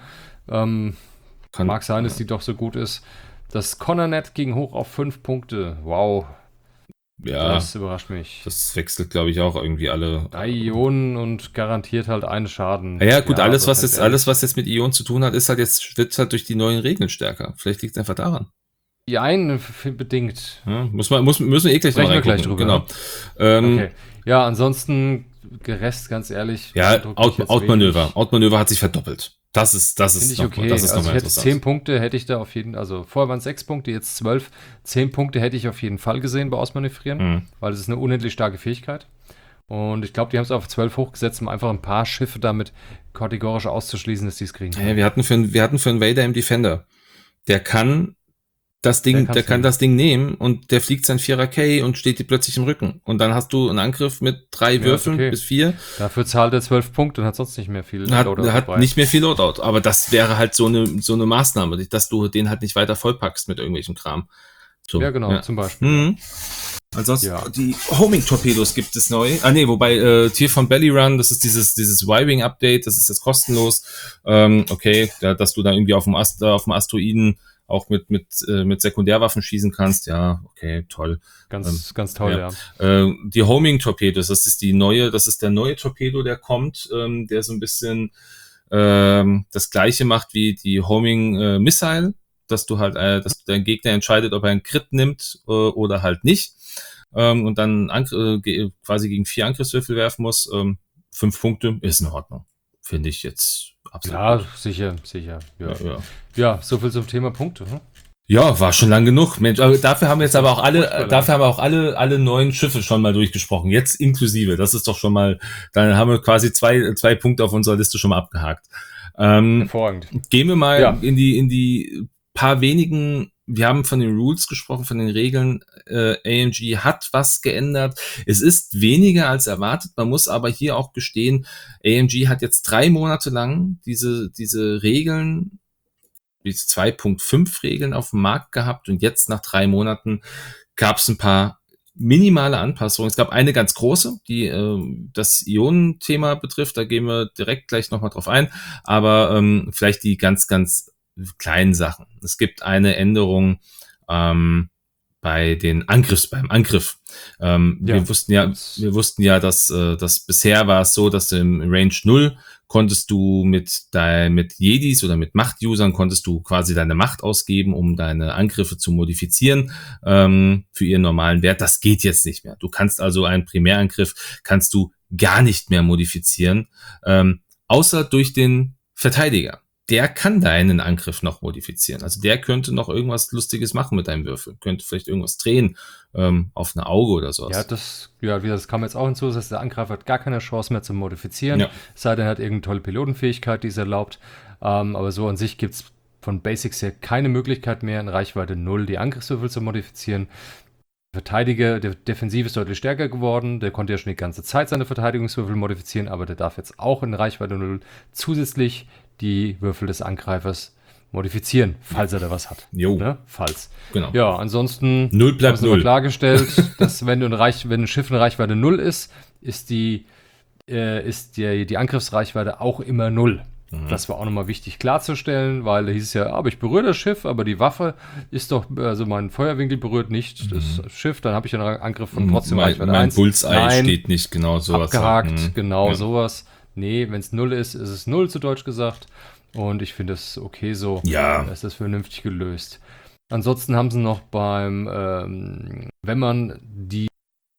S1: Mag sein, dass die doch so gut ist. Das Connernet ging hoch auf 5 Punkte. Wow.
S2: Ja,
S1: das überrascht mich.
S2: Das wechselt, glaube ich, auch irgendwie alle.
S1: 3 Ionen und garantiert halt einen Schaden.
S2: Ja, gut, alles, was jetzt mit Ionen zu tun hat, wird halt durch die neuen Regeln stärker. Vielleicht liegt es einfach daran.
S1: Die einen bedingt.
S2: Ja, müssen wir eh gleich
S1: noch reingucken. Gleich drüber.
S2: Genau.
S1: Okay. Ja, ansonsten, Rest, ganz ehrlich.
S2: Ja, Outmanöver hat sich verdoppelt. Das ist
S1: okay.
S2: Das ist
S1: also ich hätte 10 Punkte, hätte ich da auf jeden Fall, also vorher waren es 6 Punkte, jetzt 12. 10 Punkte hätte ich auf jeden Fall gesehen bei Ausmanövrieren, weil es ist eine unendlich starke Fähigkeit. Und ich glaube, die haben es auf 12 hochgesetzt, um einfach ein paar Schiffe damit kategorisch auszuschließen, dass die es kriegen.
S2: Ja, wir hatten für einen Vader im Defender. Der kann das Ding nehmen und der fliegt sein 4er K und steht dir plötzlich im Rücken. Und dann hast du einen Angriff mit 3 Würfeln bis 4.
S1: Dafür zahlt er 12 Punkte und hat sonst nicht mehr viel
S2: Loadout. Hat nicht mehr viel Loadout. Aber das wäre halt so eine Maßnahme, dass du den halt nicht weiter vollpackst mit irgendwelchen Kram. So,
S1: ja, genau, zum Beispiel.
S2: Ansonsten, die Homing-Torpedos gibt es neu. Wobei Tier von Belly Run, das ist dieses Y-Wing-Update, das ist jetzt kostenlos. Okay, dass du da irgendwie auf dem Asteroiden auch mit Sekundärwaffen schießen kannst. Ja, okay, toll.
S1: Ganz toll, ja.
S2: Die Homing-Torpedos, das ist der neue Torpedo, der kommt, der so ein bisschen das gleiche macht wie die Homing-Missile, dass dein Gegner entscheidet, ob er einen Crit nimmt oder halt nicht. Und dann quasi gegen 4 Angriffswürfel werfen muss. 5 Punkte ist in Ordnung. Finde ich jetzt absolut.
S1: Ja, sicher. Ja, so viel zum Thema Punkte.
S2: Ja, war schon lang genug. Mensch, aber dafür haben wir jetzt auch alle neuen Schiffe schon mal durchgesprochen. Jetzt inklusive. Das ist doch schon mal, dann haben wir quasi zwei Punkte auf unserer Liste schon mal abgehakt.
S1: Hervorragend.
S2: Gehen wir mal in die paar wenigen. Wir haben von den Rules gesprochen, von den Regeln. AMG hat was geändert. Es ist weniger als erwartet. Man muss aber hier auch gestehen, AMG hat jetzt 3 Monate lang diese Regeln, diese 2.5 Regeln auf dem Markt gehabt und jetzt nach 3 Monaten gab es ein paar minimale Anpassungen. Es gab eine ganz große, die das Ionenthema betrifft. Da gehen wir direkt gleich nochmal drauf ein. Aber vielleicht die ganz, ganz kleinen Sachen. Es gibt eine Änderung beim Angriff. Wir wussten ja, dass bisher war es so, dass im Range 0 konntest du mit Jedis oder mit Macht-Usern konntest du quasi deine Macht ausgeben, um deine Angriffe zu modifizieren für ihren normalen Wert. Das geht jetzt nicht mehr. Du kannst also einen Primärangriff gar nicht mehr modifizieren, außer durch den Verteidiger. Der kann deinen Angriff noch modifizieren. Also der könnte noch irgendwas Lustiges machen mit deinem Würfel. Könnte vielleicht irgendwas drehen auf ein Auge oder sowas.
S1: Das kam jetzt auch hinzu. Das heißt, der Angreifer hat gar keine Chance mehr zu modifizieren. Ja. Es sei denn, er hat irgendeine tolle Pilotenfähigkeit, die es erlaubt. Aber so an sich gibt es von Basics her keine Möglichkeit mehr, in Reichweite 0 die Angriffswürfel zu modifizieren. Der Verteidiger, der Defensiv ist deutlich stärker geworden. Der konnte ja schon die ganze Zeit seine Verteidigungswürfel modifizieren, aber der darf jetzt auch in Reichweite 0 zusätzlich die Würfel des Angreifers modifizieren, falls er da was hat.
S2: Jo.
S1: Ne? Falls.
S2: Genau.
S1: Ja, ansonsten
S2: 0 bleibt 0.
S1: Klargestellt, dass wenn ein Schiff in Reichweite 0 ist die Angriffsreichweite auch immer 0. Das war auch nochmal wichtig klarzustellen, weil da hieß es ja, aber ich berühre das Schiff, aber die Waffe ist doch, also mein Feuerwinkel berührt nicht das Schiff, dann habe ich einen Angriff von trotzdem Reichweite 1.
S2: Mein Bullseye steht nicht, genau sowas.
S1: Abgehakt, sowas. Nee, wenn es 0 ist, ist es 0 zu Deutsch gesagt. Und ich finde es okay so.
S2: Ja.
S1: Ist das vernünftig gelöst. Ansonsten haben sie noch wenn man die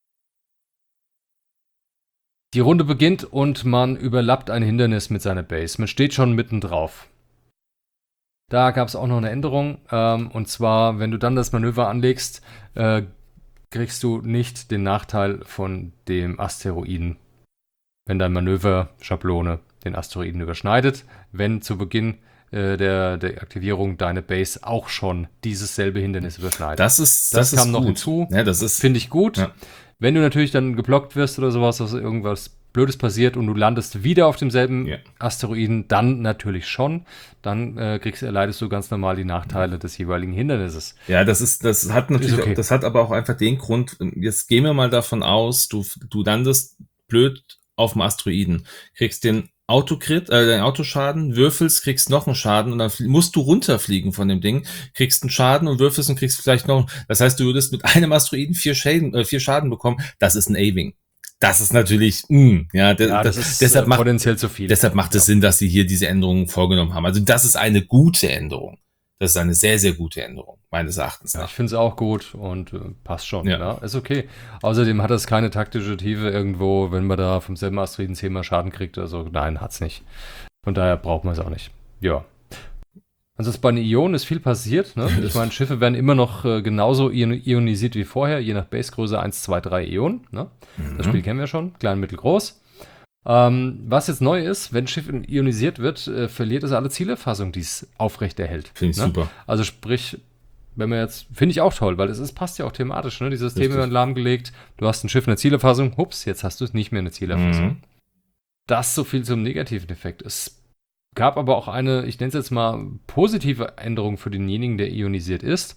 S1: Runde beginnt und man überlappt ein Hindernis mit seiner Base. Man steht schon mitten drauf. Da gab es auch noch eine Änderung. Und zwar, wenn du dann das Manöver anlegst, kriegst du nicht den Nachteil von dem Asteroiden. Wenn dein Manöver-Schablone den Asteroiden überschneidet, wenn zu Beginn der Aktivierung deine Base auch schon dieses selbe Hindernis überschneidet.
S2: Das kam noch hinzu.
S1: Ja, finde ich gut. Ja. Wenn du natürlich dann geblockt wirst oder sowas aus irgendwas Blödes passiert und du landest wieder auf demselben
S2: Ja.
S1: Asteroiden, dann natürlich schon. Dann erleidest du ganz normal die Nachteile des jeweiligen Hindernisses.
S2: Ja, das hat natürlich,
S1: Ist okay.
S2: das hat aber auch einfach den Grund, jetzt gehen wir mal davon aus, du landest blöd auf dem Asteroiden, kriegst den den Autoschaden, würfelst, kriegst noch einen Schaden und dann musst du runterfliegen von dem Ding, kriegst einen Schaden und würfelst und kriegst vielleicht noch, das heißt, du würdest mit einem Asteroiden 4 Schaden bekommen, das ist ein A-Wing. Das ist natürlich,
S1: Das ist
S2: deshalb
S1: potenziell zu viel.
S2: Deshalb macht es Sinn, dass sie hier diese Änderungen vorgenommen haben. Also das ist eine gute Änderung. Das ist eine sehr, sehr gute Änderung, meines Erachtens
S1: Ja,
S2: nach.
S1: ich finde es auch gut und passt schon.
S2: Ja.
S1: Ja, ist okay. Außerdem hat es keine taktische Tiefe irgendwo, wenn man da vom selben Asteroiden 10-mal Schaden kriegt oder so. Nein, hat's nicht. Von daher braucht man es auch nicht. Ja. Also bei den Ionen ist viel passiert. Ne? Ich meine, Schiffe werden immer noch genauso ionisiert wie vorher, je nach Basegröße 1, 2, 3 Ionen. Ne? Das Spiel kennen wir schon. Klein, mittel, groß. Was jetzt neu ist, wenn ein Schiff ionisiert wird, verliert es alle Zielerfassung, die es aufrecht erhält.
S2: Finde ich super.
S1: Also sprich, wenn man jetzt, finde ich auch toll, weil es passt ja auch thematisch, ne? Die Systeme werden lahmgelegt, du hast ein Schiff eine Zielerfassung, hups, jetzt hast du es nicht mehr eine Zielerfassung. Das so viel zum negativen Effekt. Es gab aber auch eine, ich nenne es jetzt mal, positive Änderung für denjenigen, der ionisiert ist.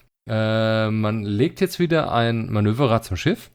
S1: Man legt jetzt wieder ein Manöverrad zum Schiff.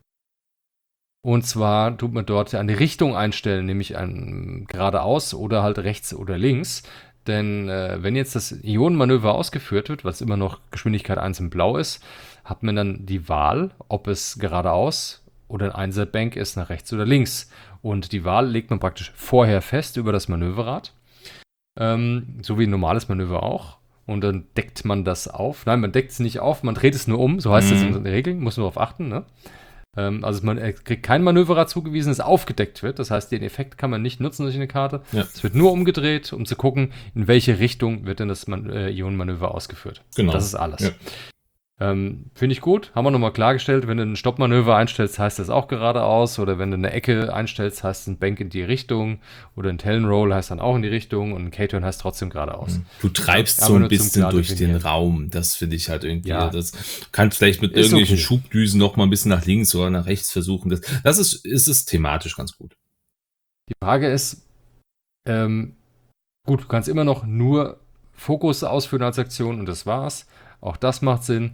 S1: Und zwar tut man dort eine Richtung einstellen, nämlich geradeaus oder halt rechts oder links. Denn wenn jetzt das Ionenmanöver ausgeführt wird, was immer noch Geschwindigkeit 1 in Blau ist, hat man dann die Wahl, ob es geradeaus oder ein 1er Bank ist, nach rechts oder links. Und die Wahl legt man praktisch vorher fest über das Manöverrad. So wie ein normales Manöver auch. Und dann deckt man das auf. Nein, man deckt es nicht auf, man dreht es nur um. So heißt es in den Regeln, muss man darauf achten, ne? Also man kriegt kein Manöverrad zugewiesen, das aufgedeckt wird. Das heißt, den Effekt kann man nicht nutzen durch eine Karte.
S2: Ja.
S1: Es wird nur umgedreht, um zu gucken, in welche Richtung wird denn das Ionenmanöver ausgeführt.
S2: Genau.
S1: Das ist alles.
S2: Ja.
S1: Finde ich gut. Haben wir nochmal klargestellt, wenn du ein Stoppmanöver einstellst, heißt das auch geradeaus. Oder wenn du eine Ecke einstellst, heißt ein Bank in die Richtung. Oder ein Talon-Roll heißt dann auch in die Richtung. Und ein K-Turn heißt trotzdem geradeaus.
S2: Du treibst
S1: Aber
S2: so ein
S1: nur zum
S2: bisschen
S1: klar
S2: durch den
S1: definieren.
S2: Raum. Das finde ich halt irgendwie.
S1: Ja.
S2: Das kannst vielleicht mit
S1: Ist
S2: irgendwelchen
S1: okay.
S2: Schubdüsen noch mal ein bisschen nach links oder nach rechts versuchen. Das ist thematisch ganz gut.
S1: Die Frage ist, gut, du kannst immer noch nur Fokus ausführen als Aktion und das war's. Auch das macht Sinn.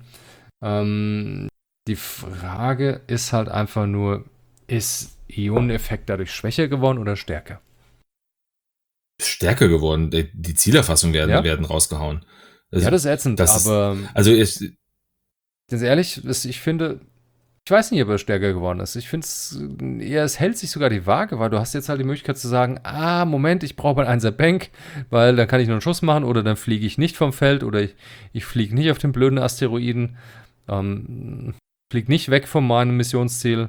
S1: Die Frage ist halt einfach nur, ist Ioneneffekt dadurch schwächer geworden oder stärker?
S2: Stärker geworden. Die Zielerfassung werden rausgehauen. Also,
S1: Ja, das ist ätzend,
S2: das ist-
S1: aber
S2: Also
S1: ganz ehrlich, ich finde, ich weiß nicht, ob er stärker geworden ist. Ich finde es eher, es hält sich sogar die Waage, weil du hast jetzt halt die Möglichkeit zu sagen, Moment, ich brauche mal einen 1er Bank, weil dann kann ich noch einen Schuss machen oder dann fliege ich nicht vom Feld oder ich fliege nicht auf den blöden Asteroiden, fliege nicht weg von meinem Missionsziel.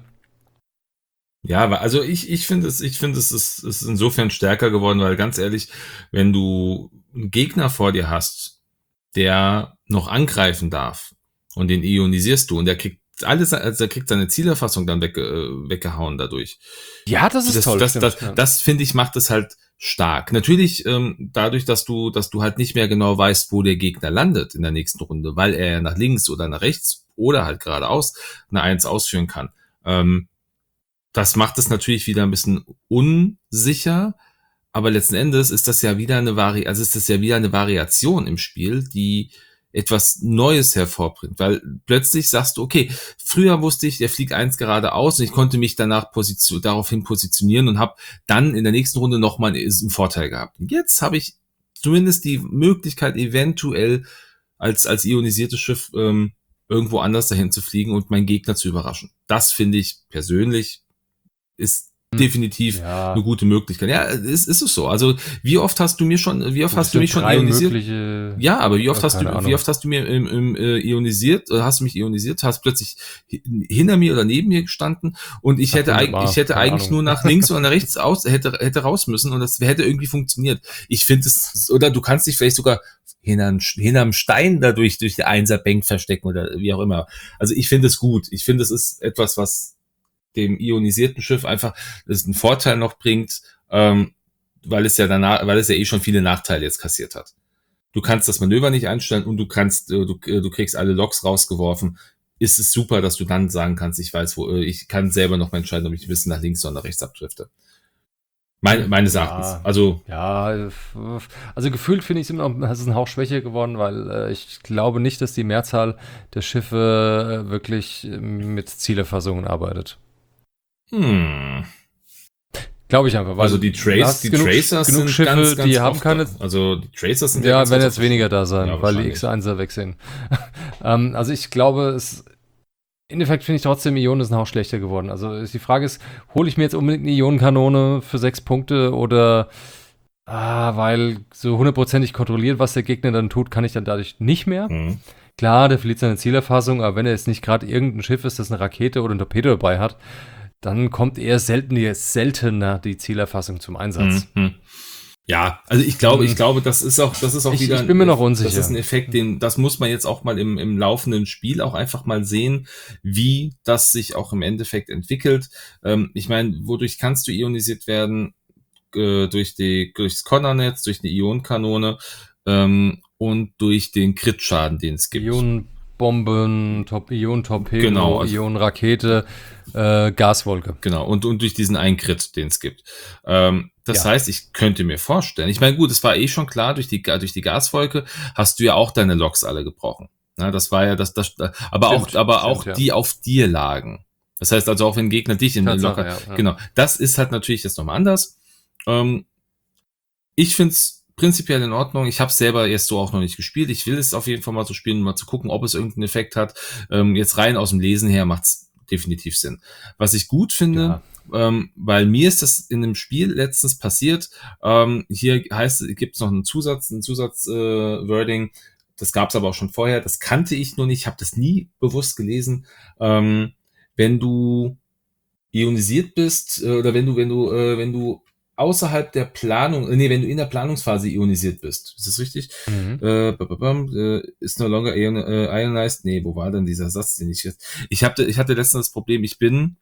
S2: Ja, aber also ich finde es ist insofern stärker geworden, weil ganz ehrlich, wenn du einen Gegner vor dir hast, der noch angreifen darf und den ionisierst du und der kriegt der kriegt seine Zielerfassung dann weggehauen dadurch.
S1: Ja, das ist toll. stimmt, ja.
S2: Das finde ich macht es halt stark. Natürlich dadurch, dass du halt nicht mehr genau weißt, wo der Gegner landet in der nächsten Runde, weil er nach links oder nach rechts oder halt geradeaus eine 1 ausführen kann. Das macht es natürlich wieder ein bisschen unsicher, aber letzten Endes ist das ja wieder eine Variation im Spiel, die etwas Neues hervorbringt, weil plötzlich sagst du, okay, früher wusste ich, der fliegt 1 geradeaus und ich konnte mich danach daraufhin positionieren und habe dann in der nächsten Runde nochmal einen Vorteil gehabt. Jetzt habe ich zumindest die Möglichkeit, eventuell als ionisiertes Schiff irgendwo anders dahin zu fliegen und meinen Gegner zu überraschen. Das finde ich persönlich ist definitiv eine gute Möglichkeit. Ja, ist es so. Also wie oft hast du mich schon ionisiert? Ja, aber wie oft hast du mir ionisiert, hast du mich ionisiert, hast plötzlich hinter mir oder neben mir gestanden und ich hätte eigentlich nur nach links oder nach rechts hätte raus müssen und das hätte irgendwie funktioniert. Ich finde es, oder du kannst dich vielleicht sogar hinterm Stein dadurch durch die 1er Bank verstecken oder wie auch immer. Also ich finde es gut. Ich finde, es ist etwas, was dem ionisierten Schiff einfach einen Vorteil noch bringt, weil es ja eh schon viele Nachteile jetzt kassiert hat. Du kannst das Manöver nicht einstellen und du kriegst alle Loks rausgeworfen. ist es super, dass du dann sagen kannst, ich weiß, ich kann selber noch mal entscheiden, ob ich ein bisschen nach links oder nach rechts abdrifte. Meines Erachtens. Also
S1: Ja, also gefühlt finde ich es immer noch, es ist ein Hauch schwächer geworden, weil ich glaube nicht, dass die Mehrzahl der Schiffe wirklich mit Zielerfassungen arbeitet. Glaube ich einfach, weil
S2: Also die Tracers
S1: genug
S2: sind
S1: Schiffe,
S2: ganz, ganz
S1: die haben
S2: oft
S1: keine.
S2: Also die Tracers sind
S1: Ja,
S2: ganz
S1: werden
S2: oft
S1: jetzt weniger da sein,
S2: Ja,
S1: weil die
S2: wahrscheinlich.
S1: X1er weg sind. Also ich glaube, im Endeffekt finde ich trotzdem, Ionen ist ein Hauch schlechter geworden. Also die Frage ist, hole ich mir jetzt unbedingt eine Ionenkanone für 6 Punkte oder weil so hundertprozentig kontrolliert, was der Gegner dann tut, kann ich dann dadurch nicht mehr.
S2: Mhm.
S1: Klar, der verliert seine Zielerfassung, aber wenn er jetzt nicht gerade irgendein Schiff ist, das eine Rakete oder ein Torpedo dabei hat, dann kommt eher seltener die Zielerfassung zum Einsatz.
S2: Mhm. Ja, also ich glaube, das ist auch wieder.
S1: Ich bin mir noch unsicher.
S2: Das ist ein Effekt, das muss man jetzt auch mal im laufenden Spiel auch einfach mal sehen, wie das sich auch im Endeffekt entwickelt. Ich meine, wodurch kannst du ionisiert werden? Durchs Connor-Netz, durch eine Ionenkanone und durch den Crit-Schaden, den es gibt.
S1: Ionenbomben, Ionentorpedo,
S2: Genau, also,
S1: Ionenrakete, Gaswolke.
S2: Genau, und durch diesen einen Crit, den es gibt. Das heißt, ich könnte mir vorstellen, ich meine, gut, es war schon klar, durch die Gaswolke hast du ja auch deine Loks alle gebrochen. Na, das war ja aber auch die auf dir lagen. Das heißt also, auch wenn Gegner dich in den Locker. Ja. Genau, das ist halt natürlich jetzt nochmal anders. Ich finde es prinzipiell in Ordnung. Ich habe es selber jetzt so auch noch nicht gespielt. Ich will es auf jeden Fall mal so spielen, mal zu gucken, ob es irgendeinen Effekt hat. Jetzt rein aus dem Lesen her macht's definitiv Sinn. Was ich gut finde, weil mir ist das in einem Spiel letztens passiert. Hier gibt es noch einen Zusatzwording. Das gab es aber auch schon vorher. Das kannte ich nur nicht. Ich habe das nie bewusst gelesen. Wenn du ionisiert bist oder wenn du außerhalb der Planung, wenn du in der Planungsphase ionisiert bist, ist das richtig? Ist no longer ionized. Nee, wo war denn dieser Satz, den ich jetzt? Ich hatte letztens das Problem, ich bin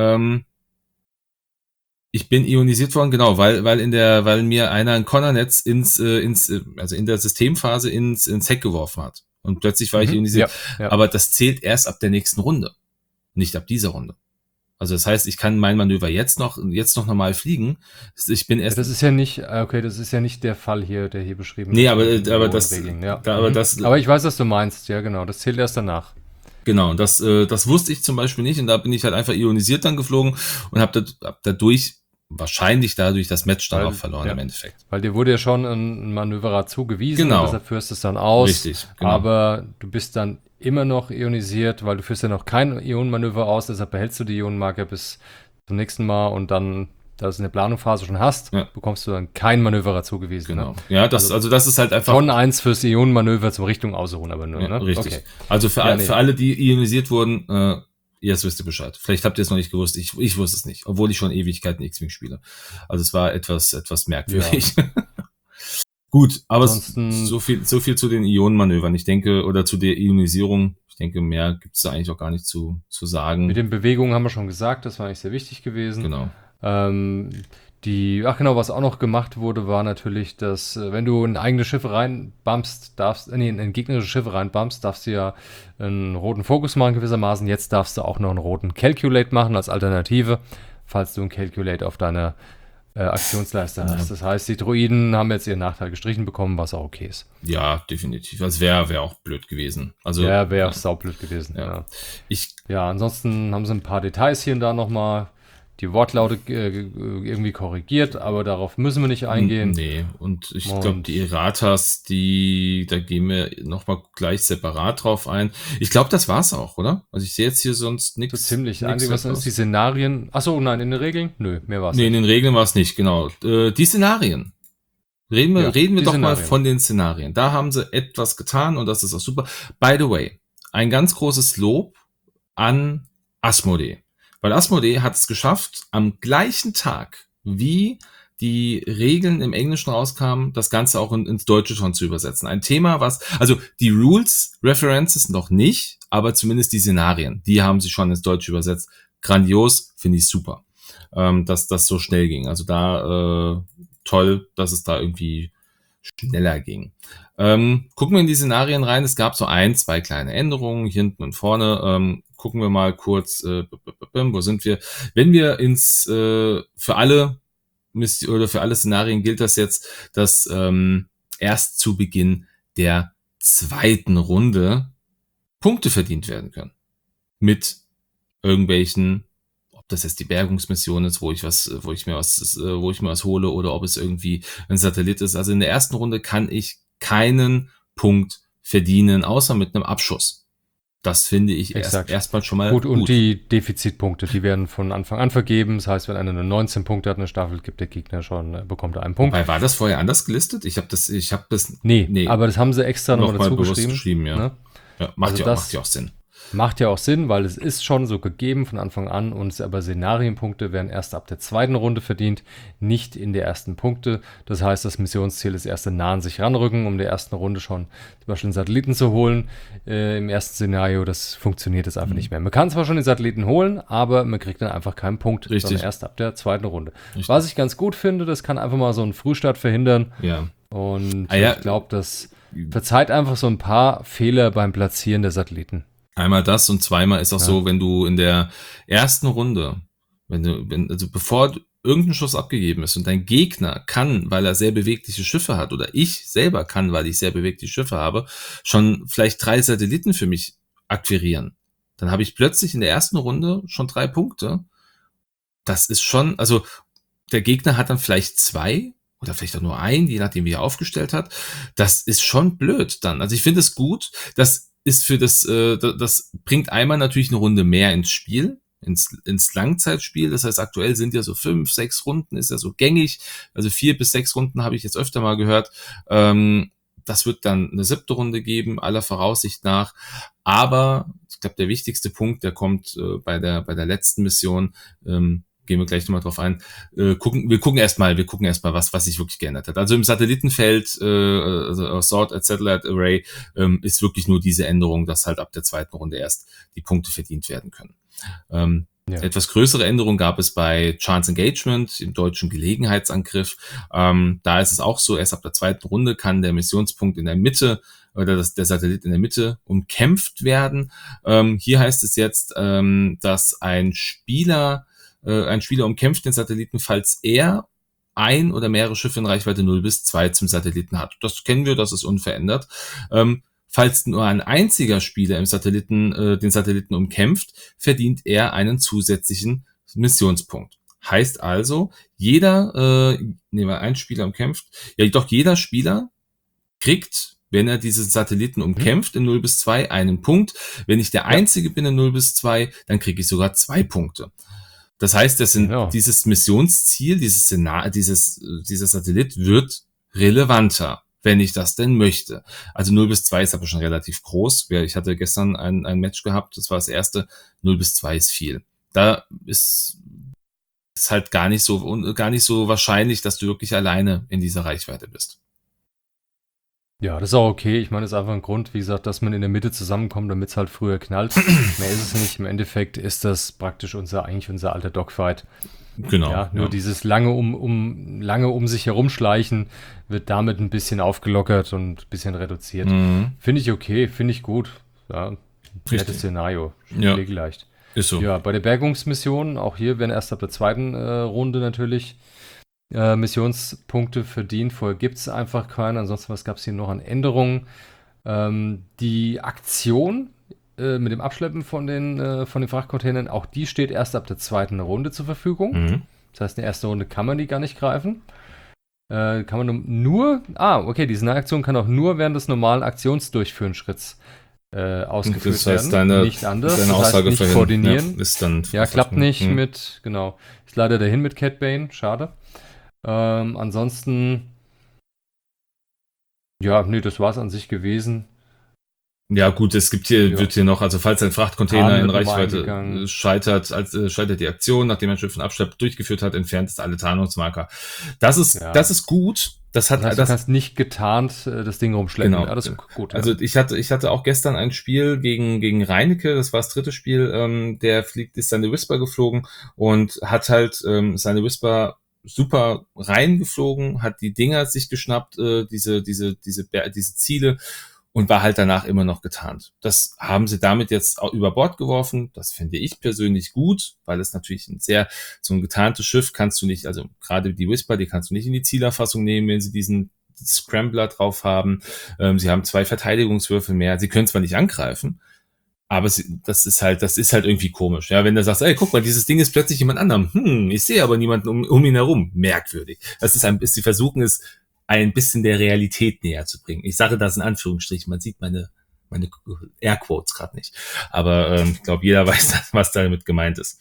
S2: ionisiert worden, genau, weil mir einer ein Connor-Netz also in der Systemphase ins Heck geworfen hat. Und plötzlich war ich ionisiert. Ja. Aber das zählt erst ab der nächsten Runde. Nicht ab dieser Runde. Also das heißt, ich kann mein Manöver jetzt noch normal fliegen. Ich bin erst.
S1: Das ist ja nicht, das ist ja nicht der Fall hier, der hier beschrieben
S2: ist. Nee, aber das.
S1: Aber ich weiß, was du meinst, ja genau. Das zählt erst danach.
S2: Genau, das wusste ich zum Beispiel nicht und da bin ich halt einfach ionisiert dann geflogen und hab wahrscheinlich dadurch das Match dann auch verloren im Endeffekt.
S1: Weil dir wurde ja schon ein Manöverer zugewiesen
S2: und
S1: deshalb führst du es dann aus.
S2: Richtig, genau.
S1: Aber du bist dann immer noch ionisiert, weil du führst ja noch kein Ionenmanöver aus, deshalb behältst du die Ionenmarke bis zum nächsten Mal und dann, da du es in der Planungsphase schon hast, bekommst du dann kein Manöverer zugewiesen.
S2: Genau. Ne? Ja, das ist halt einfach.
S1: Schon eins fürs Ionenmanöver zum Richtung ausruhen, aber nur, ne?
S2: Richtig. Okay. Also für alle, die ionisiert wurden, jetzt wisst ihr Bescheid. Vielleicht habt ihr es noch nicht gewusst. Ich wusste es nicht, obwohl ich schon Ewigkeiten X-Wing spiele. Also es war etwas merkwürdig. Ja. Gut, aber so viel zu den Ionenmanövern. Ich denke, oder zu der Ionisierung. Ich denke, mehr gibt es da eigentlich auch gar nicht zu sagen.
S1: Mit den Bewegungen haben wir schon gesagt, das war eigentlich sehr wichtig gewesen.
S2: Genau.
S1: Was auch noch gemacht wurde, war natürlich, dass wenn du in eigene Schiffe reinbumpst, in gegnerische Schiffe reinbumpst, darfst du ja einen roten Fokus machen gewissermaßen. Jetzt darfst du auch noch einen roten Calculate machen als Alternative, falls du einen Calculate auf deiner Aktionsleiste hast. Das heißt, die Droiden haben jetzt ihren Nachteil gestrichen bekommen, was auch okay ist.
S2: Ja, definitiv. Das wäre auch blöd gewesen. Also
S1: wäre auch saublöd gewesen. Ja. Ansonsten haben sie ein paar Details hier und da nochmal die Wortlaute irgendwie korrigiert, aber darauf müssen wir nicht eingehen.
S2: Nee, und ich glaube, die Erratas, da gehen wir nochmal gleich separat drauf ein. Ich glaube, das war's auch, oder? Also ich sehe jetzt hier sonst nichts.
S1: So ziemlich. Eigentlich, was sind die Szenarien? Achso, nein, in den Regeln? Nö, mehr war's nicht.
S2: Nee, in den Regeln war es nicht, genau. Die Szenarien. Reden wir doch mal von den Szenarien. Da haben sie etwas getan und das ist auch super. By the way, ein ganz großes Lob an Asmodee. Weil Asmodee hat es geschafft, am gleichen Tag, wie die Regeln im Englischen rauskamen, das Ganze auch ins Deutsche schon zu übersetzen. Ein Thema, also die Rules, References noch nicht, aber zumindest die Szenarien, die haben sie schon ins Deutsche übersetzt. Grandios, finde ich super, dass das so schnell ging. Also da toll, dass es da irgendwie schneller ging. Gucken wir in die Szenarien rein. Es gab so 2 kleine Änderungen, hier hinten und vorne. Gucken wir mal kurz, wo sind wir? Wenn wir für alle Szenarien gilt das jetzt, dass erst zu Beginn der 2. Runde Punkte verdient werden können. Mit irgendwelchen, ob das jetzt die Bergungsmission ist, wo ich mir was hole, oder ob es irgendwie ein Satellit ist. Also in der ersten Runde kann ich keinen Punkt verdienen, außer mit einem Abschuss. Das finde ich erstmal schon mal
S1: gut. Und die Defizitpunkte, die werden von Anfang an vergeben. Das heißt, wenn einer nur 19 Punkte hat, eine Staffel, gibt der Gegner bekommt er einen Punkt.
S2: Wobei, war das vorher anders gelistet? Ich habe das.
S1: Nee, aber das haben sie extra noch dazu geschrieben.
S2: Ja. Ne? Ja, macht ja auch Sinn.
S1: Macht ja auch Sinn, weil es ist schon so gegeben von Anfang an, aber Szenarienpunkte werden erst ab der 2. Runde verdient, nicht in der ersten Punkte. Das heißt, das Missionsziel ist erst nah an sich ranrücken, um in der ersten Runde schon zum Beispiel einen Satelliten zu holen. Im ersten Szenario, das funktioniert jetzt einfach nicht mehr. Man kann zwar schon den Satelliten holen, aber man kriegt dann einfach keinen Punkt, sondern erst ab der 2. Runde. Richtig. Was ich ganz gut finde, das kann einfach mal so einen Frühstart verhindern.
S2: Ja.
S1: Und ich glaube, das verzeiht einfach so ein paar Fehler beim Platzieren der Satelliten.
S2: Einmal das und zweimal ist auch so, wenn du in der ersten Runde, bevor irgendein Schuss abgegeben ist und dein Gegner kann, weil er sehr bewegliche Schiffe hat, oder ich selber kann, weil ich sehr bewegliche Schiffe habe, schon vielleicht 3 Satelliten für mich akquirieren, dann habe ich plötzlich in der ersten Runde schon 3 Punkte. Das ist schon, also der Gegner hat dann vielleicht 2 oder vielleicht auch nur 1, je nachdem wie er aufgestellt hat. Das ist schon blöd dann. Also ich finde es gut, das bringt einmal natürlich eine Runde mehr ins Spiel, ins Langzeitspiel. Das heißt, aktuell sind ja so 5, 6 Runden, ist ja so gängig. Also 4 bis 6 Runden habe ich jetzt öfter mal gehört. Das wird dann eine 7. Runde geben, aller Voraussicht nach. Aber ich glaube, der wichtigste Punkt, der kommt bei der letzten Mission, gehen wir gleich nochmal drauf ein. Wir gucken erstmal, was sich wirklich geändert hat. Also im Satellitenfeld, also Sort at Satellite Array, ist wirklich nur diese Änderung, dass halt ab der 2. Runde erst die Punkte verdient werden können. Etwas größere Änderungen gab es bei Chance Engagement, im deutschen Gelegenheitsangriff. Da ist es auch so, erst ab der 2. Runde kann der Missionspunkt in der Mitte oder der Satellit in der Mitte umkämpft werden. Hier heißt es jetzt, dass ein Spieler umkämpft den Satelliten, falls er ein oder mehrere Schiffe in Reichweite 0 bis 2 zum Satelliten hat. Das kennen wir, das ist unverändert. Falls nur ein einziger Spieler den Satelliten umkämpft, verdient er einen zusätzlichen Missionspunkt. Heißt also, ein Spieler umkämpft, jeder Spieler kriegt, wenn er diesen Satelliten umkämpft in 0 bis 2, einen Punkt. Wenn ich der Einzige bin in 0 bis 2, dann kriege ich sogar 2 Punkte. Das heißt, dieses Missionsziel, dieser Satellit wird relevanter, wenn ich das denn möchte. Also 0 bis 2 ist aber schon relativ groß. Ich hatte gestern ein Match gehabt, das war das erste. 0 bis 2 ist viel. Da ist halt gar nicht so wahrscheinlich, dass du wirklich alleine in dieser Reichweite bist.
S1: Ja, das ist auch okay. Ich meine, das ist einfach ein Grund, wie gesagt, dass man in der Mitte zusammenkommt, damit es halt früher knallt. Mehr ist es nicht. Im Endeffekt ist das praktisch unser alter Dogfight.
S2: Genau.
S1: Ja, nur dieses lange um sich herumschleichen wird damit ein bisschen aufgelockert und ein bisschen reduziert. Finde ich okay, finde ich gut. Ja, nettes Szenario. Pflegeleicht.
S2: Ist so.
S1: Ja, bei der Bergungsmission, auch hier werden erst ab der 2. Runde natürlich Missionspunkte verdient. Vorher gibt es einfach keine. Ansonsten, was gab es hier noch an Änderungen? Die Aktion mit dem Abschleppen von den Frachtcontainern, auch die steht erst ab der 2. Runde zur Verfügung. Das heißt, in der ersten Runde kann man die gar nicht greifen. Kann man diese Aktion kann auch nur während des normalen Aktionsdurchführen-Schritts ausgeführt werden. Nicht anders.
S2: Das heißt,
S1: nicht koordinieren.
S2: Ja,
S1: klappt nicht mit, genau. Ist leider dahin mit Cat Bane, schade. Ansonsten, das war es an sich gewesen.
S2: Ja, gut, wird hier noch, also falls ein Frachtcontainer in Reichweite scheitert die Aktion, nachdem ein Schiff einen Abschlepp durchgeführt hat, entfernt es alle Tarnungsmarker. Das ist gut. Du
S1: kannst nicht getarnt das Ding rumschleppen.
S2: Genau.
S1: Ja, das ist gut. Ja.
S2: Also ich hatte auch gestern ein Spiel gegen Reinecke, das war das 3. Spiel, ist seine Whisper geflogen und hat halt seine Whisper super reingeflogen, hat die Dinger sich geschnappt, diese Ziele, und war halt danach immer noch getarnt. Das haben sie damit jetzt auch über Bord geworfen. Das finde ich persönlich gut, weil es natürlich so ein getarntes Schiff kannst du nicht, also gerade die Whisper, die kannst du nicht in die Zielerfassung nehmen, wenn sie diesen Scrambler drauf haben. Sie haben 2 Verteidigungswürfel mehr. Sie können zwar nicht angreifen, aber das ist halt irgendwie komisch. Ja, wenn du sagst, ey, guck mal, dieses Ding ist plötzlich jemand anderem. Ich sehe aber niemanden um ihn herum. Merkwürdig. Sie versuchen es ein bisschen der Realität näher zu bringen. Ich sage das in Anführungsstrichen. Man sieht meine Airquotes gerade nicht. Aber ich glaube, jeder weiß, was damit gemeint ist.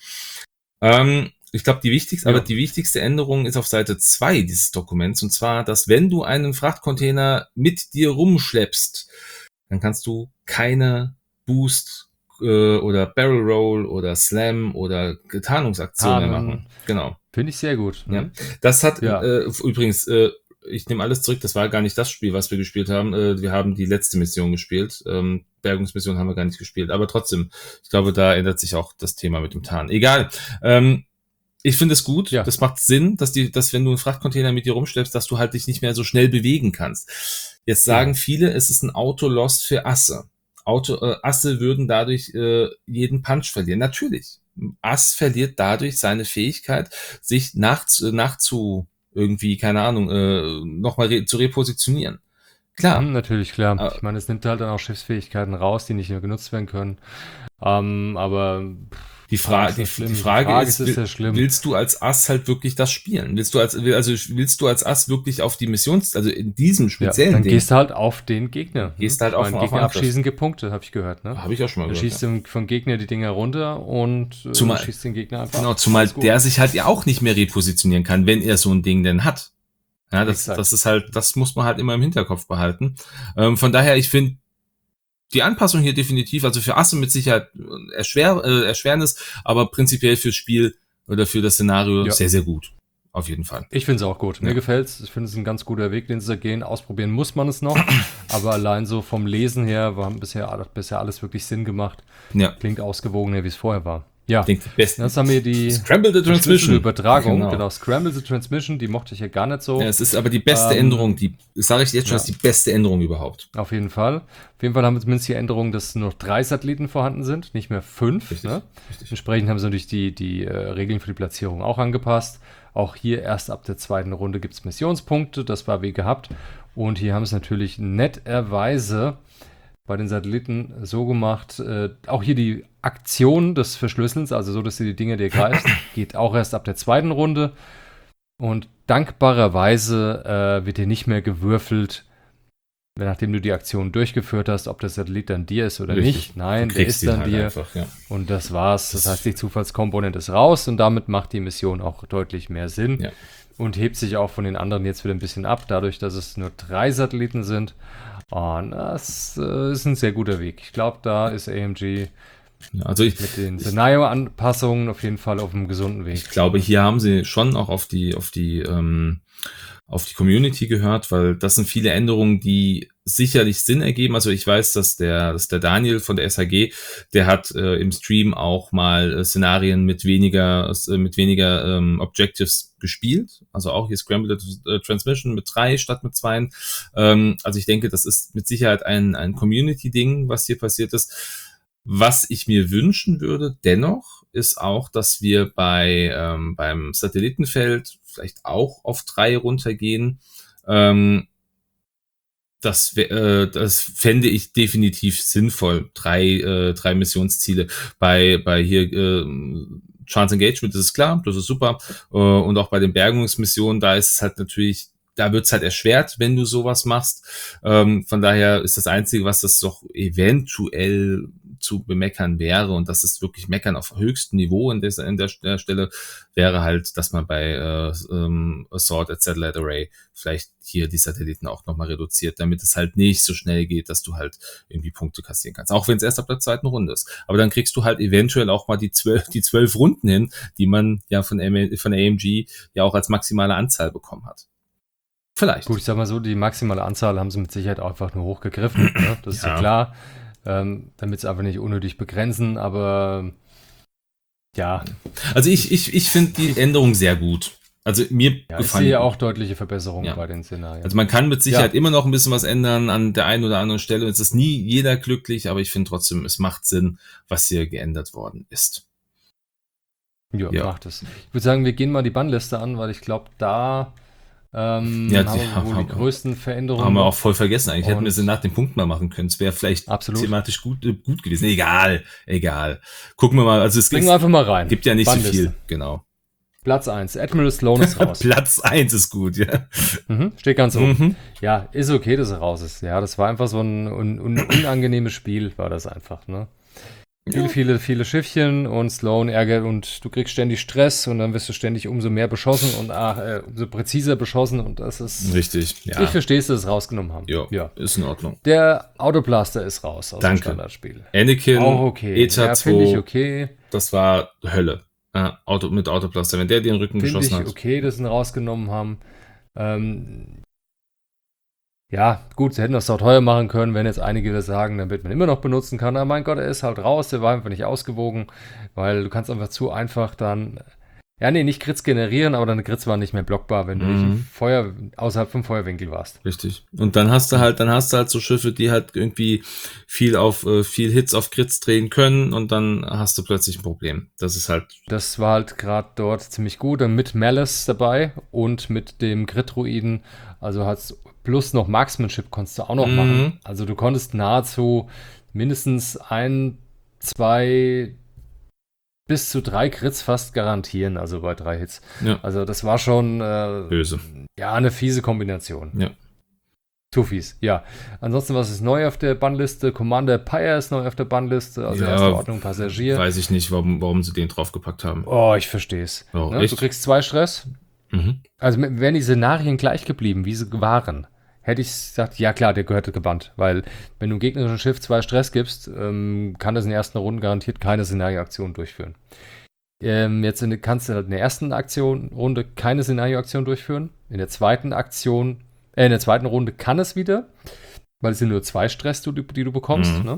S2: Ich glaube, die wichtigste Änderung ist auf Seite 2 dieses Dokuments. Und zwar, dass wenn du einen Frachtcontainer mit dir rumschleppst, dann kannst du keine Boost oder Barrel Roll oder Slam oder Tarnungsaktionen machen. Genau.
S1: Finde ich sehr gut.
S2: Ja. Das hat übrigens, ich nehme alles zurück, das war gar nicht das Spiel, was wir gespielt haben. Wir haben die letzte Mission gespielt. Bergungsmission haben wir gar nicht gespielt. Aber trotzdem, ich glaube, da ändert sich auch das Thema mit dem Tarn. Egal. Ich finde es gut. Ja. Das macht Sinn, dass wenn du einen Frachtcontainer mit dir rumschleppst, dass du halt dich nicht mehr so schnell bewegen kannst. Jetzt sagen viele, es ist ein Auto-Loss für Asse. Asse würden dadurch jeden Punch verlieren. Natürlich. Ass verliert dadurch seine Fähigkeit, sich irgendwie, keine Ahnung, nochmal zu repositionieren. Klar.
S1: Natürlich, klar. Ich meine, es nimmt halt dann auch Schiffsfähigkeiten raus, die nicht mehr genutzt werden können. Aber
S2: die Frage ist, willst du als Ass halt wirklich das spielen? Willst du als Ass wirklich auf die Missions, also in diesem speziellen
S1: Ding? Dann gehst du halt auf den Gegner.
S2: Gehst halt auf den
S1: Gegner abschießen, Punkte, habe ich gehört. Ne?
S2: Habe ich auch schon mal gehört.
S1: Du schießt vom Gegner die Dinger runter und schießt den Gegner einfach.
S2: Genau, zumal der sich halt ja auch nicht mehr repositionieren kann, wenn er so ein Ding denn hat. Ja, das ist halt, das muss man halt immer im Hinterkopf behalten. Von daher, ich finde die Anpassung hier definitiv, also für Asse mit Sicherheit Erschwernis, aber prinzipiell fürs Spiel oder für das Szenario sehr, sehr gut. Auf jeden Fall.
S1: Ich finde es auch gut. Mir gefällt's. Ich finde es ein ganz guter Weg, den sie da gehen. Ausprobieren muss man es noch. Aber allein so vom Lesen her haben bisher alles wirklich Sinn gemacht. Ja. Klingt ausgewogener, wie es vorher war. Ja, das haben wir die
S2: Scramble the Transmission
S1: Übertragung, genau, Scramble the Transmission, die mochte ich ja gar nicht so.
S2: Ja, es ist aber die beste Änderung, sage ich jetzt schon, ist die beste Änderung überhaupt.
S1: Auf jeden Fall haben wir zumindest die Änderung, dass nur noch 3 Satelliten vorhanden sind, nicht mehr 5. Richtig. Entsprechend haben sie natürlich die Regeln für die Platzierung auch angepasst. Auch hier erst ab der 2. Runde gibt es Missionspunkte, das war wie gehabt. Und hier haben es natürlich netterweise bei den Satelliten so gemacht, auch hier die Aktion des Verschlüsselns, also so, dass du die Dinge dir greifst, geht auch erst ab der 2. Runde. Und dankbarerweise wird dir nicht mehr gewürfelt, nachdem du die Aktion durchgeführt hast, ob der Satellit dann dir ist oder nicht. Nein, der ist dann dir. Einfach, Und das war's. Das heißt, die Zufallskomponente ist raus und damit macht die Mission auch deutlich mehr Sinn. Ja. Und hebt sich auch von den anderen jetzt wieder ein bisschen ab, dadurch, dass es nur 3 Satelliten sind. Und das ist ein sehr guter Weg. Ich glaube, da ist AMG mit den Szenario-Anpassungen auf jeden Fall auf einem gesunden Weg.
S2: Ich glaube, hier haben sie schon auch auf die Community gehört, weil das sind viele Änderungen, die sicherlich Sinn ergeben. Also ich weiß, dass der Daniel von der SHG, der hat im Stream auch mal Szenarien mit weniger Objectives gespielt. Also auch hier Scrambled Transmission mit 3 statt mit 2. Also ich denke, das ist mit Sicherheit ein Community-Ding, was hier passiert ist. Was ich mir wünschen würde, dennoch, ist auch, dass wir beim Satellitenfeld vielleicht auch auf 3 runtergehen. Das fände ich definitiv sinnvoll. 3 Missionsziele. Bei hier Chance Engagement ist es klar, das ist super. Und auch bei den Bergungsmissionen, da ist es halt natürlich, da wird es halt erschwert, wenn du sowas machst. Von daher ist das Einzige, was das doch eventuell zu bemeckern wäre, und das ist wirklich Meckern auf höchstem Niveau in der Stelle, wäre halt, dass man bei Assault at Satellite Array vielleicht hier die Satelliten auch nochmal reduziert, damit es halt nicht so schnell geht, dass du halt irgendwie Punkte kassieren kannst, auch wenn es erst ab der 2. Runde ist. Aber dann kriegst du halt eventuell auch mal die 12 Runden hin, die man ja von AMG ja auch als maximale Anzahl bekommen hat. Vielleicht.
S1: Gut, ich sag mal so, die maximale Anzahl haben sie mit Sicherheit auch einfach nur hochgegriffen, ne? Das ist ja klar. Damit es einfach nicht unnötig begrenzen, aber ja.
S2: Also ich finde die Änderung sehr gut. Also mir
S1: Ja, ich
S2: gefallen.
S1: sehe auch deutliche Verbesserungen
S2: Ja.
S1: bei den Szenarien.
S2: Also man kann mit Sicherheit immer noch ein bisschen was ändern an der einen oder anderen Stelle. Es ist nie jeder glücklich, aber ich finde trotzdem, es macht Sinn, was hier geändert worden ist.
S1: Ja,
S2: Ja.
S1: macht es. Ich würde sagen, wir gehen mal die Bannliste an, weil ich glaube, da haben wir wohl die größten Veränderungen.
S2: Haben wir auch voll vergessen. Eigentlich hätten wir
S1: Und-
S2: sie nach dem Punkt mal machen können. Es wäre vielleicht
S1: Absolut.
S2: thematisch gut gewesen. Egal. Gucken wir mal. Also es
S1: Bringen wir einfach mal rein.
S2: gibt ja nicht
S1: Bannliste.
S2: so viel. Genau.
S1: Platz 1. Admiral Sloan ist raus.
S2: Platz 1 ist gut, ja.
S1: Steht ganz oben.
S2: Mhm.
S1: Ja, ist okay, dass er raus ist. Ja, das war einfach so ein unangenehmes Spiel, war das einfach, ne? Viele Schiffchen und Sloan ärgert und du kriegst ständig Stress und dann wirst du ständig umso mehr beschossen und umso präziser beschossen und das ist...
S2: Richtig, ja.
S1: Ich verstehe es, dass sie es rausgenommen haben.
S2: Ja, ist in Ordnung.
S1: Der Autoblaster ist raus aus dem Standardspiel.
S2: Anakin,
S1: Auch okay.
S2: ETA
S1: Ja,
S2: 2,
S1: finde ich okay.
S2: das war Hölle. Mit Autoblaster, wenn der dir den Rücken
S1: Finde
S2: geschossen
S1: ich
S2: hat.
S1: okay, dass sie ihn rausgenommen haben. Ja, gut, sie hätten das auch teuer machen können, wenn jetzt einige das sagen, damit man immer noch benutzen kann. Aber mein Gott, er ist halt raus, der war einfach nicht ausgewogen, weil du kannst einfach zu einfach dann, ja nee, nicht Crits generieren, aber deine Crits waren nicht mehr blockbar, wenn du nicht im außerhalb vom Feuerwinkel warst.
S2: Richtig. Und dann hast du halt so Schiffe, die halt irgendwie viel Hits auf Crits drehen können und dann hast du plötzlich ein Problem. Das ist halt.
S1: Das war halt gerade dort ziemlich gut, dann mit Malice dabei und mit dem Crit-Druiden, also hat's plus noch Marksmanship konntest du auch noch machen. Also du konntest nahezu mindestens 1, 2 bis zu 3 Crits fast garantieren, also bei 3 Hits.
S2: Ja.
S1: Also das war schon
S2: böse.
S1: Ja, eine fiese Kombination.
S2: Ja.
S1: Zu fies, ja. Ansonsten, was ist neu auf der Bannliste? Commander Pyre ist neu auf der Bannliste, also erste Ordnung Passagier.
S2: Weiß ich nicht, warum sie den draufgepackt haben.
S1: Oh, ich verstehe es.
S2: Oh,
S1: ne? Du kriegst 2 Stress. Also wären die Szenarien gleich geblieben, wie sie waren, hätte ich gesagt, ja klar, der gehört gebannt. Weil wenn du dem gegnerischen Schiff 2 Stress gibst, kann das in der ersten Runde garantiert keine Szenarioaktion durchführen. Jetzt kannst du halt in der ersten Runde keine Szenarioaktion durchführen. In der zweiten Runde kann es wieder, weil es sind nur 2 Stress, die du bekommst. Ne?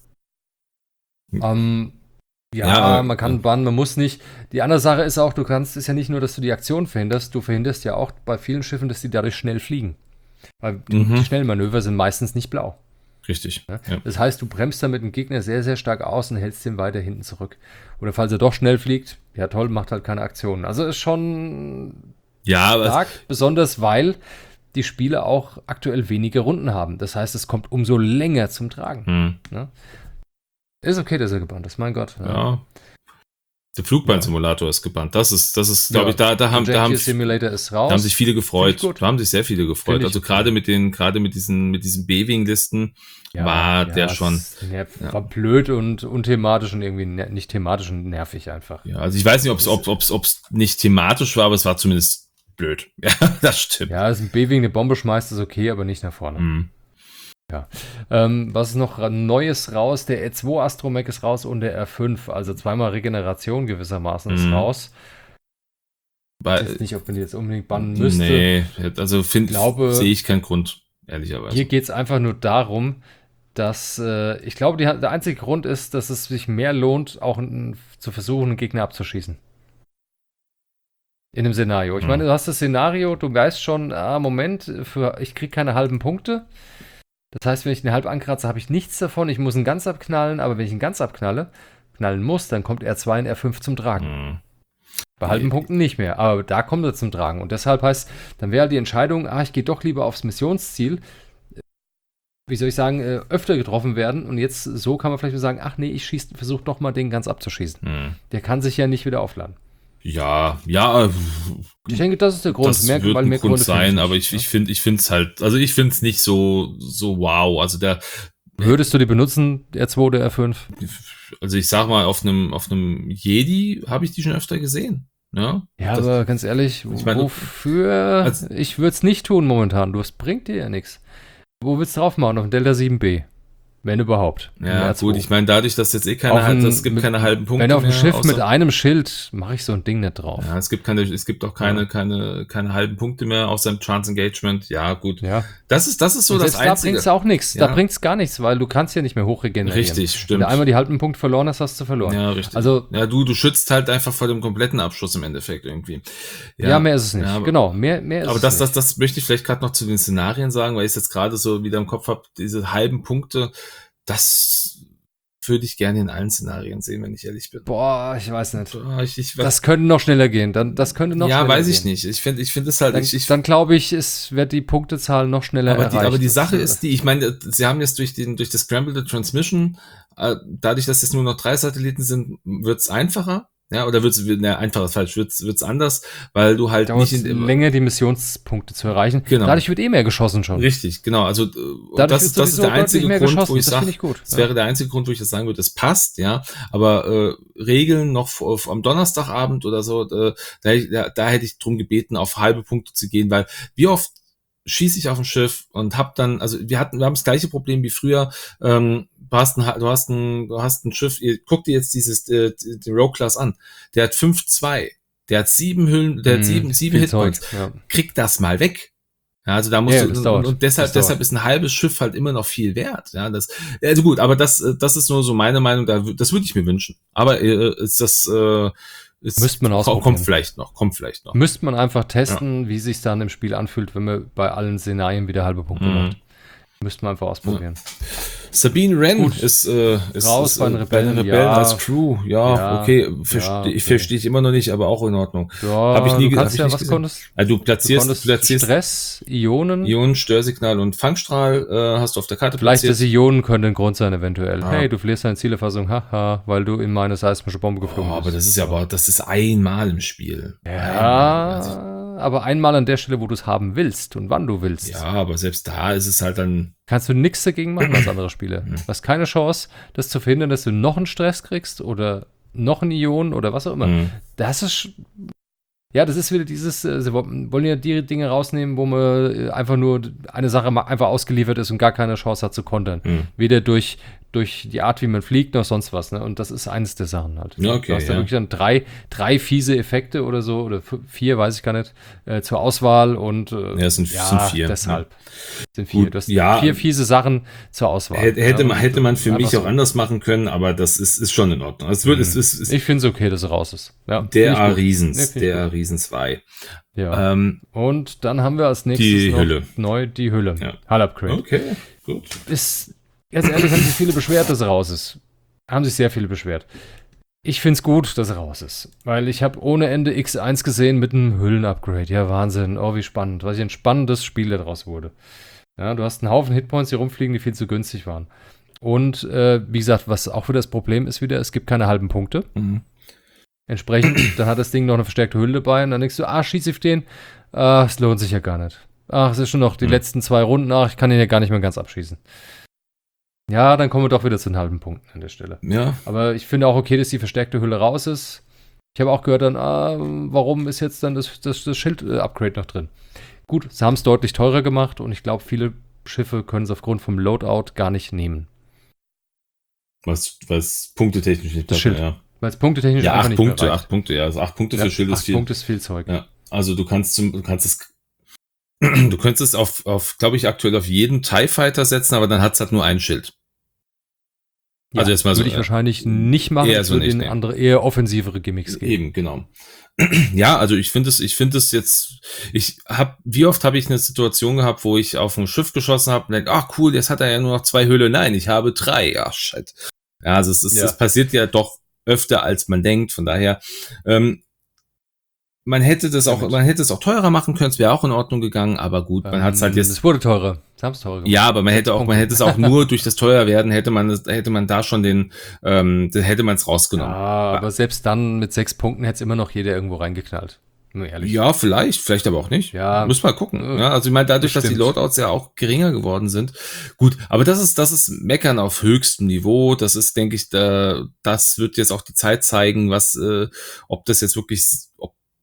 S1: Man kann bannen, man muss nicht. Die andere Sache ist auch, ist ja nicht nur, dass du die Aktion verhinderst, du verhinderst ja auch bei vielen Schiffen, dass die dadurch schnell fliegen. Weil die schnellen Manöver sind meistens nicht blau.
S2: Richtig.
S1: Ja? Ja. Das heißt, du bremst damit den Gegner sehr, sehr stark aus und hältst ihn weiter hinten zurück. Oder falls er doch schnell fliegt, ja toll, macht halt keine Aktionen. Also ist schon stark, besonders weil die Spiele auch aktuell weniger Runden haben. Das heißt, es kommt umso länger zum Tragen. Ne? Ist okay, dass er gebannt ist, mein Gott.
S2: Ja. Der Flugbahn-Simulator ist gebannt. Das ist, glaube ich, da haben
S1: Simulator ist raus.
S2: Da haben sich viele gefreut. Da haben sich sehr viele gefreut. Also gerade mit diesen B-Wing-Listen war der schon.
S1: War blöd und unthematisch und irgendwie nicht thematisch und nervig einfach.
S2: Ja, also ich weiß nicht, ob es nicht thematisch war, aber es war zumindest blöd. Ja, das stimmt.
S1: Ja, also ein B-Wing eine Bombe schmeißt, ist okay, aber nicht nach vorne. Ja. Was ist noch Neues raus? Der E2 Astromech ist raus und der R5, also zweimal Regeneration gewissermaßen ist raus. Ich weiß nicht, ob man die jetzt unbedingt bannen müsste.
S2: Nee, also sehe ich keinen Grund, ehrlicherweise.
S1: Hier geht es einfach nur darum, dass ich glaube, der einzige Grund ist, dass es sich mehr lohnt, auch zu versuchen, einen Gegner abzuschießen. In einem Szenario. Ich meine, du hast das Szenario, du weißt schon, Moment, ich kriege keine halben Punkte. Das heißt, wenn ich den halb ankratze, habe ich nichts davon. Ich muss ihn ganz abknallen, aber wenn ich ihn ganz knallen muss, dann kommt R2 und R5 zum Tragen. Bei halben Punkten nicht mehr, aber da kommt er zum Tragen. Und deshalb heißt, dann wäre die Entscheidung, ich gehe doch lieber aufs Missionsziel, wie soll ich sagen, öfter getroffen werden. Und jetzt so kann man vielleicht sagen, ich versuche doch mal den ganz abzuschießen. Der kann sich ja nicht wieder aufladen.
S2: Ja.
S1: Ich denke, das ist der Grund.
S2: Das wird ein Grund sein, aber ich finde es halt, also ich finde es nicht so wow. Also
S1: würdest du die benutzen, R2 oder R5?
S2: Also ich sag mal, auf einem Jedi habe ich die schon öfter gesehen. Ja,
S1: aber ganz ehrlich, wofür? Ich würde es nicht tun momentan. Das bringt dir ja nichts. Wo willst du drauf machen? Auf dem Delta 7B? Wenn überhaupt.
S2: Ja, gut, ich meine, dadurch, dass jetzt keine halben Punkte
S1: wenn auf dem
S2: mehr,
S1: Schiff mit einem Schild, mache ich so ein Ding nicht drauf.
S2: Ja, es gibt auch keine halben Punkte mehr außer im Trans Engagement. Ja, gut.
S1: Ja.
S2: Das ist so das Einzige.
S1: Da bringt's auch nichts.
S2: Ja.
S1: Da bringt's gar nichts, weil du kannst ja nicht mehr hochregenerieren.
S2: Richtig, stimmt.
S1: Wenn du einmal die halben Punkte verloren hast, hast du verloren.
S2: Ja, richtig.
S1: Also,
S2: ja, du schützt halt einfach vor dem kompletten Abschluss im Endeffekt irgendwie.
S1: Ja, mehr ist es nicht.
S2: Ja,
S1: genau, mehr ist
S2: aber
S1: es nicht.
S2: das möchte ich vielleicht gerade noch zu den Szenarien sagen, weil ich es jetzt gerade so wieder im Kopf habe, diese halben Punkte, das würde ich gerne in allen Szenarien sehen, wenn ich ehrlich bin.
S1: Boah, ich weiß nicht.
S2: Ich
S1: das könnte noch schneller gehen. Das könnte noch schneller gehen.
S2: Ja, weiß ich nicht. Ich finde es halt...
S1: Dann glaube ich, es wird die Punktezahl noch schneller erreicht.
S2: Aber die Sache ist die, ich meine, sie haben jetzt durch das Scrambled Transmission, dadurch, dass es nur noch 3 Satelliten sind, wird's einfacher. Ja, oder einfacher ist falsch, wird's anders, weil du halt
S1: dauert nicht länger die Missionspunkte zu erreichen.
S2: Genau.
S1: Dadurch wird mehr geschossen schon.
S2: Richtig, genau. Also das ist der einzige Grund, wo ich sage, das wäre der einzige Grund, wo ich das sagen würde, es passt, ja. Aber Regeln noch am Donnerstagabend oder so, da hätte ich drum gebeten, auf halbe Punkte zu gehen, weil wie oft schieße ich auf ein Schiff und hab dann, also wir haben das gleiche Problem wie früher. Du hast ein Schiff, guck dir jetzt den Rogue Class an. Der hat 5-2, der hat 7 Hüllen, der hat 7 Hitpoints. Ja. Krieg das mal weg. Ja, also da musst du, und deshalb ist ein halbes Schiff halt immer noch viel wert. Ja, also gut, aber das ist nur so meine Meinung, das würde ich mir wünschen. Aber
S1: müsste man ausprobieren.
S2: Kommt vielleicht noch.
S1: Müsste man einfach testen, wie sich dann im Spiel anfühlt, wenn man bei allen Szenarien wieder halbe Punkte macht. Müsste man einfach ausprobieren.
S2: Ja. Sabine Wren ist
S1: raus bei den Rebellen
S2: als Crew. Ja, okay. Ich verstehe ich immer noch nicht, aber auch in Ordnung.
S1: Ja, habe ich nie gesehen. Was konntest
S2: also du platzierst
S1: Stress, Ionen,
S2: Störsignal und Fangstrahl hast du auf der Karte
S1: platziert. Vielleicht das Ionen können ein Grund sein eventuell. Hey, du verlierst deine Zielerfassung, haha, weil du in meine seismische Bombe geflogen bist.
S2: Aber das ist einmal im Spiel.
S1: Ja, aber einmal an der Stelle, wo du es haben willst und wann du willst.
S2: Ja, aber selbst da ist es halt dann...
S1: Kannst du nichts dagegen machen als andere Spiele. Du hast keine Chance, das zu verhindern, dass du noch einen Stress kriegst oder noch einen Ion oder was auch immer. Das ist... Ja, das ist wieder dieses, sie wollen ja die Dinge rausnehmen, wo man einfach nur eine Sache einfach ausgeliefert ist und gar keine Chance hat zu kontern. Weder durch die Art, wie man fliegt, noch sonst was. Ne? Und das ist eines der Sachen halt.
S2: Okay,
S1: du hast dann wirklich dann drei fiese Effekte oder so, oder 4, weiß ich gar nicht, zur Auswahl. Und
S2: es sind 4.
S1: Deshalb. Sind 4. Du hast 4 fiese Sachen zur Auswahl.
S2: Hätte man für mich auch anders machen können, aber das ist schon in Ordnung. Ich
S1: finde es okay, dass er raus ist. Ja,
S2: der A-Riesen 2.
S1: Ja. Und dann haben wir als nächstes
S2: die Hülle.
S1: Neu die Hülle. Ja. Hull-Upgrade.
S2: Okay, gut.
S1: Ganz ehrlich, haben sich viele beschwert, dass er raus ist. Haben sich sehr viele beschwert. Ich find's gut, dass er raus ist. Weil ich habe ohne Ende X1 gesehen mit einem Hüllen-Upgrade. Ja, Wahnsinn. Oh, wie spannend. Was ein spannendes Spiel daraus wurde. Ja, du hast einen Haufen Hitpoints hier rumfliegen, die viel zu günstig waren. Und wie gesagt, was auch wieder das Problem ist wieder, es gibt keine halben Punkte. Entsprechend, dann hat das Ding noch eine verstärkte Hülle dabei und dann denkst du, schieß auf den. Es lohnt sich ja gar nicht. Es ist schon noch die letzten 2 Runden. Ich kann ihn ja gar nicht mehr ganz abschießen. Ja, dann kommen wir doch wieder zu den halben Punkten an der Stelle.
S2: Ja.
S1: Aber ich finde auch okay, dass die verstärkte Hülle raus ist. Ich habe auch gehört dann, warum ist jetzt dann das Schild-Upgrade noch drin? Gut, sie haben es deutlich teurer gemacht und ich glaube, viele Schiffe können es aufgrund vom Loadout gar nicht nehmen.
S2: Was punktetechnisch nicht
S1: das Schild. Ja. Weil es punktetechnisch
S2: ja,
S1: einfach nicht mehr reicht.
S2: 8 Punkte, ja. Also 8 Punkte für Schild ist viel.
S1: 8 Punkte ist viel Zeug.
S2: Ja. Also du könntest es auf glaube ich, aktuell auf jeden TIE Fighter setzen, aber dann hat es halt nur ein Schild.
S1: Ja, also jetzt mal würde ich wahrscheinlich nicht machen,
S2: eher so
S1: würde in andere, eher offensivere Gimmicks geben.
S2: Eben, genau. Ja, also ich finde es jetzt, wie oft habe ich eine Situation gehabt, wo ich auf ein Schiff geschossen habe und denke, cool, jetzt hat er ja nur noch 2 Hülle. Nein, ich habe 3. Shit. Ja, also es passiert ja doch öfter, als man denkt, von daher, man hätte es auch teurer machen können, es wäre auch in Ordnung gegangen, aber gut, man hat es halt jetzt.
S1: Es wurde teurer. Sie haben es teurer gemacht.
S2: Ja, aber man hätte es auch nur durch das Teuerwerden hätte man da schon hätte man es rausgenommen.
S1: Ja, aber selbst dann mit 6 Punkten hätte es immer noch jeder irgendwo reingeknallt. Nur ehrlich.
S2: Ja, vielleicht aber auch nicht.
S1: Ja.
S2: Muss mal gucken. Ja, also ich meine, dadurch, dass die Loadouts ja auch geringer geworden sind. Gut, aber das ist Meckern auf höchstem Niveau. Das ist, denke ich, das wird jetzt auch die Zeit zeigen, ob das jetzt wirklich, ob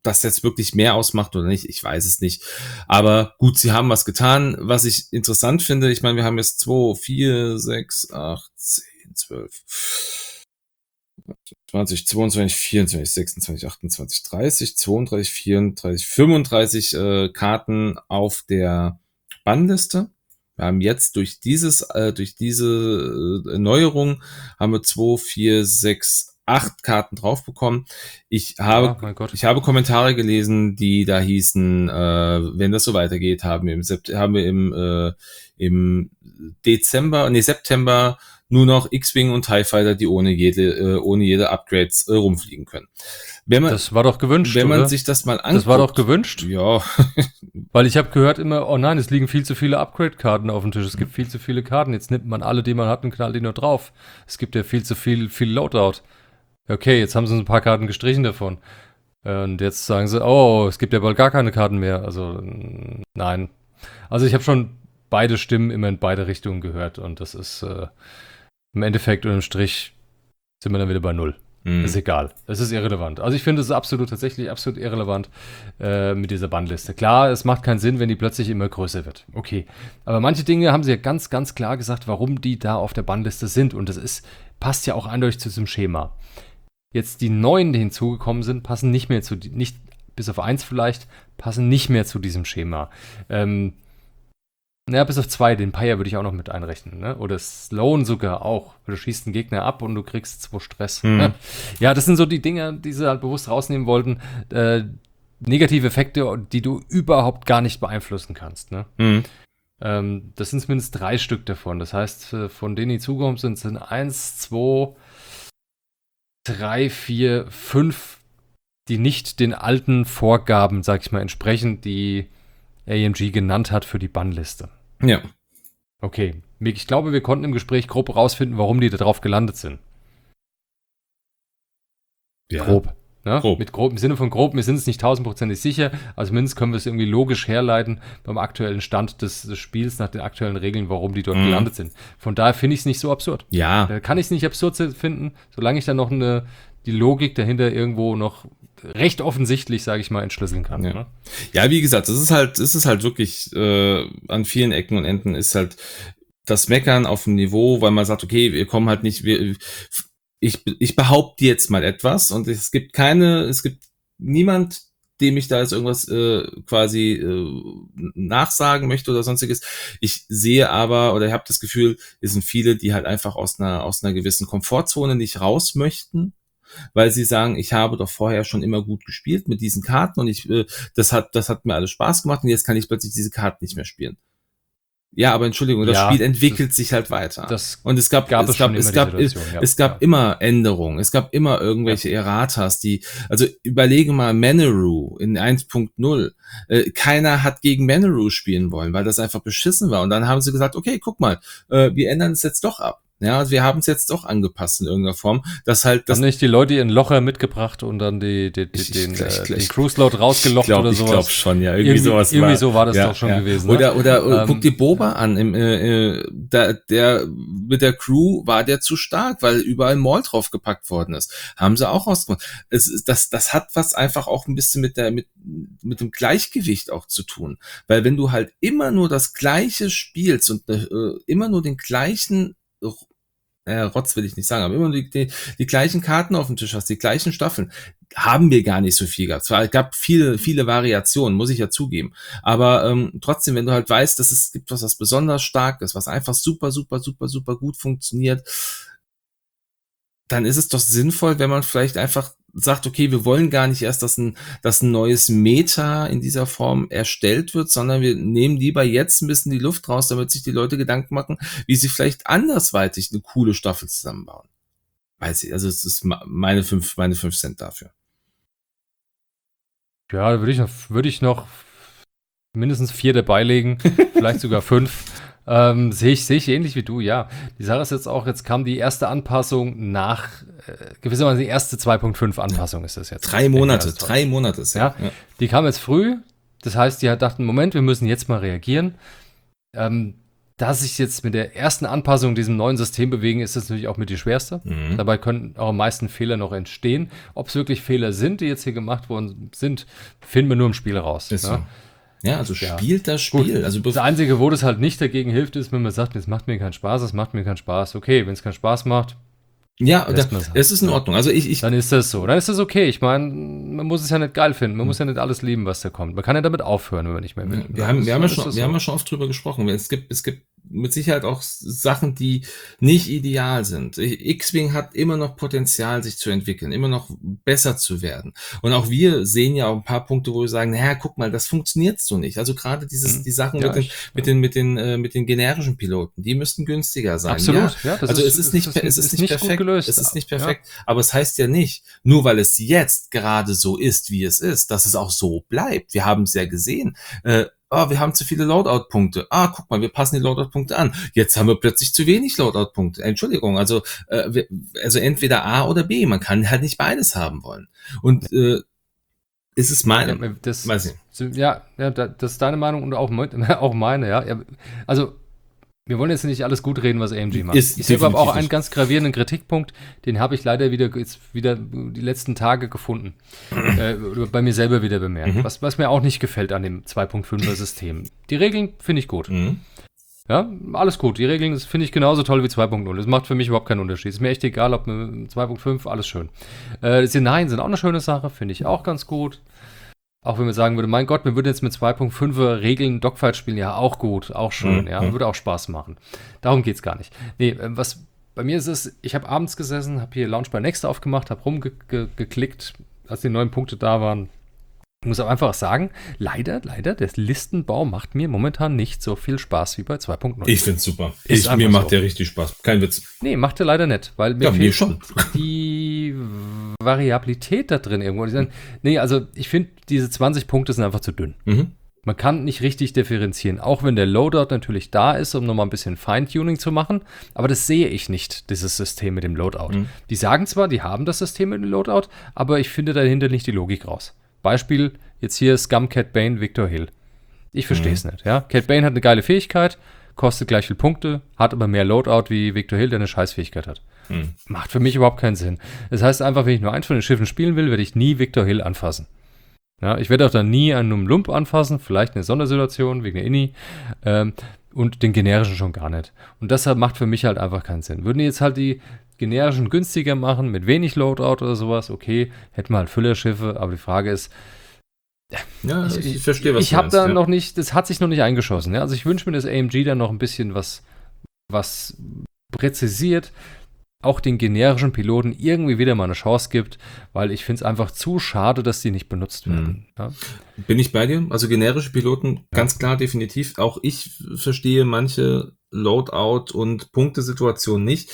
S2: das jetzt wirklich mehr ausmacht oder nicht, ich weiß es nicht. Aber gut, sie haben was getan. Was ich interessant finde, ich meine, wir haben jetzt 2, 4, 6, 8, 10, 12, 20, 22, 24, 26, 28, 30, 32, 34, 35 Karten auf der Bannliste. Wir haben jetzt durch diese Neuerung haben wir 2, 4, 6, 8 Karten drauf bekommen. Ich habe Kommentare gelesen, die da hießen, wenn das so weitergeht, haben wir im September nur noch X-Wing und TIE Fighter, die ohne jede Upgrades rumfliegen können.
S1: Das war doch gewünscht,
S2: wenn man
S1: oder?
S2: sich das mal anguckt.
S1: Das war doch gewünscht?
S2: Ja.
S1: Weil ich habe gehört immer, oh nein, es liegen viel zu viele Upgrade-Karten auf dem Tisch. Es gibt viel zu viele Karten. Jetzt nimmt man alle, die man hat, und knallt die nur drauf. Es gibt ja viel zu viel Loadout. Okay, jetzt haben sie ein paar Karten gestrichen davon. Und jetzt sagen sie, oh, es gibt ja bald gar keine Karten mehr. Also, nein. Also ich habe schon beide Stimmen immer in beide Richtungen gehört. Und das ist im Endeffekt unterm Strich sind wir dann wieder bei 0. Ist egal. Es ist irrelevant. Also ich finde, es ist tatsächlich absolut irrelevant mit dieser Bannliste. Klar, es macht keinen Sinn, wenn die plötzlich immer größer wird. Okay. Aber manche Dinge haben sie ja ganz, ganz klar gesagt, warum die da auf der Bannliste sind. Und das passt ja auch eindeutig zu diesem Schema. Jetzt die neuen, die hinzugekommen sind, passen nicht mehr nicht bis auf 1 vielleicht, passen nicht mehr zu diesem Schema. Bis auf 2, den Pyre würde ich auch noch mit einrechnen, ne? Oder Sloan sogar auch. Du schießt einen Gegner ab und du kriegst 2 Stress. Ne? Ja, das sind so die Dinge, die sie halt bewusst rausnehmen wollten. Negative Effekte, die du überhaupt gar nicht beeinflussen kannst, ne? Das sind zumindest 3 Stück davon. Das heißt, von denen die zugekommen sind 1, 2, 3, 4, 5, die nicht den alten Vorgaben, sag ich mal, entsprechen, die AMG genannt hat für die Bannliste.
S2: Ja.
S1: Okay. Ich glaube, wir konnten im Gespräch grob rausfinden, warum die da drauf gelandet sind.
S2: Ja.
S1: Grob. Ne?
S2: Grob.
S1: Mit grob, im Sinne von grob, wir sind es nicht 1000%ig sicher, also mindestens können wir es irgendwie logisch herleiten beim aktuellen Stand des Spiels, nach den aktuellen Regeln, warum die dort gelandet sind. Von daher finde ich es nicht so absurd.
S2: Ja.
S1: Da kann ich es nicht absurd finden, solange ich dann noch die Logik dahinter irgendwo noch recht offensichtlich, sage ich mal, entschlüsseln kann.
S2: Ja.
S1: Ne?
S2: Ja, wie gesagt, es ist halt wirklich an vielen Ecken und Enden ist halt das Meckern auf dem Niveau, weil man sagt, okay, wir kommen halt nicht, ich behaupte jetzt mal etwas und es gibt niemand, dem ich da jetzt irgendwas nachsagen möchte oder sonstiges. Ich sehe aber, oder ich habe das Gefühl, es sind viele, die halt einfach aus einer gewissen Komfortzone nicht raus möchten, weil sie sagen, ich habe doch vorher schon immer gut gespielt mit diesen Karten und das hat mir alles Spaß gemacht und jetzt kann ich plötzlich diese Karten nicht mehr spielen. Ja, aber Entschuldigung, das Spiel entwickelt sich halt weiter. Und es gab immer Änderungen, es gab immer irgendwelche Erratas, also überlege mal Manaroo in 1.0. Keiner hat gegen Manaroo spielen wollen, weil das einfach beschissen war. Und dann haben sie gesagt, okay, guck mal, wir ändern es jetzt doch ab. Ja, wir haben es jetzt doch angepasst in irgendeiner Form. Haben
S1: nicht die Leute ihren Locher mitgebracht und dann den Cruise-Load rausgelockt oder sowas?
S2: Ich glaube schon, ja. Irgendwie
S1: so war das doch schon gewesen.
S2: Oder guck dir Boba an. Der mit der Crew war der zu stark, weil überall Maul drauf gepackt worden ist. Haben sie auch rausgemacht. Das hat was einfach auch ein bisschen mit dem Gleichgewicht auch zu tun. Weil wenn du halt immer nur das Gleiche spielst und immer nur den gleichen Rotz will ich nicht sagen, aber immer die gleichen Karten auf dem Tisch hast, die gleichen Staffeln, haben wir gar nicht so viel gehabt. Zwar gab viele Variationen, muss ich ja zugeben, aber trotzdem, wenn du halt weißt, dass es gibt was besonders Starkes, was einfach super, super, super, super gut funktioniert, dann ist es doch sinnvoll, wenn man vielleicht einfach sagt, okay, wir wollen gar nicht erst, dass ein neues Meta in dieser Form erstellt wird, sondern wir nehmen lieber jetzt ein bisschen die Luft raus, damit sich die Leute Gedanken machen, wie sie vielleicht andersweitig eine coole Staffel zusammenbauen. Weiß ich, also es ist meine 5 Cent dafür.
S1: Ja, da würde ich noch mindestens 4 dabei legen, vielleicht sogar 5. Sehe ich ähnlich wie du, ja. Die Sache ist jetzt kam die erste Anpassung nach, gewissermaßen die erste 2.5 Anpassung ist das jetzt.
S2: 3 Monate ist
S1: ja. Die kam jetzt früh, das heißt, die dachten, Moment, wir müssen jetzt mal reagieren. da sich jetzt mit der ersten Anpassung diesem neuen System bewegen, ist das natürlich auch mit die schwerste. Dabei können auch am meisten Fehler noch entstehen. Ob es wirklich Fehler sind, die jetzt hier gemacht worden sind, finden wir nur im Spiel raus.
S2: Ist
S1: ne?
S2: so. Ja, also spielt das Spiel.
S1: Gut.
S2: Also
S1: Das Einzige, wo das halt nicht dagegen hilft, ist, wenn man sagt, es macht mir keinen Spaß, es macht mir keinen Spaß. Okay, wenn es keinen Spaß macht,
S2: ja,
S1: lässt man's halt.
S2: es ist in Ordnung. Also ich
S1: dann ist das so. Dann ist das okay. Ich meine, man muss es ja nicht geil finden. Man muss ja nicht alles lieben, was da kommt. Man kann ja damit aufhören, wenn man nicht mehr will.
S2: Wir haben ja schon oft drüber gesprochen. Es gibt mit Sicherheit auch Sachen, die nicht ideal sind. X-Wing hat immer noch Potenzial, sich zu entwickeln, immer noch besser zu werden. Und auch wir sehen ja auch ein paar Punkte, wo wir sagen, naja, guck mal, das funktioniert so nicht. Also gerade die Sachen mit den generischen Piloten, die müssten günstiger sein.
S1: Absolut.
S2: Ja, also es ist nicht perfekt. Gelöst. Es ist nicht perfekt. Ja. Aber es heißt ja nicht, nur weil es jetzt gerade so ist, wie es ist, dass es auch so bleibt. Wir haben es ja gesehen. Wir haben zu viele Loadout-Punkte. Guck mal, wir passen die Loadout-Punkte an. Jetzt haben wir plötzlich zu wenig Loadout-Punkte. Entschuldigung, also entweder A oder B. Man kann halt nicht beides haben wollen. Und ist es meine?
S1: Das ist deine Meinung und auch meine, ja. Also wir wollen jetzt nicht alles gut reden, was AMG macht. Ich selber habe auch einen ganz gravierenden Kritikpunkt, den habe ich leider wieder die letzten Tage gefunden. Bei mir selber wieder bemerkt. Was mir auch nicht gefällt an dem 2.5er System. Die Regeln finde ich gut. Ja, alles gut. Die Regeln finde ich genauso toll wie 2.0. Das macht für mich überhaupt keinen Unterschied. Ist mir echt egal, ob 2.5, alles schön. Die Szenarien sind auch eine schöne Sache, finde ich auch ganz gut. Auch wenn man sagen würde, mein Gott, wir würden jetzt mit 2.5er Regeln Dogfight spielen, ja, auch gut, auch schön, ja, würde auch Spaß machen. Darum geht's gar nicht. Nee, was bei mir ist, ich habe abends gesessen, habe hier Launch by Next aufgemacht, habe rumgeklickt, als die neuen Punkte da waren. Ich muss auch einfach sagen, leider, der Listenbau macht mir momentan nicht so viel Spaß wie bei 2.0.
S2: Ich find's super. Mir macht der richtig Spaß. Kein Witz.
S1: Nee, macht der leider nicht, weil mir fehlt schon die Variabilität da drin irgendwo. Nee, also ich finde, diese 20 Punkte sind einfach zu dünn. Man kann nicht richtig differenzieren, auch wenn der Loadout natürlich da ist, um nochmal ein bisschen Feintuning zu machen, aber das sehe ich nicht, dieses System mit dem Loadout. Die sagen zwar, die haben das System mit dem Loadout, aber ich finde dahinter nicht die Logik raus. Beispiel, jetzt hier Scum, Cat Bane, Victor Hill. Ich verstehe es nicht, ja. Cat Bane hat eine geile Fähigkeit, kostet gleich viel Punkte, hat aber mehr Loadout wie Victor Hill, der eine Scheißfähigkeit hat. Macht für mich überhaupt keinen Sinn. Das heißt einfach, wenn ich nur eins von den Schiffen spielen will, werde ich nie Victor Hill anfassen. Ja, ich werde auch dann nie einen Lump anfassen, vielleicht eine Sondersituation wegen der Inni, und den generischen schon gar nicht. Und deshalb macht für mich halt einfach keinen Sinn. Würden die jetzt halt die generischen günstiger machen, mit wenig Loadout oder sowas, okay, hätten wir halt Füllerschiffe, aber die Frage ist,
S2: ja, ich verstehe, was
S1: ich habe da noch nicht, das hat sich noch nicht eingeschossen. Ja? Also ich wünsche mir, dass AMG da noch ein bisschen was präzisiert, auch den generischen Piloten irgendwie wieder mal eine Chance gibt, weil ich finde es einfach zu schade, dass die nicht benutzt werden. Ja?
S2: Bin ich bei dir? Also generische Piloten, ganz klar, definitiv. Auch ich verstehe manche Loadout- und Punktesituationen nicht.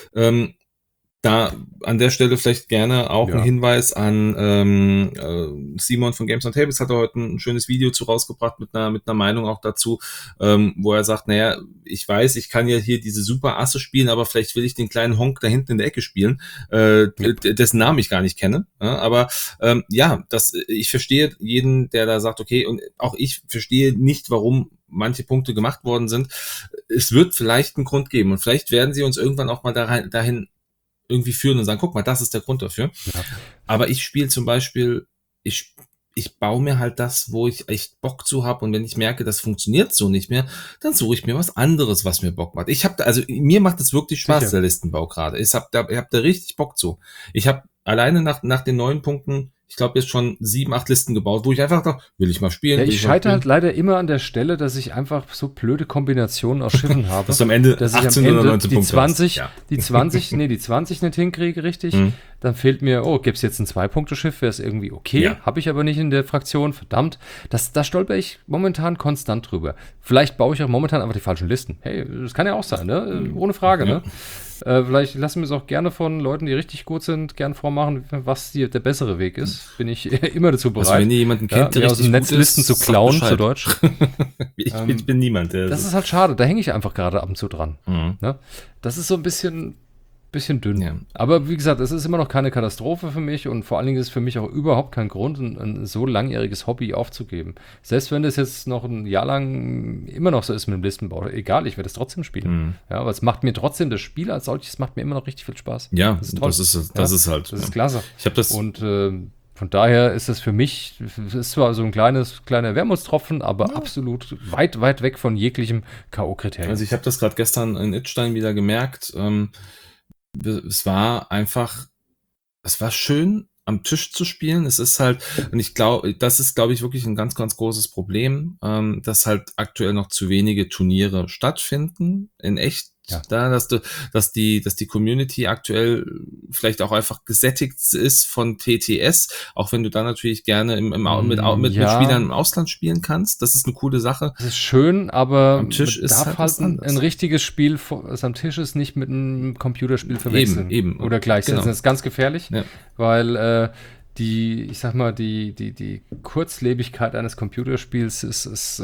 S2: Da an der Stelle vielleicht gerne auch ein Hinweis an Simon von Games on Tables hat heute ein schönes Video zu rausgebracht mit einer Meinung auch dazu, wo er sagt, naja, ich weiß, ich kann ja hier diese super Asse spielen, aber vielleicht will ich den kleinen Honk da hinten in der Ecke spielen, dessen Namen ich gar nicht kenne. Aber ich verstehe jeden, der da sagt, okay, und auch ich verstehe nicht, warum manche Punkte gemacht worden sind. Es wird vielleicht einen Grund geben und vielleicht werden sie uns irgendwann auch mal dahin irgendwie führen und sagen, guck mal, das ist der Grund dafür. Ja. Aber ich spiele zum Beispiel, ich baue mir halt das, wo ich echt Bock zu habe und wenn ich merke, das funktioniert so nicht mehr, dann suche ich mir was anderes, was mir Bock macht. Mir macht es wirklich Spaß, der Listenbau gerade. Ich hab da richtig Bock zu. Ich habe alleine nach den neuen Punkten, ich glaube, jetzt schon 7, 8 Listen gebaut, wo ich einfach dachte, will ich mal spielen.
S1: Ja, ich scheitere halt leider immer an der Stelle, dass ich einfach so blöde Kombinationen aus Schiffen habe.
S2: Dass du am Ende 18 oder 19 Punkte hast.
S1: Die 20 nicht hinkriege, richtig. Dann fehlt mir, gibt es jetzt ein 2-Punkte-Schiff, wäre es irgendwie okay. Habe ich aber nicht in der Fraktion, verdammt. Da stolper ich momentan konstant drüber. Vielleicht baue ich auch momentan einfach die falschen Listen. Hey, das kann ja auch sein, ne? Ohne Frage, ne? Vielleicht lassen wir es auch gerne von Leuten, die richtig gut sind, gern vormachen, was der bessere Weg ist. Bin ich immer dazu bereit.
S2: Also wenn ihr jemanden kennt, der
S1: aus dem Netzlisten zu klauen, zu Deutsch.
S2: ich bin niemand.
S1: Das ist halt schade, da hänge ich einfach gerade ab und zu dran. Ne? Das ist so ein bisschen, bisschen dünn.
S2: Ja.
S1: Aber wie gesagt, es ist immer noch keine Katastrophe für mich und vor allen Dingen ist es für mich auch überhaupt kein Grund, ein so langjähriges Hobby aufzugeben. Selbst wenn das jetzt noch ein Jahr lang immer noch so ist mit dem Listenbau, egal, ich werde es trotzdem spielen. Ja, aber es macht mir trotzdem, das Spiel als solches macht mir immer noch richtig viel Spaß.
S2: Ja,
S1: Das ist toll.
S2: das ist halt.
S1: Das ist klasse.
S2: Ich habe das.
S1: Und von daher ist es für mich, es ist zwar so ein kleiner Wermutstropfen, aber absolut weit, weit weg von jeglichem K.O.-Kriterium.
S2: Also ich habe das gerade gestern in Idstein wieder gemerkt. Es war schön, am Tisch zu spielen. Es ist halt, und ich glaube, das ist, glaube ich, wirklich ein ganz, ganz großes Problem, dass halt aktuell noch zu wenige Turniere stattfinden, in echt.
S1: Ja.
S2: Dass die Community aktuell vielleicht auch einfach gesättigt ist von TTS, auch wenn du dann natürlich gerne mit Spielern im Ausland spielen kannst. Das ist eine coole Sache.
S1: Das ist schön, aber
S2: am Tisch
S1: man darf halt ein richtiges Spiel, das am Tisch ist, nicht mit einem Computerspiel verwechseln.
S2: Eben.
S1: Oder gleichsetzen.
S2: Genau.
S1: Das ist ganz gefährlich,
S2: Ja.
S1: weil die Kurzlebigkeit eines Computerspiels ist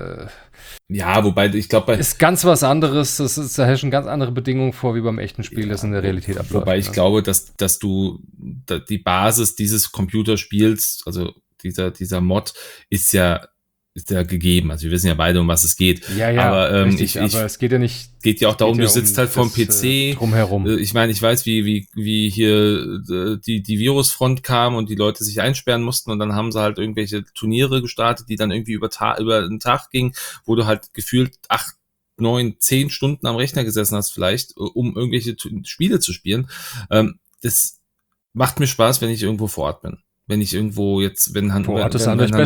S2: ja, wobei ich glaube,
S1: ist ganz was anderes. Da herrschen ganz andere Bedingungen vor wie beim echten Spiel, das in der Realität abläuft.
S2: Wobei ich glaube, dass du die Basis dieses Computerspiels, also dieser Mod, ist ja gegeben. Also wir wissen ja beide, um was es geht.
S1: Ja,
S2: aber
S1: richtig, aber es geht ja nicht.
S2: Geht ja auch darum, du sitzt halt vorm PC.
S1: Drumherum.
S2: Ich meine, ich weiß, wie hier die Virusfront kam und die Leute sich einsperren mussten und dann haben sie halt irgendwelche Turniere gestartet, die dann irgendwie über einen Tag gingen, wo du halt gefühlt 8, 9, 10 Stunden am Rechner gesessen hast vielleicht, um irgendwelche Spiele zu spielen. Das macht mir Spaß, wenn ich irgendwo vor Ort bin. Wenn ich irgendwo jetzt, wenn Hannover ist,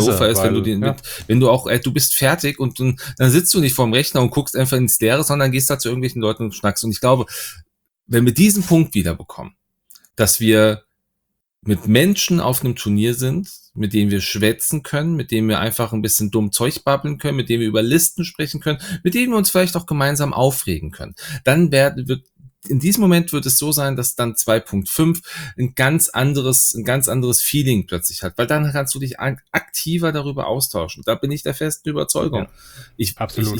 S2: wenn du bist fertig und dann sitzt du nicht vorm Rechner und guckst einfach ins Leere, sondern gehst da zu irgendwelchen Leuten und schnackst. Und ich glaube, wenn wir diesen Punkt wiederbekommen, dass wir mit Menschen auf einem Turnier sind, mit denen wir schwätzen können, mit denen wir einfach ein bisschen dumm Zeug babbeln können, mit denen wir über Listen sprechen können, mit denen wir uns vielleicht auch gemeinsam aufregen können, dann in diesem Moment wird es so sein, dass dann 2.5 ein ganz anderes Feeling plötzlich hat, weil dann kannst du dich aktiver darüber austauschen. Da bin ich der festen Überzeugung.
S1: Ja, absolut.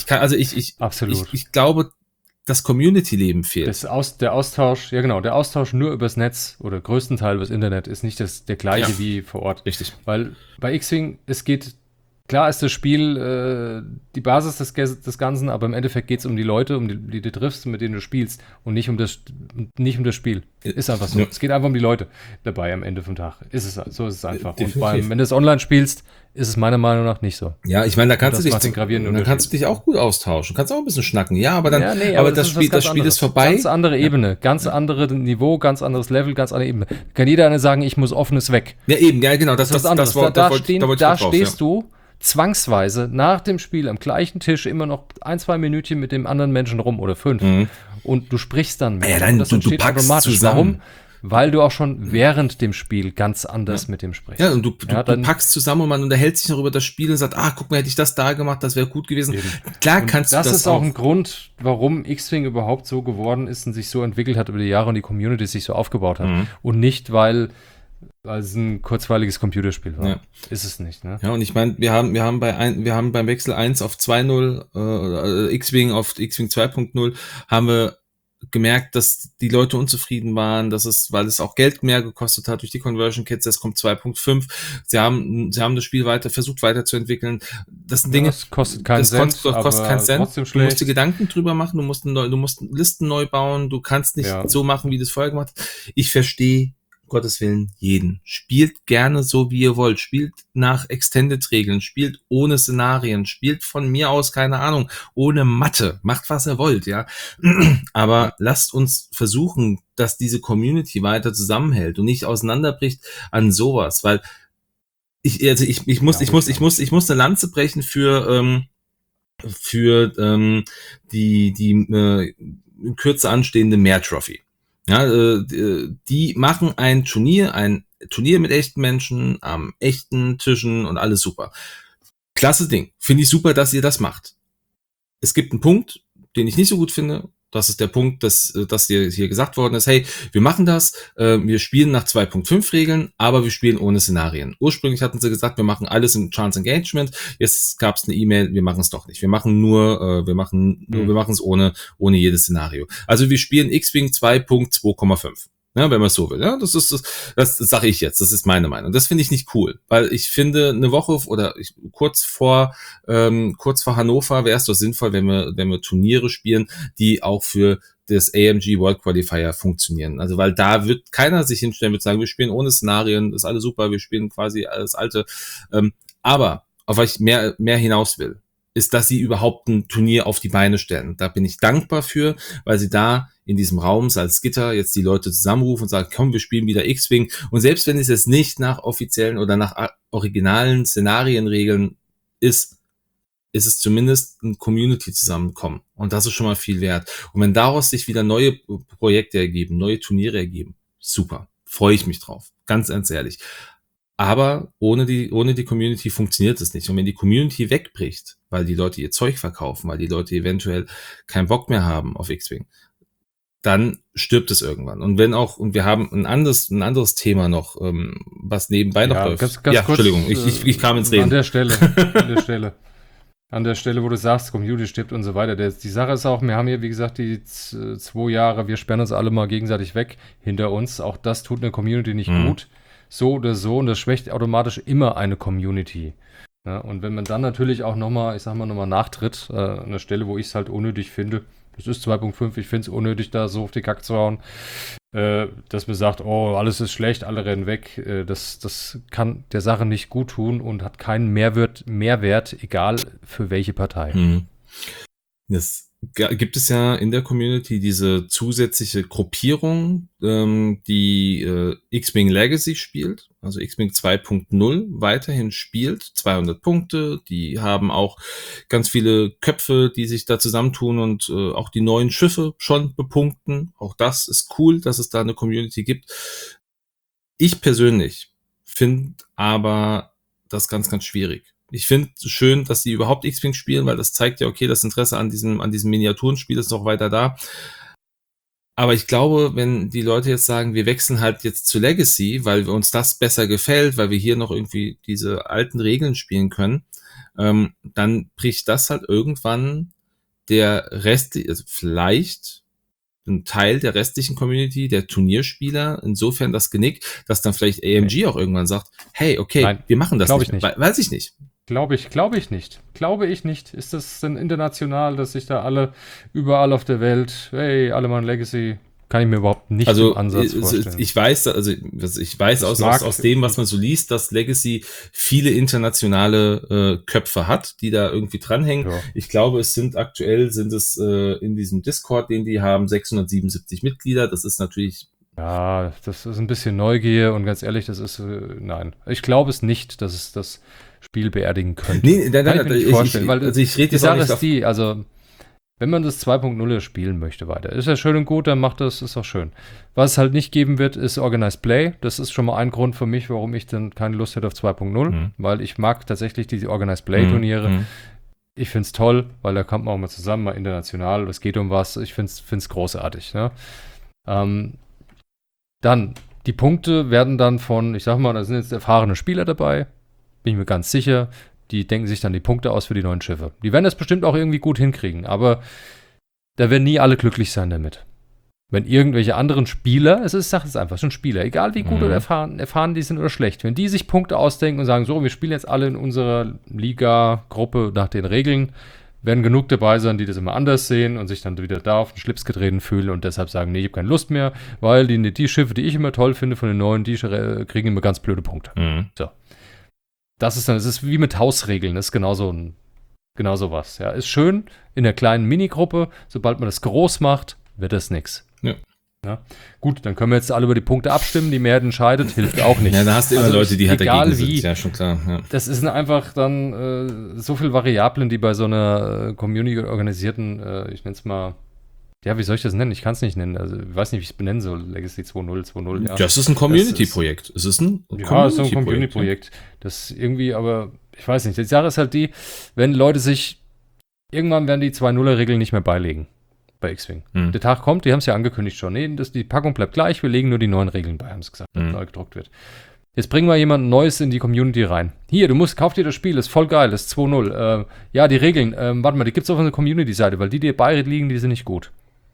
S2: Ich glaube, das Community-Leben fehlt.
S1: Der Austausch nur übers Netz oder größtenteils übers Internet ist nicht der gleiche wie vor Ort.
S2: Richtig.
S1: Weil bei X-Wing, klar ist das Spiel die Basis des Ganzen, aber im Endeffekt geht es um die Leute, die du triffst, mit denen du spielst und nicht um das Spiel. Ist einfach so. Ja. Es geht einfach um die Leute dabei am Ende vom Tag. So ist es einfach.
S2: Definitiv.
S1: Und wenn du es online spielst, ist es meiner Meinung nach nicht so.
S2: Ja, ich meine, da kannst du dich auch gut austauschen. Kannst auch ein bisschen schnacken. Ja, aber
S1: aber
S2: das Spiel ist vorbei.
S1: Ganz andere Ebene, ganz andere Niveau, ganz anderes Level, ganz andere Ebene. Kann jeder eine sagen, ich muss offenes weg.
S2: Ja, eben, ja, genau. Das ist was anderes.
S1: Da stehst du zwangsweise nach dem Spiel am gleichen Tisch immer noch 1-2 Minütchen mit dem anderen Menschen rum oder 5 und du sprichst dann
S2: mit ihm. Das entsteht automatisch.
S1: Warum? Weil du auch schon während dem Spiel ganz anders mit dem sprichst.
S2: Ja, und du packst zusammen und man unterhält sich noch über das Spiel und sagt, guck mal, hätte ich das da gemacht, das wäre gut gewesen.
S1: Eben.
S2: Klar
S1: und
S2: kannst du das
S1: ist auch ein Grund, warum X-Wing überhaupt so geworden ist und sich so entwickelt hat über die Jahre und die Community sich so aufgebaut hat. Und nicht, weil es ein kurzweiliges Computerspiel war. Ja. Ist es nicht, ne?
S2: Ja, und ich meine, wir haben beim Wechsel 1 auf 2.0, X-Wing auf X-Wing 2.0, haben wir gemerkt, dass die Leute unzufrieden waren, weil es auch Geld mehr gekostet hat durch die Conversion Kits, es kommt 2.5. Sie haben das Spiel versucht weiterzuentwickeln. Das sind Dinge,
S1: das kostet keinen Cent.
S2: Du musst dir Gedanken drüber machen, du musst Listen neu bauen, du kannst nicht so machen, wie du es vorher gemacht hast. Ich verstehe Gottes Willen jeden. Spielt gerne so, wie ihr wollt. Spielt nach Extended-Regeln. Spielt ohne Szenarien. Spielt von mir aus, keine Ahnung, ohne Mathe. Macht, was ihr wollt, ja. Aber lasst uns versuchen, dass diese Community weiter zusammenhält und nicht auseinanderbricht an sowas, weil ich muss eine Lanze brechen für die in Kürze anstehende Mare Trophy. Ja, die machen ein Turnier mit echten Menschen, am echten Tischen und alles super. Klasse Ding. Finde ich super, dass ihr das macht. Es gibt einen Punkt, den ich nicht so gut finde. Das ist der Punkt, dass hier gesagt worden ist, hey, wir machen das, wir spielen nach 2.5 Regeln, aber wir spielen ohne Szenarien. Ursprünglich hatten sie gesagt, wir machen alles in Chance Engagement. Jetzt gab es eine E-Mail, wir machen es doch nicht. Wir machen wir machen es ohne jedes Szenario. Also wir spielen X-Wing 2.2,5. Ja, wenn man es so will. Ja, das sage ich jetzt. Das ist meine Meinung. Das finde ich nicht cool, weil ich finde, eine Woche kurz vor Hannover wäre es doch sinnvoll, wenn wir Turniere spielen, die auch für das AMG World Qualifier funktionieren. Also, weil da wird keiner sich hinstellen und sagen, wir spielen ohne Szenarien, das ist alles super, wir spielen quasi alles Alte. Aber auf was ich mehr hinaus will, ist, dass sie überhaupt ein Turnier auf die Beine stellen. Da bin ich dankbar für, weil sie da in diesem Raum Salzgitter jetzt die Leute zusammenrufen und sagen, komm, wir spielen wieder X-Wing. Und selbst wenn es jetzt nicht nach offiziellen oder nach originalen Szenarienregeln ist es zumindest ein Community-Zusammenkommen. Und das ist schon mal viel wert. Und wenn daraus sich wieder neue Projekte ergeben, neue Turniere ergeben, super. Freue ich mich drauf. Ganz ehrlich. Aber ohne die Community funktioniert es nicht. Und wenn die Community wegbricht, weil die Leute ihr Zeug verkaufen, weil die Leute eventuell keinen Bock mehr haben auf X-Wing, dann stirbt es irgendwann. Und wir haben ein anderes Thema noch, was nebenbei noch läuft.
S1: Ganz kurz,
S2: Entschuldigung, ich kam ins Reden.
S1: An der Stelle, wo du sagst, Community stirbt und so weiter. Die Sache ist auch, wir haben hier, wie gesagt, die 2 Jahre, wir sperren uns alle mal gegenseitig weg hinter uns. Auch das tut eine Community nicht gut. So oder so, und das schwächt automatisch immer eine Community. Ja, und wenn man dann natürlich auch nochmal nachtritt, an einer Stelle, wo ich es halt unnötig finde, das ist 2.5, ich finde es unnötig, da so auf die Kacke zu hauen, dass man sagt, oh, alles ist schlecht, alle rennen weg, das kann der Sache nicht gut tun und hat keinen Mehrwert, egal für welche Partei.
S2: Das gibt es ja in der Community diese zusätzliche Gruppierung, die X-Wing Legacy spielt, also X-Wing 2.0 weiterhin spielt, 200 Punkte, die haben auch ganz viele Köpfe, die sich da zusammentun und auch die neuen Schiffe schon bepunkten. Auch das ist cool, dass es da eine Community gibt. Ich persönlich finde aber das ganz, ganz schwierig. Ich finde es schön, dass sie überhaupt X-Wing spielen, weil das zeigt ja, okay, das Interesse an diesem Miniaturenspiel ist noch weiter da. Aber ich glaube, wenn die Leute jetzt sagen, wir wechseln halt jetzt zu Legacy, weil uns das besser gefällt, weil wir hier noch irgendwie diese alten Regeln spielen können, dann bricht das halt irgendwann der Rest, also vielleicht ein Teil der restlichen Community, der Turnierspieler, insofern das Genick, dass dann vielleicht AMG auch irgendwann sagt, hey, okay, nein, wir machen das nicht. Weiß ich nicht.
S1: Glaube ich nicht. Ist das denn international, dass sich da alle überall auf der Welt, hey, alle machen Legacy? Kann ich mir überhaupt nicht im Ansatz vorstellen.
S2: Ich weiß aus dem, was man so liest, dass Legacy viele internationale Köpfe hat, die da irgendwie dranhängen. Ja. Ich glaube, aktuell sind es in diesem Discord, den die haben, 677 Mitglieder. Das ist natürlich...
S1: Ja, das ist ein bisschen Neugier und ganz ehrlich, das ist, nein. Ich glaube es nicht, dass es das Spiel beerdigen könnte.
S2: Nee, nein,
S1: ich rede jetzt auch nicht davon. Also, wenn man das 2.0 spielen möchte weiter, ist ja schön und gut, dann macht das, ist auch schön. Was es halt nicht geben wird, ist Organized Play. Das ist schon mal ein Grund für mich, warum ich dann keine Lust hätte auf 2.0, weil ich mag tatsächlich diese Organized Play Turniere. Ich finde es toll, weil da kommt man auch mal zusammen, mal international, es geht um was. Ich finde es großartig. Ne? Dann, die Punkte werden dann von, ich sag mal, da sind jetzt erfahrene Spieler dabei, bin ich mir ganz sicher, die denken sich dann die Punkte aus für die neuen Schiffe. Die werden das bestimmt auch irgendwie gut hinkriegen, aber da werden nie alle glücklich sein damit. Wenn irgendwelche anderen Spieler, ich sage es einfach, schon Spieler, egal wie gut oder erfahren die sind oder schlecht, wenn die sich Punkte ausdenken und sagen, so, wir spielen jetzt alle in unserer Liga-Gruppe nach den Regeln, werden genug dabei sein, die das immer anders sehen und sich dann wieder da auf den Schlips getreten fühlen und deshalb sagen, nee, ich habe keine Lust mehr, weil die Schiffe, die ich immer toll finde von den neuen, die kriegen immer ganz blöde Punkte. So. Das ist wie mit Hausregeln, das ist genauso was. Ja. Ist schön in der kleinen Minigruppe, sobald man das groß macht, wird das nix. Ja. Gut, dann können wir jetzt alle über die Punkte abstimmen, die Mehrheit entscheidet, hilft auch nicht.
S2: Ja, da hast du immer Leute, die halt dagegen sind,
S1: ja, schon klar. Ja. Das sind einfach dann so viele Variablen, die bei so einer Community organisierten, ich nenne es mal, ja, wie soll ich das nennen? Ich kann es nicht nennen. Also, ich weiß nicht, wie ich es benennen soll. Legacy 2.0.
S2: Ja. Das ist ein Community-Projekt. Es ist ein
S1: Community-Projekt. Das irgendwie, aber ich weiß nicht. Die Sache ist halt die, wenn Leute sich, irgendwann werden die 2.0er-Regeln nicht mehr beilegen. bei X-Wing. Der Tag kommt, die haben es ja angekündigt schon. Nee, die Packung bleibt gleich, wir legen nur die neuen Regeln bei, haben sie gesagt, wenn neu gedruckt wird. Jetzt bringen wir jemand Neues in die Community rein. Hier, kauf dir das Spiel, ist voll geil, ist 2.0. Ja, die Regeln, warte mal, die gibt's auf unserer Community-Seite, weil die dir beiliegen, die sind nicht gut.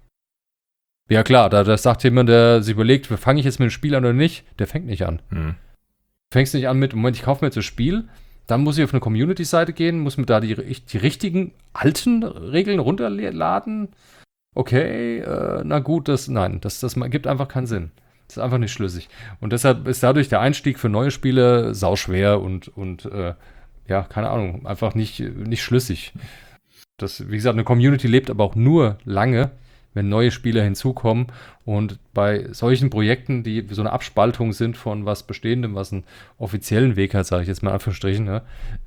S1: Ja klar, da sagt jemand, der sich überlegt, fange ich jetzt mit dem Spiel an oder nicht, der fängt nicht an. Du fängst nicht an mit, Moment, ich kaufe mir jetzt das Spiel, dann muss ich auf eine Community-Seite gehen, muss mir da die richtigen alten Regeln runterladen. Okay, na gut, das gibt einfach keinen Sinn. Das ist einfach nicht schlüssig. Und deshalb ist dadurch der Einstieg für neue Spiele sauschwer und ja, keine Ahnung, einfach nicht schlüssig. Wie gesagt, eine Community lebt aber auch nur lange, wenn neue Spieler hinzukommen. Und bei solchen Projekten, die so eine Abspaltung sind von was Bestehendem, was einen offiziellen Weg hat, sage ich jetzt mal in Anführungsstrichen, ne,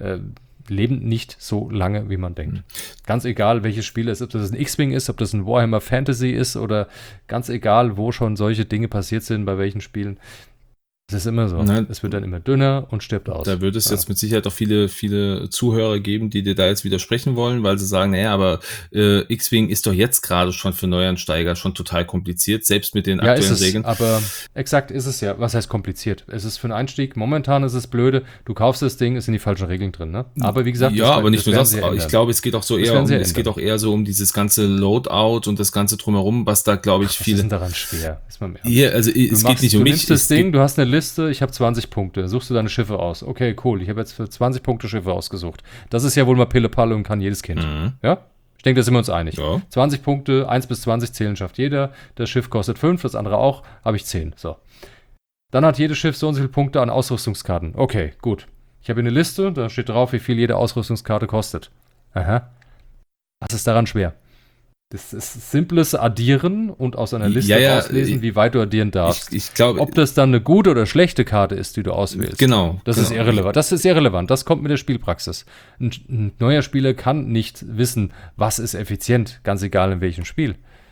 S1: leben nicht so lange, wie man denkt. Ganz egal, welches Spiel es ist, ob das ein X-Wing ist, ob das ein Warhammer Fantasy ist oder ganz egal, wo schon solche Dinge passiert sind, bei welchen Spielen. Es ist immer so. Es wird dann immer dünner und stirbt aus.
S2: Da wird es jetzt mit Sicherheit auch viele Zuhörer geben, die dir da jetzt widersprechen wollen, weil sie sagen, naja, aber X-Wing ist doch jetzt gerade schon für Neueinsteiger schon total kompliziert, selbst mit den aktuellen Regeln.
S1: Aber exakt ist es ja. Was heißt kompliziert? Es ist für einen Einstieg, momentan ist es blöde, du kaufst das Ding, ist in die falschen Regeln drin, ne? Aber wie gesagt,
S2: aber nicht nur das, ich glaube, es geht auch so eher so um dieses ganze Loadout und das ganze Drumherum, was da, glaube ich, viele...
S1: Was ist denn daran schwer? Ist mal mehr.
S2: Ja, also es geht nicht um mich.
S1: Du nimmst das Ding, du hast eine Liste, ich habe 20 Punkte. Suchst du deine Schiffe aus. Okay, cool. Ich habe jetzt für 20 Punkte Schiffe ausgesucht. Das ist ja wohl mal Pille-Palle und kann jedes Kind. Ja? Ich denke, da sind wir uns einig. Ja. 20 Punkte, 1 bis 20 zählen schafft jeder. Das Schiff kostet 5, das andere auch. Habe ich 10. So. Dann hat jedes Schiff so und so viele Punkte an Ausrüstungskarten. Okay, gut. Ich habe eine Liste, da steht drauf, wie viel jede Ausrüstungskarte kostet. Aha. Was ist daran schwer? Das ist simples Addieren und aus einer Liste auslesen, wie weit du addieren darfst.
S2: Ich glaube,
S1: ob das dann eine gute oder schlechte Karte ist, die du auswählst.
S2: Genau.
S1: Das ist irrelevant. Das ist irrelevant. Das kommt mit der Spielpraxis. Ein neuer Spieler kann nicht wissen, was ist effizient, ganz egal in welchem Spiel.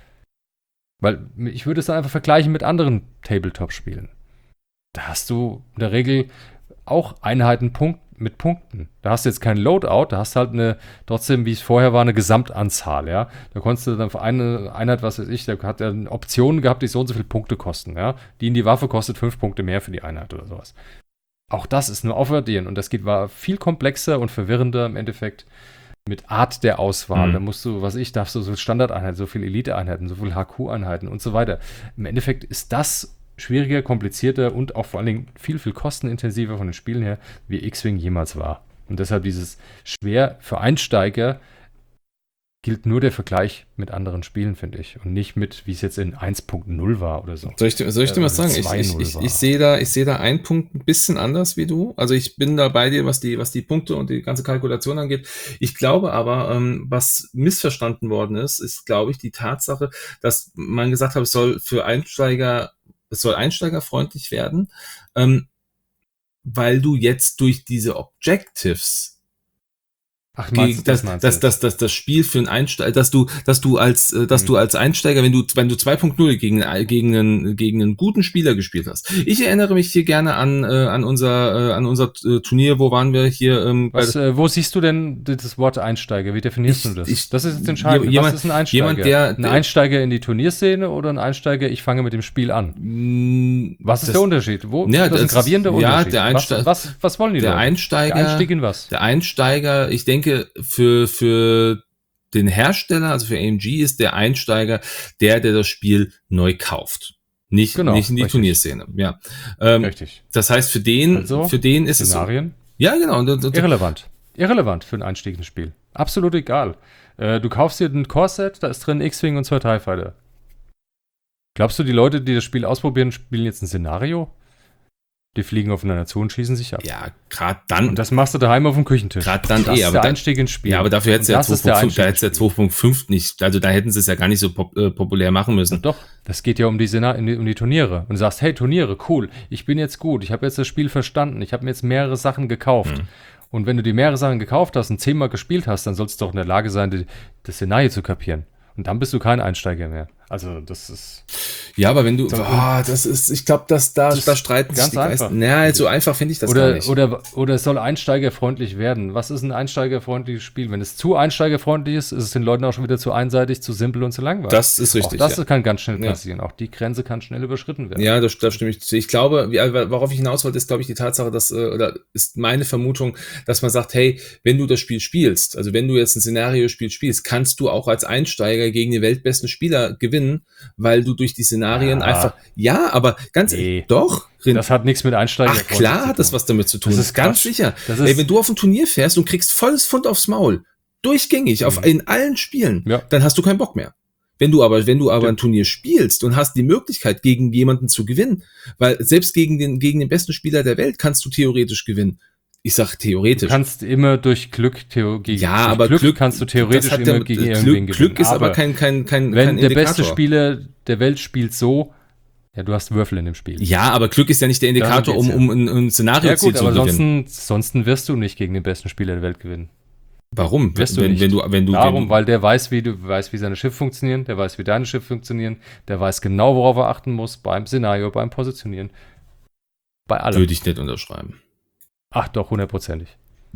S1: Weil ich würde es dann einfach vergleichen mit anderen Tabletop-Spielen. Da hast du in der Regel auch Einheiten mit Punkten. Da hast du jetzt kein Loadout, da hast du halt trotzdem, wie es vorher war, eine Gesamtanzahl, ja. Da konntest du dann für eine Einheit, was weiß ich, da hat er Optionen gehabt, die so und so viele Punkte kosten, ja. Die in die Waffe kostet 5 Punkte mehr für die Einheit oder sowas. Auch das ist nur aufaddieren und das war viel komplexer und verwirrender im Endeffekt mit Art der Auswahl. Da musst du, darfst du so Standardeinheiten, so viele Elite-Einheiten, so viele HQ-Einheiten und so weiter. Im Endeffekt ist das schwieriger, komplizierter und auch vor allen Dingen viel, viel kostenintensiver von den Spielen her, wie X-Wing jemals war. Und deshalb dieses schwer für Einsteiger gilt nur der Vergleich mit anderen Spielen, finde ich. Und nicht mit, wie es jetzt in 1.0 war oder so.
S2: Soll ich dir mal sagen, ich sehe da einen Punkt ein bisschen anders wie du. Also ich bin da bei dir, was die Punkte und die ganze Kalkulation angeht. Ich glaube aber, was missverstanden worden ist, glaube ich, die Tatsache, dass man gesagt hat, es soll einsteigerfreundlich werden, weil du jetzt durch diese Objectives das Spiel für einen Einsteiger, dass du als Einsteiger, wenn du 2.0 gegen einen guten Spieler gespielt hast. Ich erinnere mich hier gerne an unser Turnier, wo waren wir hier?
S1: Wo siehst du denn das Wort Einsteiger? Wie definierst du das? Das ist jetzt entscheidend. Was ist ein Einsteiger? Ein Einsteiger in die Turnierszene oder ein Einsteiger, ich fange mit dem Spiel an? Was ist der Unterschied? Das ist ein gravierender Unterschied.
S2: Der Einsteiger.
S1: Was wollen die
S2: der
S1: Leute?
S2: Einsteiger,
S1: der Einstieg in was?
S2: Der Einsteiger, ich denke, für den Hersteller, also für AMG, ist der Einsteiger der das Spiel neu kauft. Nicht in die Turnierszene. Ja.
S1: Richtig.
S2: Das heißt, für den ist
S1: Szenarien?
S2: es so. Ja, genau.
S1: Irrelevant für ein Einstieg ins Spiel. Absolut egal. Du kaufst dir ein Core-Set, da ist drin X-Wing und 2 TIE Fighter. Glaubst du, die Leute, die das Spiel ausprobieren, spielen jetzt ein Szenario? Die fliegen aufeinander zu und schießen sich ab.
S2: Ja, gerade dann.
S1: Und das machst du daheim auf dem Küchentisch.
S2: Gerade dann
S1: das ist der Einstieg ins Spiel.
S2: Ja, aber dafür hättest du ja 2.5 nicht. Also da hätten sie es ja gar nicht so populär machen müssen.
S1: Doch, das geht ja um die Turniere. Und du sagst, hey, Turniere, cool, ich bin jetzt gut, ich habe jetzt das Spiel verstanden, ich habe mir jetzt mehrere Sachen gekauft. Und wenn du dir mehrere Sachen gekauft hast und 10-mal gespielt hast, dann sollst du doch in der Lage sein, das Szenario zu kapieren. Und dann bist du kein Einsteiger mehr. Also das ist
S2: Ja, aber wenn du,
S1: so,
S2: das ist, ich glaube, da streiten sich
S1: ganz
S2: die
S1: einfach.
S2: Geister. Naja, so einfach finde ich das gar nicht.
S1: Oder es soll einsteigerfreundlich werden. Was ist ein einsteigerfreundliches Spiel? Wenn es zu einsteigerfreundlich ist, ist es den Leuten auch schon wieder zu einseitig, zu simpel und zu langweilig.
S2: Das ist richtig.
S1: Auch das kann ganz schnell passieren. Auch die Grenze kann schnell überschritten werden.
S2: Ja, das stimme ich zu. Ich glaube, worauf ich hinaus wollte, ist, glaube ich, die Tatsache, oder ist meine Vermutung, dass man sagt, hey, wenn du das Spiel spielst, also wenn du jetzt ein Szenariospiel spielst, kannst du auch als Einsteiger gegen den weltbesten Spieler gewinnen, weil du durch die Szenarien einfach, aber ganz ehrlich, doch.
S1: Das hat nichts mit Einsteiger.
S2: Ach klar hat das was damit zu tun.
S1: Das ist
S2: ganz sicher. Wenn du auf ein Turnier fährst und kriegst volles Pfund aufs Maul, durchgängig, in allen Spielen, dann hast du keinen Bock mehr. Wenn du aber ein Turnier spielst und hast die Möglichkeit, gegen jemanden zu gewinnen, weil selbst gegen den besten Spieler der Welt kannst du theoretisch gewinnen. Ich sag theoretisch.
S1: Du kannst immer durch Glück
S2: aber Glück
S1: kannst du theoretisch immer gegen irgendwen gewinnen.
S2: Glück ist aber kein
S1: wenn
S2: kein
S1: der beste Spieler der Welt spielt so, ja, du hast Würfel in dem Spiel.
S2: Ja, aber Glück ist ja nicht der Indikator, um ein Szenario-Ziel zu gewinnen.
S1: Ansonsten wirst du nicht gegen den besten Spieler der Welt gewinnen.
S2: Warum?
S1: Weil der weiß, wie seine Schiffe funktionieren, der weiß, wie deine Schiffe funktionieren, der weiß genau, worauf er achten muss, beim Szenario, beim Positionieren. Bei allem.
S2: Würde ich nicht unterschreiben.
S1: Ach doch, 100%.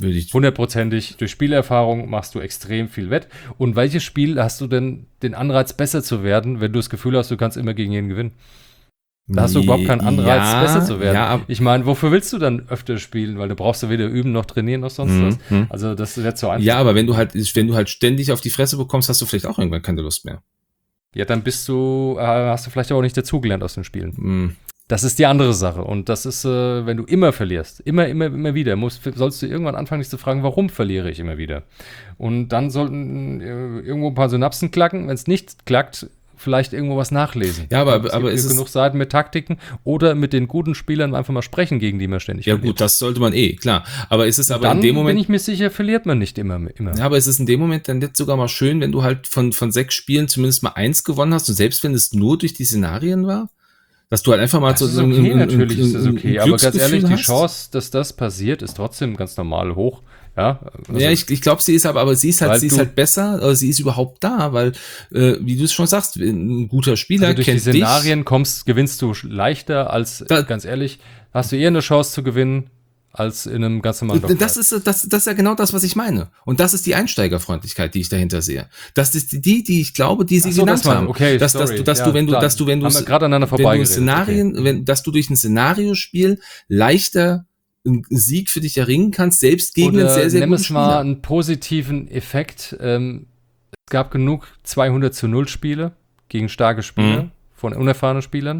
S1: 100%. Durch Spielerfahrung machst du extrem viel wett. Und welches Spiel hast du denn den Anreiz, besser zu werden, wenn du das Gefühl hast, du kannst immer gegen jeden gewinnen? Da hast du überhaupt keinen Anreiz, besser zu werden. Ja, ich meine, wofür willst du dann öfter spielen? Weil du brauchst ja weder üben noch trainieren noch sonst was. Also das wird so einfach.
S2: Ja, aber wenn du halt ständig auf die Fresse bekommst, hast du vielleicht auch irgendwann keine Lust mehr.
S1: Ja, dann hast du vielleicht auch nicht dazugelernt aus den Spielen. Das ist die andere Sache. Und das ist, wenn du immer verlierst, immer wieder, sollst du irgendwann anfangen, dich zu fragen, warum verliere ich immer wieder? Und dann sollten irgendwo ein paar Synapsen klacken. Wenn es nicht klackt, vielleicht irgendwo was nachlesen.
S2: Ja, aber
S1: es gibt genug Seiten mit Taktiken oder mit den guten Spielern einfach mal sprechen, gegen die man ständig
S2: verliert. Ja gut, das sollte man klar. Aber ist es aber
S1: dann
S2: in dem Moment...
S1: bin ich mir sicher, verliert man nicht immer.
S2: Ja, aber es ist in dem Moment dann jetzt sogar mal schön, wenn du halt von 6 Spielen zumindest mal 1 gewonnen hast und selbst wenn es nur durch die Szenarien war, dass du halt einfach mal
S1: natürlich ist das okay. Aber ganz ehrlich, die Chance, dass das passiert, ist trotzdem ganz normal hoch. Ja,
S2: also ja, ich glaube, sie ist halt besser, aber sie ist überhaupt da, weil, wie du es schon sagst, ein guter Spieler
S1: durch die Szenarien gewinnst du leichter als, ganz ehrlich, hast du eher eine Chance zu gewinnen, als in einem ganz normalen Dogfight.
S2: Das ist ja genau das, was ich meine. Und das ist die Einsteigerfreundlichkeit, die ich dahinter sehe. Das ist die ich glaube, die sie genannt haben.
S1: Okay,
S2: dass du gerade aneinander vorbeigeredet. Dass du durch ein Szenariospiel leichter einen Sieg für dich erringen kannst, selbst gegen einen sehr, sehr guten Spieler.
S1: Nimm es mal einen positiven Effekt. Es gab genug 200-0 Spiele gegen starke Spieler von unerfahrenen Spielern.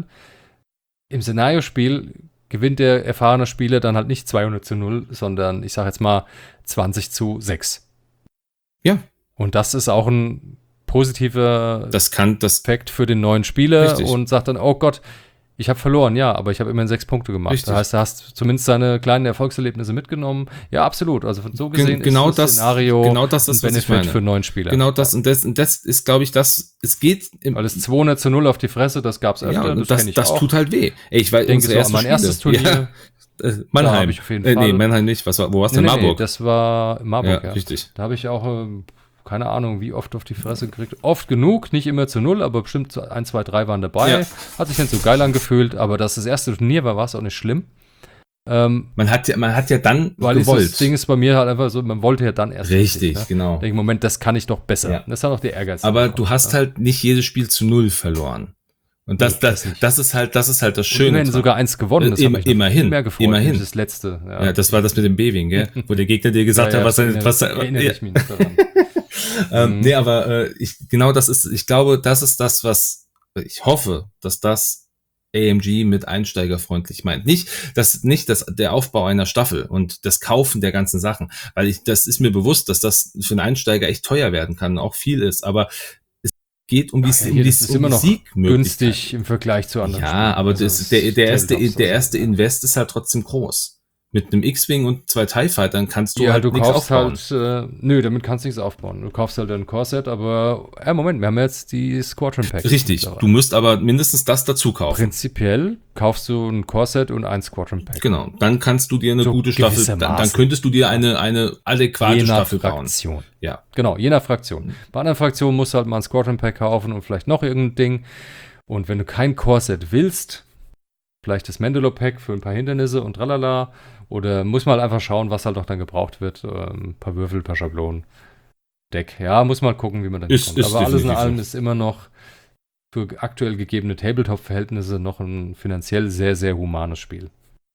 S1: Im Szenariospiel gewinnt der erfahrene Spieler dann halt nicht 200-0, sondern ich sage jetzt mal 20-6.
S2: Ja.
S1: Und das ist auch ein positiver
S2: Effekt
S1: für den neuen Spieler.
S2: Richtig.
S1: Und sagt dann, oh Gott, ich habe verloren, ja, aber ich habe immerhin 6 Punkte gemacht.
S2: Richtig.
S1: Das heißt, du hast zumindest seine kleinen Erfolgserlebnisse mitgenommen. Ja, absolut. Also so gesehen ist das Szenario
S2: ein
S1: Benefit für einen neuen Spieler.
S2: Genau das. Und das ist, glaube ich, es geht...
S1: Weil es 200-0 auf die Fresse, das gab's öfter.
S2: Ja, das tut halt weh. Ich denke,
S1: mein erstes Turnier.
S2: Ja, Mannheim.
S1: Ich auf jeden Fall.
S2: Nee, Mannheim nicht. Wo warst du? Marburg?
S1: Das war Marburg, ja.
S2: Richtig.
S1: Da habe ich auch... keine Ahnung, wie oft auf die Fresse gekriegt. Oft genug, nicht immer zu 0, aber bestimmt 1, 2, 3 waren dabei. Ja. Hat sich nicht so geil angefühlt, aber dass das erste Turnier war es auch nicht schlimm.
S2: Man hat ja dann
S1: gewollt. Das Ding ist bei mir halt einfach so, man wollte ja dann erst.
S2: Richtig, genau.
S1: Ich denke, Moment, das kann ich doch besser. Ja. Das hat auch der Ehrgeiz.
S2: Aber du hast halt nicht jedes Spiel zu 0 verloren. Und das ist halt das Schöne.
S1: Immerhin sogar 1 gewonnen. Das
S2: immerhin.
S1: Mehr gefreut.
S2: Immerhin.
S1: Das letzte.
S2: Ja, das war das mit dem Beving, gell? Wo der Gegner dir gesagt hat, was
S1: erinnere ich mich nicht daran.
S2: Nee, aber ich glaube, das ist das, was ich hoffe, dass das AMG mit einsteigerfreundlich meint. Nicht der Aufbau einer Staffel und das Kaufen der ganzen Sachen, weil das ist mir bewusst, dass das für einen Einsteiger echt teuer werden kann, auch viel ist, aber es geht um die
S1: immer noch günstig im Vergleich zu anderen
S2: Spielen. Ja, aber der erste Invest ist halt trotzdem groß. mit einem X-Wing und 2 TIE Fightern kannst du
S1: Ja,
S2: halt
S1: du
S2: nichts
S1: kaufst
S2: aufbauen.
S1: halt, nö, damit kannst du nichts aufbauen. Du kaufst halt ein Core-Set, aber, Moment, wir haben jetzt die Squadron Packs
S2: Richtig, du
S1: mittlerweile.
S2: musst aber mindestens das dazu kaufen.
S1: Prinzipiell kaufst du ein Core-Set und ein Squadron Pack.
S2: Genau, dann kannst du dir eine
S1: So
S2: gute Staffel, dann
S1: gewissermaßen.
S2: könntest du dir eine adäquate
S1: Je nach
S2: Staffel bauen.
S1: Fraktion.
S2: Ja,
S1: Genau, je nach Fraktion. Bei anderen Fraktionen musst du halt mal ein Squadron Pack kaufen und vielleicht noch irgendein Ding. Und wenn du kein Core-Set willst, vielleicht das Mandalore Pack für ein paar Hindernisse und tralala. Oder muss man halt einfach schauen, was halt auch dann gebraucht wird. Ein paar Würfel, ein paar Schablonen, Deck. Ja, muss man halt gucken, wie man dann
S2: ist
S1: kommt. Aber alles in
S2: definitiv
S1: allem
S2: so.
S1: ist immer noch für aktuell gegebene Tabletop-Verhältnisse noch ein finanziell sehr, sehr humanes Spiel.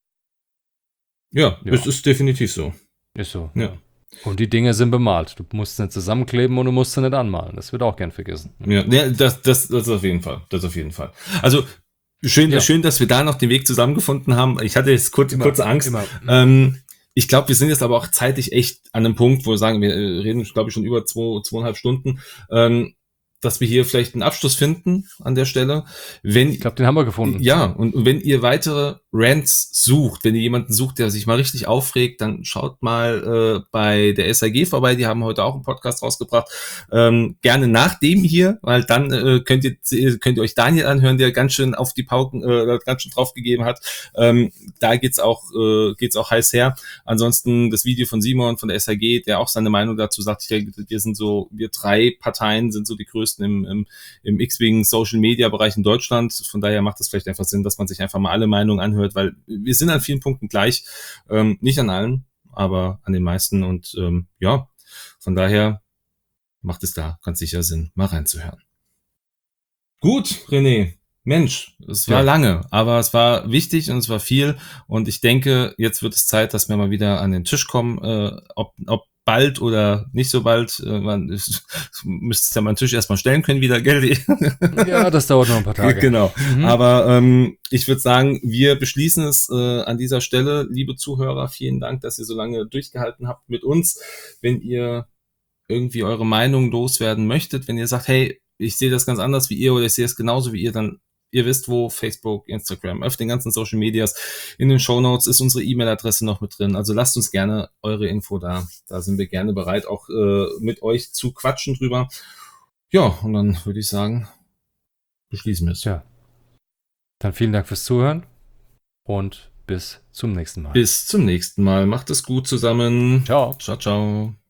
S2: Ja,
S1: Ja.
S2: es ist definitiv so.
S1: Ist so.
S2: Ja.
S1: Und die Dinge sind bemalt. Du musst sie nicht zusammenkleben und du musst sie nicht anmalen. Das wird auch gern vergessen.
S2: Ja, das auf jeden Fall. Das auf jeden Fall. Also schön,
S1: Ja.
S2: schön, dass wir da noch den Weg zusammengefunden haben. Ich hatte jetzt kurze Angst.
S1: Immer.
S2: Ich glaube, wir sind jetzt aber auch zeitlich echt an einem Punkt, wo wir sagen, wir reden, glaube ich, schon über 2,5 Stunden, dass wir hier vielleicht einen Abschluss finden an der Stelle.
S1: Ich glaube, den haben wir gefunden.
S2: Ja, und wenn ihr weitere Rants sucht, wenn ihr jemanden sucht, der sich mal richtig aufregt, dann schaut mal bei der SAG vorbei. Die haben heute auch einen Podcast rausgebracht. Gerne nach dem hier, weil dann könnt ihr euch Daniel anhören, der ganz schön auf die Pauken, ganz schön drauf gegeben hat. Da geht's auch heiß her. Ansonsten das Video von Simon von der SAG, der auch seine Meinung dazu sagt. Ich denke, wir 3 Parteien sind so die größten im X-Wing Social Media Bereich in Deutschland. Von daher macht es vielleicht einfach Sinn, dass man sich einfach mal alle Meinungen anhört, weil wir sind an vielen Punkten gleich. Nicht an allen, aber an den meisten. Und ja, von daher macht es da ganz sicher Sinn, mal reinzuhören. Gut, René. Mensch, es war lange, aber es war wichtig und es war viel. Und ich denke, jetzt wird es Zeit, dass wir mal wieder an den Tisch kommen. Ob bald oder nicht so bald, man müsste ja mal einen Tisch erstmal stellen können wieder, gell?
S1: Ja, das dauert noch ein paar Tage.
S2: Genau, aber ich würde sagen, wir beschließen es an dieser Stelle. Liebe Zuhörer, vielen Dank, dass ihr so lange durchgehalten habt mit uns. Wenn ihr irgendwie eure Meinung loswerden möchtet, wenn ihr sagt, hey, ich sehe das ganz anders wie ihr oder ich sehe es genauso wie ihr, dann ihr wisst wo, Facebook, Instagram, auf den ganzen Social Medias, in den Shownotes ist unsere E-Mail-Adresse noch mit drin. Also lasst uns gerne eure Info da. Da sind wir gerne bereit, auch mit euch zu quatschen drüber. Ja, und dann würde ich sagen, beschließen wir es.
S1: Ja. Dann vielen Dank fürs Zuhören und bis zum nächsten Mal.
S2: Bis zum nächsten Mal. Macht es gut zusammen.
S1: Ciao.
S2: Ciao, ciao.